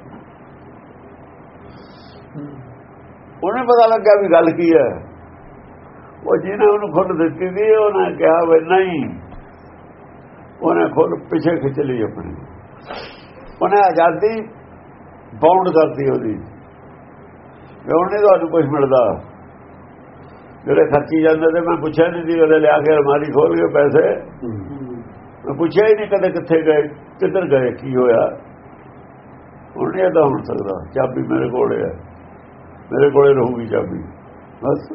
Speaker 2: ਉਹਨੇ ਪਤਾ ਲੱਗਿਆ ਵੀ ਗੱਲ ਕੀ ਹੈ। ਉਹ ਜਿਹਨੇ ਉਹਨੂੰ ਖੁੱਲ੍ਹ ਦਿੱਤੀ ਸੀ ਉਹਨੇ ਕਿਹਾ ਵੀ ਨਹੀਂ, ਉਹਨੇ ਖੁੱਲ੍ਹ ਪਿੱਛੇ ਖਿੱਚ ਲਈ ਆਪਣੀ, ਉਹਨੇ ਆਜ਼ਾਦੀ ਬਾਉਂਡ ਕਰਤੀ ਉਹਦੀ, ਹੁਣ ਨਹੀਂ ਤੁਹਾਨੂੰ ਕੁਛ ਮਿਲਦਾ। ਜਿਹੜੇ ਖਰਚੀ ਜਾਂਦੇ ਤੇ ਮੈਂ ਪੁੱਛਿਆ ਨਹੀਂ ਸੀ, ਉਹਦੇ ਲਿਆ ਕੇ ਅਲਮਾਰੀ ਖੋਲ ਕੇ ਪੈਸੇ, ਮੈਂ ਪੁੱਛਿਆ ਹੀ ਨਹੀਂ ਕਦੇ ਕਿੱਥੇ ਗਏ, ਕਿੱਧਰ ਗਏ, ਕੀ ਹੋਇਆ। ਹੁਣ ਨਹੀਂ ਏਦਾਂ ਹੋ ਸਕਦਾ, ਚਾਬੀ ਮੇਰੇ ਕੋਲ ਹੈ, ਮੇਰੇ ਕੋਲੇ ਰਹੂਗੀ ਚਾਬੀ, ਬਸ।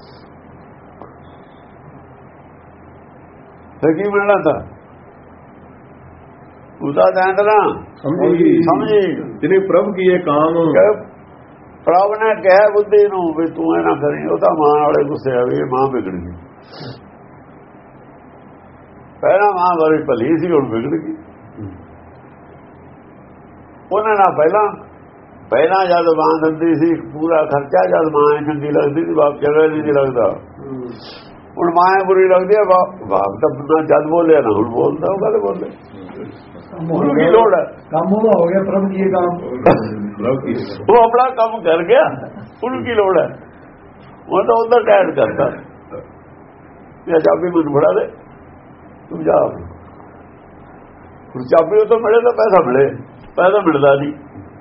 Speaker 2: ਫਿਰ ਕੀ ਮਿਲਣਾ ਤਾਂ ਉਹਦਾ ਦੈਂਦ ਨਾ
Speaker 1: ਸਮਝੀ
Speaker 2: ਸਮਝੀ
Speaker 1: ਜਿਹਨੇ ਪ੍ਰਭ ਕੀਏ ਕਾਮ।
Speaker 2: ਪ੍ਰਭ ਨੇ ਕਿਹਾ ਬੁੱਧੀ ਨੂੰ ਵੀ ਤੂੰ ਇਹ ਨਾ ਕਰੀ, ਉਹ ਤਾਂ ਮਾਂ ਵਾਲੇ ਗੁੱਸੇ ਆ ਵੀ ਮਾਂ ਵਿਗੜ ਗਈ। ਪਹਿਲਾਂ ਮਾਂ ਬੜੀ ਭਲੀ ਸੀ, ਹੁਣ ਵਿਗੜ ਗਈ। ਉਹਨਾਂ ਨਾਲ ਪਹਿਲਾਂ ਪਹਿਲਾਂ ਜਦ ਮਾਂ ਦਿੰਦੀ ਸੀ ਪੂਰਾ ਖਰਚਾ, ਜਦ ਮਾਂ ਚੰਗੀ ਲੱਗਦੀ ਸੀ ਬਾਪ ਚੰਗਾ ਨਹੀਂ ਲੱਗਦਾ। ਹੁਣ ਮਾਂ ਬੁਰੀ ਲੱਗਦੀ ਹੈ, ਬਾਪ ਤਾਂ ਜਦ ਬੋਲਿਆ ਨਾ ਹੁਣ ਬੋਲਦਾ, ਉਹ ਗੱਲ ਬੋਲੇ, ਉਹਨੂੰ ਕੀ ਲੋੜ ਹੈ।
Speaker 3: ਕੰਮ ਉਹਦਾ ਹੋ ਗਿਆ, ਪ੍ਰਭ ਕੀਏ ਕਾਮ,
Speaker 2: ਉਹ ਆਪਣਾ ਕੰਮ ਕਰ ਗਿਆ, ਉਹਨੂੰ ਕੀ ਲੋੜ ਹੈ। ਉਹ ਤਾਂ ਉਹਦਾ ਟੈਡ ਕਰਦਾ, ਚਾਬੀ ਮੈਨੂੰ ਫੜਾ ਦੇ ਤੂੰ ਜਾ, ਹੁਣ ਚਾਬੀ ਉਹ ਤੋਂ ਮਿਲੇ ਤਾਂ ਪੈਸਾ ਮਿਲੇ, ਪੈਸਾ ਮਿਲਦਾ ਨਹੀਂ,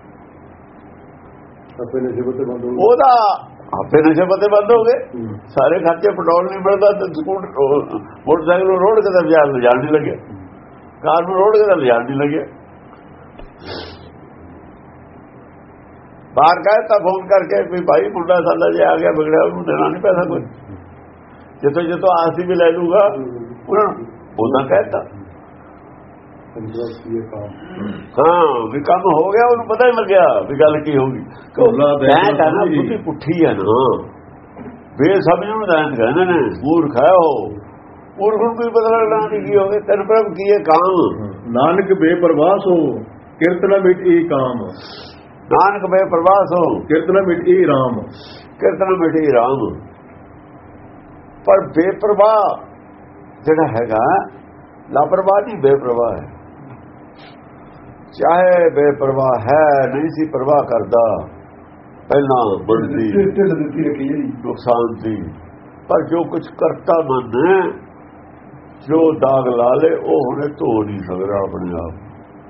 Speaker 2: ਉਹਦਾ ਆਪੇ ਨਸ਼ੇ ਪੱਤੇ ਬੰਦ ਹੋ ਗਏ, ਸਾਰੇ ਖਰਚੇ ਪੈਟਰੋਲ ਨਹੀਂ ਮਿਲਦਾ ਤੇ ਸਕੂਟਰ ਮੋਟਰਸਾਈਕਲ ਨੂੰ ਰੋਡ ਕਿਤੇ ਲਿਜਾਣ ਨਹੀਂ ਲੱਗੇ, ਕਾਰ ਨੂੰ ਰੋਡ ਕਿਤੇ ਲਿਜਾਣ ਨਹੀਂ ਲੱਗੇ। ਬਾਹਰ ਕਹੇ ਤਾਂ ਫੋਨ ਕਰਕੇ ਵੀ ਭਾਈ ਮੁੰਡਾ ਸਾਡਾ ਜੇ ਆ ਗਿਆ ਵਿਗੜਿਆ, ਉਹਨੂੰ ਦੇਣਾ ਨਹੀਂ ਪੈਸਾ ਕੋਈ, ਜਿੱਥੋਂ ਜਿੱਥੋਂ ਆਸੀ ਵੀ ਲੈ ਲੂਗਾ ਉਹਨਾਂ ਨੂੰ ਉਹਦਾ ਕਹਿਤਾ। ਹਾਂ ਵੀ ਕੰਮ ਹੋ ਗਿਆ, ਉਹਨੂੰ ਪਤਾ ਹੀ ਲੱਗਿਆ ਵੀ ਗੱਲ ਕੀ ਹੋਊਗੀ। ਬੁੱਧੀ ਪੁੱਠੀ ਹੈ ਨਾ, ਬੇਸਮਝ ਨੂੰ ਦੈਂਤ ਕਹਿੰਦੇ ਨੇ, ਮੂਰਖ ਹੈ ਉਹ, ਮੂਰਖ ਨੂੰ ਕੋਈ ਪਤਾ ਲੱਗਣਾ ਨਹੀਂ ਕੀ ਹੋਵੇ। ਤੈਨੂੰ ਪ੍ਰਭ ਕੀਏ ਕਾਮ,
Speaker 1: ਨਾਨਕ ਬੇਪਰਵਾਹ ਸੋ ਕਿਰਤ ਨਾ ਮਿਟੀ ਕਾਮ।
Speaker 2: ਨਾਨਕ ਬੇਪਰਵਾਹ ਸੋ
Speaker 1: ਕਿਰਤ ਨਾ ਮਿਟੀ ਰਾਮ,
Speaker 2: ਕਿਰਤ ਨਾ ਮਿਟੀ ਰਾਮ। ਪਰ ਬੇਪਰਵਾਹ ਜਿਹੜਾ ਹੈਗਾ ਲਾਪਰਵਾਹ ਨਹੀਂ, ਬੇਪਰਵਾਹ ਹੈ। ਚਾਹੇ ਬੇਪਰਵਾਹ ਹੈ, ਨਹੀਂ ਸੀ ਪਰਵਾਹ ਕਰਦਾ ਪਹਿਲਾਂ ਬਣਦੀ ਨੁਕਸਾਨ ਦੀ, ਪਰ ਜੋ ਕੁਝ ਕਰਤਾ ਮਨ, ਜੋ ਦਾਗ ਲਾ ਲੇ ਉਹ ਹੁਣੇ ਧੋ ਨਹੀਂ ਸਕਦਾ ਆਪਣੇ ਆਪ।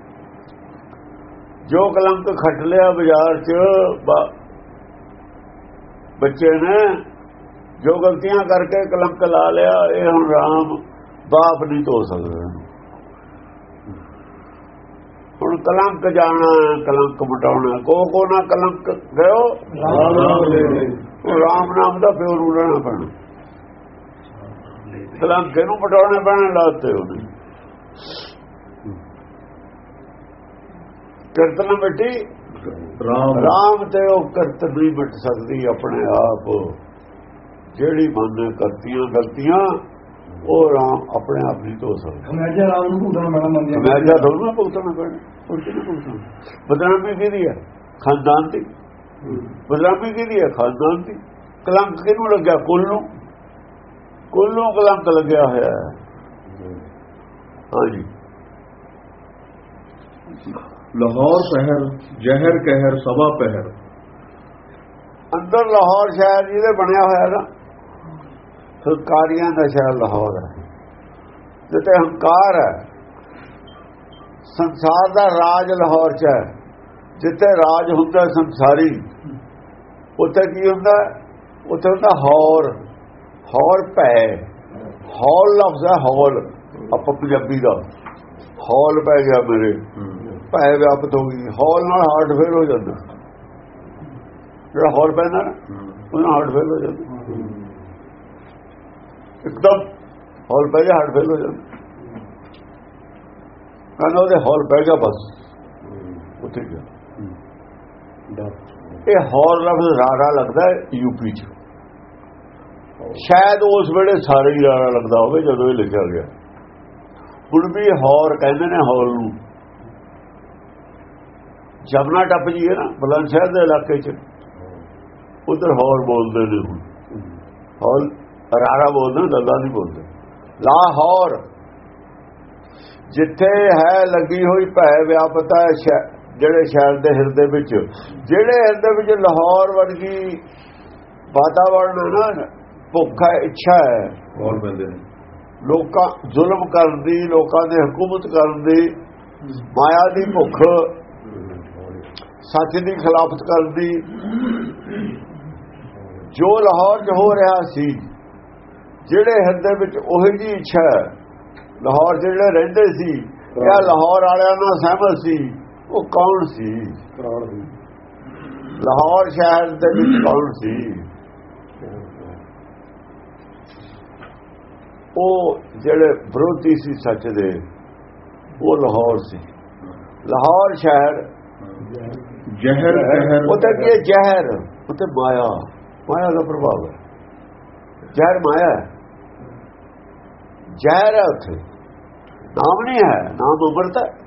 Speaker 2: ਜੋ ਕਲੰਕ ਖੱਟ ਲਿਆ ਬਾਜ਼ਾਰ 'ਚ ਬੱਚੇ ਨੇ, ਜੋ ਗਲਤੀਆਂ ਕਰਕੇ ਕਲੰਕ ਲਾ ਲਿਆ, ਇਹ ਹੁਣ ਰਾਮ ਬਾਪ ਨਹੀਂ ਧੋ ਸਕਦੇ। ਹੁਣ ਕਲੰਕ ਜਾਣਾ, ਕਲੰਕ ਮਟਾਉਣਾ, ਕੋ ਕੋ ਨਾ ਕਲੰਕ ਗਇਓ ਰਾਮ ਨਾਮ ਦਾ ਪਿਓ ਨੂੰ ਲੈਣਾ ਪੈਣਾ, ਕਲੰਕ ਇਹਨੂੰ ਮਟਾਉਣੇ ਪੈਣੇ ਲਾਤੇ ਉਹਨੇ। ਕਿਰਤ ਨਾ ਮਿੱਟੀ ਰਾਮ ਰਾਮ ਤੇ ਉਹ ਕਿਰਤ ਨਹੀਂ ਮਿਟ ਸਕਦੀ ਆਪਣੇ ਆਪ। ਜਿਹੜੀ ਮਨ ਕਰਤੀਆਂ ਗਲਤੀਆਂ ਉਹ ਰਾਮ ਆਪਣੇ ਆਪ ਨਹੀਂ ਧੋ ਸਕਦਾ।
Speaker 3: ਮੈਂ ਰਾਮ ਨੂੰ ਭੁਗਤਣਾ ਪੈਣਾ, ਮੰਨਿਆ
Speaker 2: ਮੈਂ ਜਾਂ ਦੋਨੋਂ ਭੁਗਤਣਾ ਪੈਣਾ। ਉਹ ਕਿਹਨੂੰ ਭੁਗਤਣਾ? ਬਦਨਾਮੀ ਕਿਹਦੀ ਹੈ? ਖਾਨਦਾਨ ਦੀ। ਬਦਨਾਮੀ ਕਿਹਦੀ ਹੈ? ਖਾਨਦਾਨ ਦੀ। ਕਲੰਕ ਕਿਹਨੂੰ ਲੱਗਿਆ? ਕੁੱਲ ਨੂੰ। ਕੁੱਲ ਨੂੰ ਕਲੰਕ ਲੱਗਿਆ ਹੋਇਆ ਹੈ। ਹਾਂਜੀ।
Speaker 1: ਲਾਹੌਰ ਸ਼ਹਿਰ ਜ਼ਹਿਰ ਕਹਿਰ ਸਭਾ ਪਹਿਰ।
Speaker 2: ਅੰਦਰ ਲਾਹੌਰ ਸ਼ਹਿਰ ਜਿਹਦੇ ਬਣਿਆ ਹੋਇਆ ਨਾ, ਹੰਕਾਰੀਆਂ ਦਾ ਸ਼ਹਿਰ ਲਾਹੌਰ ਹੈ, ਜਿੱਥੇ ਹੰਕਾਰ ਹੈ। ਸੰਸਾਰ ਦਾ ਰਾਜ ਲਾਹੌਰ 'ਚ ਹੈ। ਜਿੱਥੇ ਰਾਜ ਹੁੰਦਾ ਸੰਸਾਰੀ, ਉੱਥੇ ਕੀ ਹੁੰਦਾ? ਉੱਥੇ ਹੁੰਦਾ ਹੌਰ। ਹੌਰ ਭੈ। ਹੌਲ ਲਫ਼ਜ਼ ਹੈ ਹੌਲ, ਆਪਾਂ ਪੰਜਾਬੀ ਦਾ। ਹੌਲ ਪੈ ਗਿਆ ਮੇਰੇ, ਭੈ ਵਿਆਪਤ ਹੋ ਗਈ। ਹੌਲ ਨਾਲ ਹਾਰਟ ਫੇਲ ਹੋ ਜਾਂਦਾ। ਜਿਹੜਾ ਹੌਲ ਪੈਂਦਾ ਨਾ ਉਹਨਾਂ ਹਾਰਟ ਫੇਲ ਹੋ ਜਾਂਦਾ ਇੱਕਦਮ। ਹੌਲ ਪੈ ਗਿਆ ਹਾਰਟ ਫੇਲ ਹੋ ਜਾਂਦਾ। ਕਹਿੰਦਾ ਉਹਦੇ ਹੌਲ ਪੈ ਗਿਆ, ਬਸ ਉੱਥੇ ਗਿਆ। ਇਹ ਹੌਲ ਲਫ਼ਜ਼ ਰਾਰਾ ਲੱਗਦਾ ਯੂਪੀ 'ਚ। ਸ਼ਾਇਦ ਉਸ ਵੇਲੇ ਸਾਰੇ ਹੀ ਰਾਰਾ ਲੱਗਦਾ ਹੋਵੇ ਜਦੋਂ ਇਹ ਲਿਖਿਆ ਗਿਆ। ਹੁਣ ਵੀ ਹੌਰ ਕਹਿੰਦੇ ਨੇ ਹੌਲ ਨੂੰ। ਜਮਨਾ ਟੱਪ ਜੀ ਹੈ ਨਾ ਬੁਲੰਦ ਸ਼ਹਿਰ ਦੇ ਇਲਾਕੇ 'ਚ, ਉਧਰ ਹੌਰ ਬੋਲਦੇ ਨੇ। ਹੁਣ ਹੌਲ ਰਾਰਾ ਬੋਲਦੇ, ਲੱਲਾ ਨਹੀਂ ਬੋਲਦੇ। ਲਾਹੌਰ ਜਿੱਥੇ ਹੈ ਲੱਗੀ ਹੋਈ ਭੈ ਵਿਆਪਤਾ, ਜਿਹੜੇ ਸ਼ਹਿਰ ਦੇ ਹਿਰਦੇ ਵਿੱਚ, ਜਿਹੜੇ ਹਿਰਦੇ ਵਿੱਚ ਲਾਹੌਰ ਵਰਗੀ ਵਾਤਾਵਰਨ ਹੈ ਨਾ, ਭੁੱਖ ਹੈ, ਇੱਛਾ ਹੈ,
Speaker 1: ਹੋਰ ਬੰਦੇ ਨੇ
Speaker 2: ਲੋਕਾਂ ਜ਼ੁਲਮ ਕਰਨ ਦੀ, ਲੋਕਾਂ ਦੇ ਹਕੂਮਤ ਕਰਨ ਦੀ, ਮਾਇਆ ਦੀ ਭੁੱਖ, ਸੱਚ ਦੀ ਖਿਲਾਫਤ ਕਰਨ ਦੀ, ਜੋ ਲਾਹੌਰ 'ਚ ਹੋ ਰਿਹਾ ਸੀ, ਜਿਹੜੇ ਹਿਰਦੇ ਵਿੱਚ ਉਹੀ ਜੀ ਇੱਛਾ ਹੈ। ਲਾਹੌਰ ਜਿਹੜੇ ਰਹਿੰਦੇ ਸੀ ਜਾਂ ਲਾਹੌਰ ਵਾਲਿਆਂ ਨਾਲ ਸਹਿਮਤ ਸੀ, ਉਹ ਕੌਣ ਸੀ? ਲਾਹੌਰ ਸ਼ਹਿਰ ਦੇ ਵਿੱਚ ਕੌਣ ਸੀ? ਉਹ ਜਿਹੜੇ ਵਿਰੋਧੀ ਸੀ ਸੱਚ ਦੇ, ਉਹ ਲਾਹੌਰ ਸੀ। ਲਾਹੌਰ ਸ਼ਹਿਰ
Speaker 1: ਜ਼ਹਿਰ ਕਹਿਰ।
Speaker 2: ਉੱਥੇ ਕੀ ਹੈ? ਜ਼ਹਿਰ। ਉੱਥੇ ਮਾਇਆ, ਮਾਇਆ ਦਾ ਪ੍ਰਭਾਵ ਹੈ। ਜ਼ਹਿਰ ਮਾਇਆ ਹੈ, ਜ਼ਹਿਰ ਹੈ। ਉੱਥੇ ਨਾਮ ਨਹੀਂ ਹੈ, ਨਾਮ ਅੰਮ੍ਰਿਤ ਹੈ।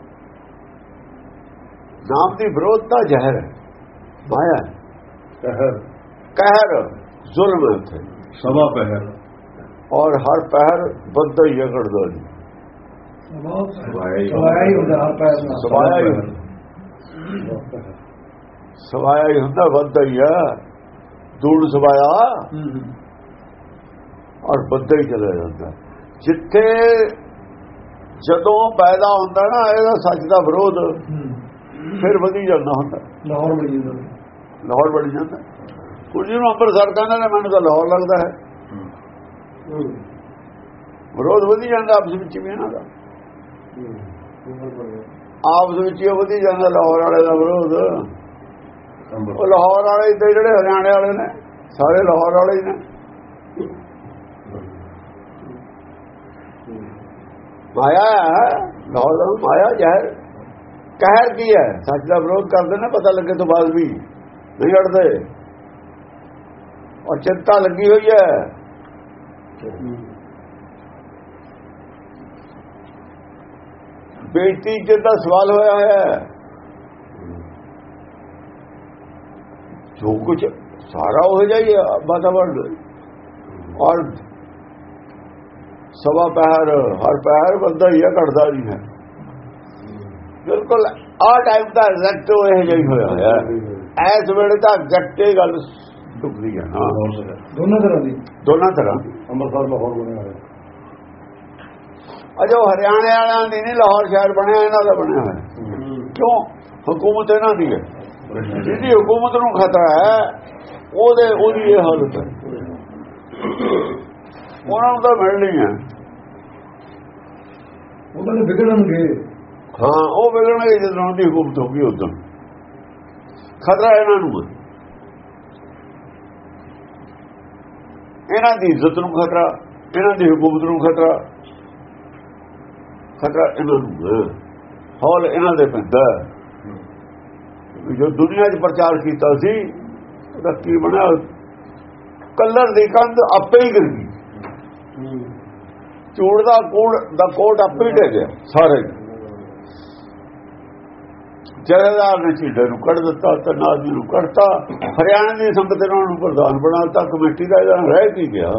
Speaker 2: ਨਾਮ ਦੀ ਵਿਰੋਧਤਾ ਜ਼ਹਿਰ ਹੈ, ਮਾਇਆ ਹੈ।
Speaker 1: ਕਹਿਰ
Speaker 2: ਕਹਿਰ ਜ਼ੁਲਮ ਹੈ ਉੱਥੇ।
Speaker 1: ਸਭਾ ਪਹਿਰ।
Speaker 2: ਔਰ ਹਰ ਪਹਿਰ ਬੰਦਾ ਹੀ ਘੜਦਾ ਜੀ।
Speaker 3: ਸਵਾਇਆ ਹੀ ਹੁੰਦਾ ਹਰ ਪੈਰ ਨਾਲ।
Speaker 2: ਸਵਾਇਆ ਹੀ ਸਵਾਇਆ ਹੀ ਹੁੰਦਾ, ਬੰਦਾ ਹੀ ਹੈ। ਦੂੜ ਸਵਾਇਆ ਔਰ ਬੰਦਾ ਹੀ ਚਲਾ ਜਾਂਦਾ। ਜਿੱਥੇ ਜਦੋਂ ਪੈਦਾ ਹੁੰਦਾ ਨਾ ਇਹਦਾ ਸੱਚ ਦਾ ਵਿਰੋਧ, ਫਿਰ ਵਧੀ ਜਾਂਦਾ ਹੁੰਦਾ।
Speaker 3: ਲਾਹੌਰ ਬੜੀ ਜਾਂਦਾ,
Speaker 2: ਲਾਹੌਰ ਬੜੀ ਜਾਂਦਾ। ਕੁਝ ਨੂੰ ਅੰਮ੍ਰਿਤਸਰ ਕਹਿੰਦੇ ਨੇ, ਮੈਨੂੰ ਤਾਂ ਲਾਹੌਰ ਲੱਗਦਾ ਹੈ। ਵਿਰੋਧ ਵਧੀ ਜਾਂਦਾ ਆਪਸ ਵਿੱਚ ਵੀ ਇਹਨਾਂ ਦਾ। ਆਪਸ ਵਿੱਚ ਹੀ ਵਧੀ ਜਾਂਦਾ ਲਾਹੌਰ ਵਾਲੇ ਦਾ ਵਿਰੋਧ। ਉਹ ਲਾਹੌਰ ਵਾਲੇ ਤੇ ਜਿਹੜੇ ਹਰਿਆਣੇ ਵਾਲੇ ਨੇ ਸਾਰੇ ਲਾਹੌਰ ਵਾਲੇ ਹੀ ਨੇ। ਮਾਇਆ ਹੈ ਲਾਹੌਰ, ਮਾਇਆ ਜ਼ਹਿਰ। ਕਹਿਰ ਕੀ ਹੈ? ਸੱਚ ਦਾ ਵਿਰੋਧ ਕਰਦੇ ਨੇ, ਪਤਾ ਲੱਗੇ ਤੋਂ ਬਾਅਦ ਵੀ ਨਹੀਂ ਹਟਦੇ। ਔਰ ਚਿੰਤਾ ਲੱਗੀ ਹੋਈ ਹੈ। ਬੇਇੱਜ਼ਤੀ ਇੱਜ਼ਤ ਦਾ ਸਵਾਲ ਹੋਇਆ ਹੈ। ਜੋ ਕੁਝ ਸਾਰਾ ਹੋ ਜਾਈਏ ਵਾਤਾਵਰਨ। ਔਰ ਸਵਾ ਪਹਿਰ, ਹਰ ਪਹਿਰ ਬੰਦਾ ਹੀ ਹੈ, ਘਟਦਾ ਨਹੀਂ ਹੈ। ਬਿਲਕੁਲ ਆਹ ਟਾਈਮ ਦਾ ਐਗਜ਼ੈਕਟ ਇਹ ਜਿਹੀ ਹੋਇਆ ਹੋਇਆ। ਇਸ ਵੇਲੇ ਤਾਂ ਗੱਟੇ ਗੱਲ ਟੁਕਦੀ ਹੈ ਨਾ।
Speaker 3: ਦੋਨਾਂ ਤਰ੍ਹਾਂ ਦੀ,
Speaker 2: ਦੋਨਾਂ ਤਰ੍ਹਾਂ।
Speaker 3: ਅੰਮ੍ਰਿਤਸਰ ਲਾਹੌਰ ਬਣਿਆ ਹੋਇਆ।
Speaker 2: ਅਜੋ ਹਰਿਆਣੇ ਵਾਲਿਆਂ ਦੀ ਨਹੀਂ ਲਾਹੌਰ ਸ਼ਹਿਰ ਬਣਿਆ, ਇਹਨਾਂ ਦਾ ਬਣਿਆ ਹੋਇਆ। ਕਿਉਂ? ਹਕੂਮਤ ਇਹਨਾਂ ਦੀ ਹੈ। ਜਿਹਦੀ ਹਕੂਮਤ ਨੂੰ ਖਤਰਾ ਹੈ ਉਹਦੇ ਉਹਦੀ ਇਹ ਹਾਲਤ ਹੈ। ਉਹਨਾਂ ਨੂੰ ਤਾਂ ਮਿਲਣੀ ਹੈ।
Speaker 3: ਉਹ ਤਾਂ ਵਿਗੜਨਗੇ।
Speaker 2: ਹਾਂ ਉਹ ਵਿਗੜਨਗੇ ਜਦੋਂ ਦੀ ਹੁਕੂਮਤ ਹੋਊਗੀ ਉਦੋਂ। ਖਤਰਾ ਇਹਨਾਂ ਨੂੰ, ਇਹਨਾਂ ਦੀ ਇੱਜ਼ਤ ਨੂੰ ਖਤਰਾ, ਇਹਨਾਂ ਦੀ ਹੁਕੂਮਤ ਨੂੰ ਖਤਰਾ। ਖਤਰਾ ਇਹਨਾਂ ਨੂੰ ਹੌਲ ਇਹਨਾਂ ਦੇ ਪੈਂਦਾ। ਜੋ ਦੁਨੀਆ 'ਚ ਪ੍ਰਚਾਰ ਕੀਤਾ ਸੀ ਉਹਦਾ ਕੀ ਬਣਿਆ? ਕਲਰ ਦੀ ਕੰਧ ਆਪੇ ਹੀ ਗਿਰ ਗਈ। ਚੂੜ ਦਾ ਕੂੜ ਦਾ ਕੋਟ ਆਪੇ ਹੀ ਢਹਿ ਗਿਆ ਸਾਰੇ। ਜਥੇਦਾਰ ਨੇ ਝੀਡੇ ਨੂੰ ਕੱਢ ਦਿੱਤਾ ਤੇ ਨਾਜ਼ੀ ਨੂੰ ਕੱਢਤਾ। ਹਰਿਆਣਾ ਦੀ ਸੰਗਤ ਇਹਨਾਂ ਨੂੰ ਪ੍ਰਧਾਨ ਬਣਾਤਾ। ਕਮੇਟੀ ਦਾ ਇਹਦਾ ਰਹਿ ਕੀ ਗਿਆ?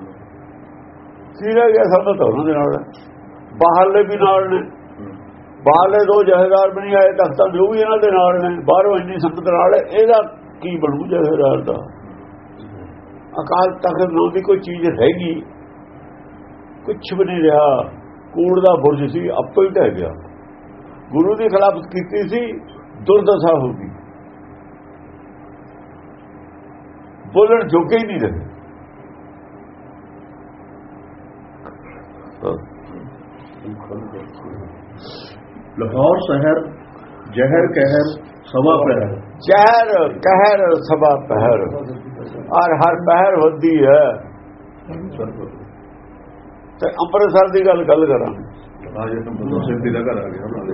Speaker 2: ਕੀ ਰਹਿ ਗਿਆ? ਸੰਗਤ ਉਹਨਾਂ ਦੇ ਨਾਲ, ਬਾਹਰਲੇ ਵੀ ਨਾਲ ਨੇ। ਬਾਹਰਲੇ ਦੋ ਜਥੇਦਾਰ ਵੀ ਨਹੀਂ ਆਏ ਤਖਤਾਂ ਦੇ, ਉਹ ਵੀ ਇਹਨਾਂ ਦੇ ਨਾਲ ਨੇ। ਬਾਹਰੋਂ ਇੰਨੀ ਸੰਗਤ ਨਾਲ, ਇਹਦਾ ਕੀ ਬਣੂ ਜਥੇਦਾਰ ਦਾ? ਅਕਾਲ ਤਖਤ ਨੂੰ ਦੀ ਕੋਈ ਚੀਜ਼ ਹੈਗੀ? ਕੁਛ ਵੀ ਨਹੀਂ ਰਿਹਾ। ਕੂੜ ਦਾ ਬੁਰਜ ਸੀ, ਆਪੇ ਹੀ ਢਹਿ ਗਿਆ। ਗੁਰੂ ਦੀ ਖਿਲਾਫਤ ਕੀਤੀ ਸੀ, ਦੁਰਦਸ਼ਾ ਹੋ ਗਈ। ਬੋਲਣ ਜੋਗੇ ਹੀ ਨਹੀਂ ਰਹੇ।
Speaker 1: ਲਾਹੌਰ ਸ਼ਹਿਰ ਜ਼ਹਿਰ ਕਹਿਰ ਸਵਾ ਪਹਿਰ।
Speaker 2: ਜ਼ਹਿਰ ਕਹਿਰ ਸਵਾ ਪਹਿਰ, ਔਰ ਹਰ ਪਹਿਰ ਹੁੰਦੀ ਹੈ। ਤੇ ਅੰਮ੍ਰਿਤਸਰ ਦੀ ਗੱਲ ਗੱਲ ਕਰਾਂਗੇ।
Speaker 1: ਅੱਜ ਤਾਂ ਸਿੱਧੀ ਦਾ ਘਰ ਆ ਗਿਆ।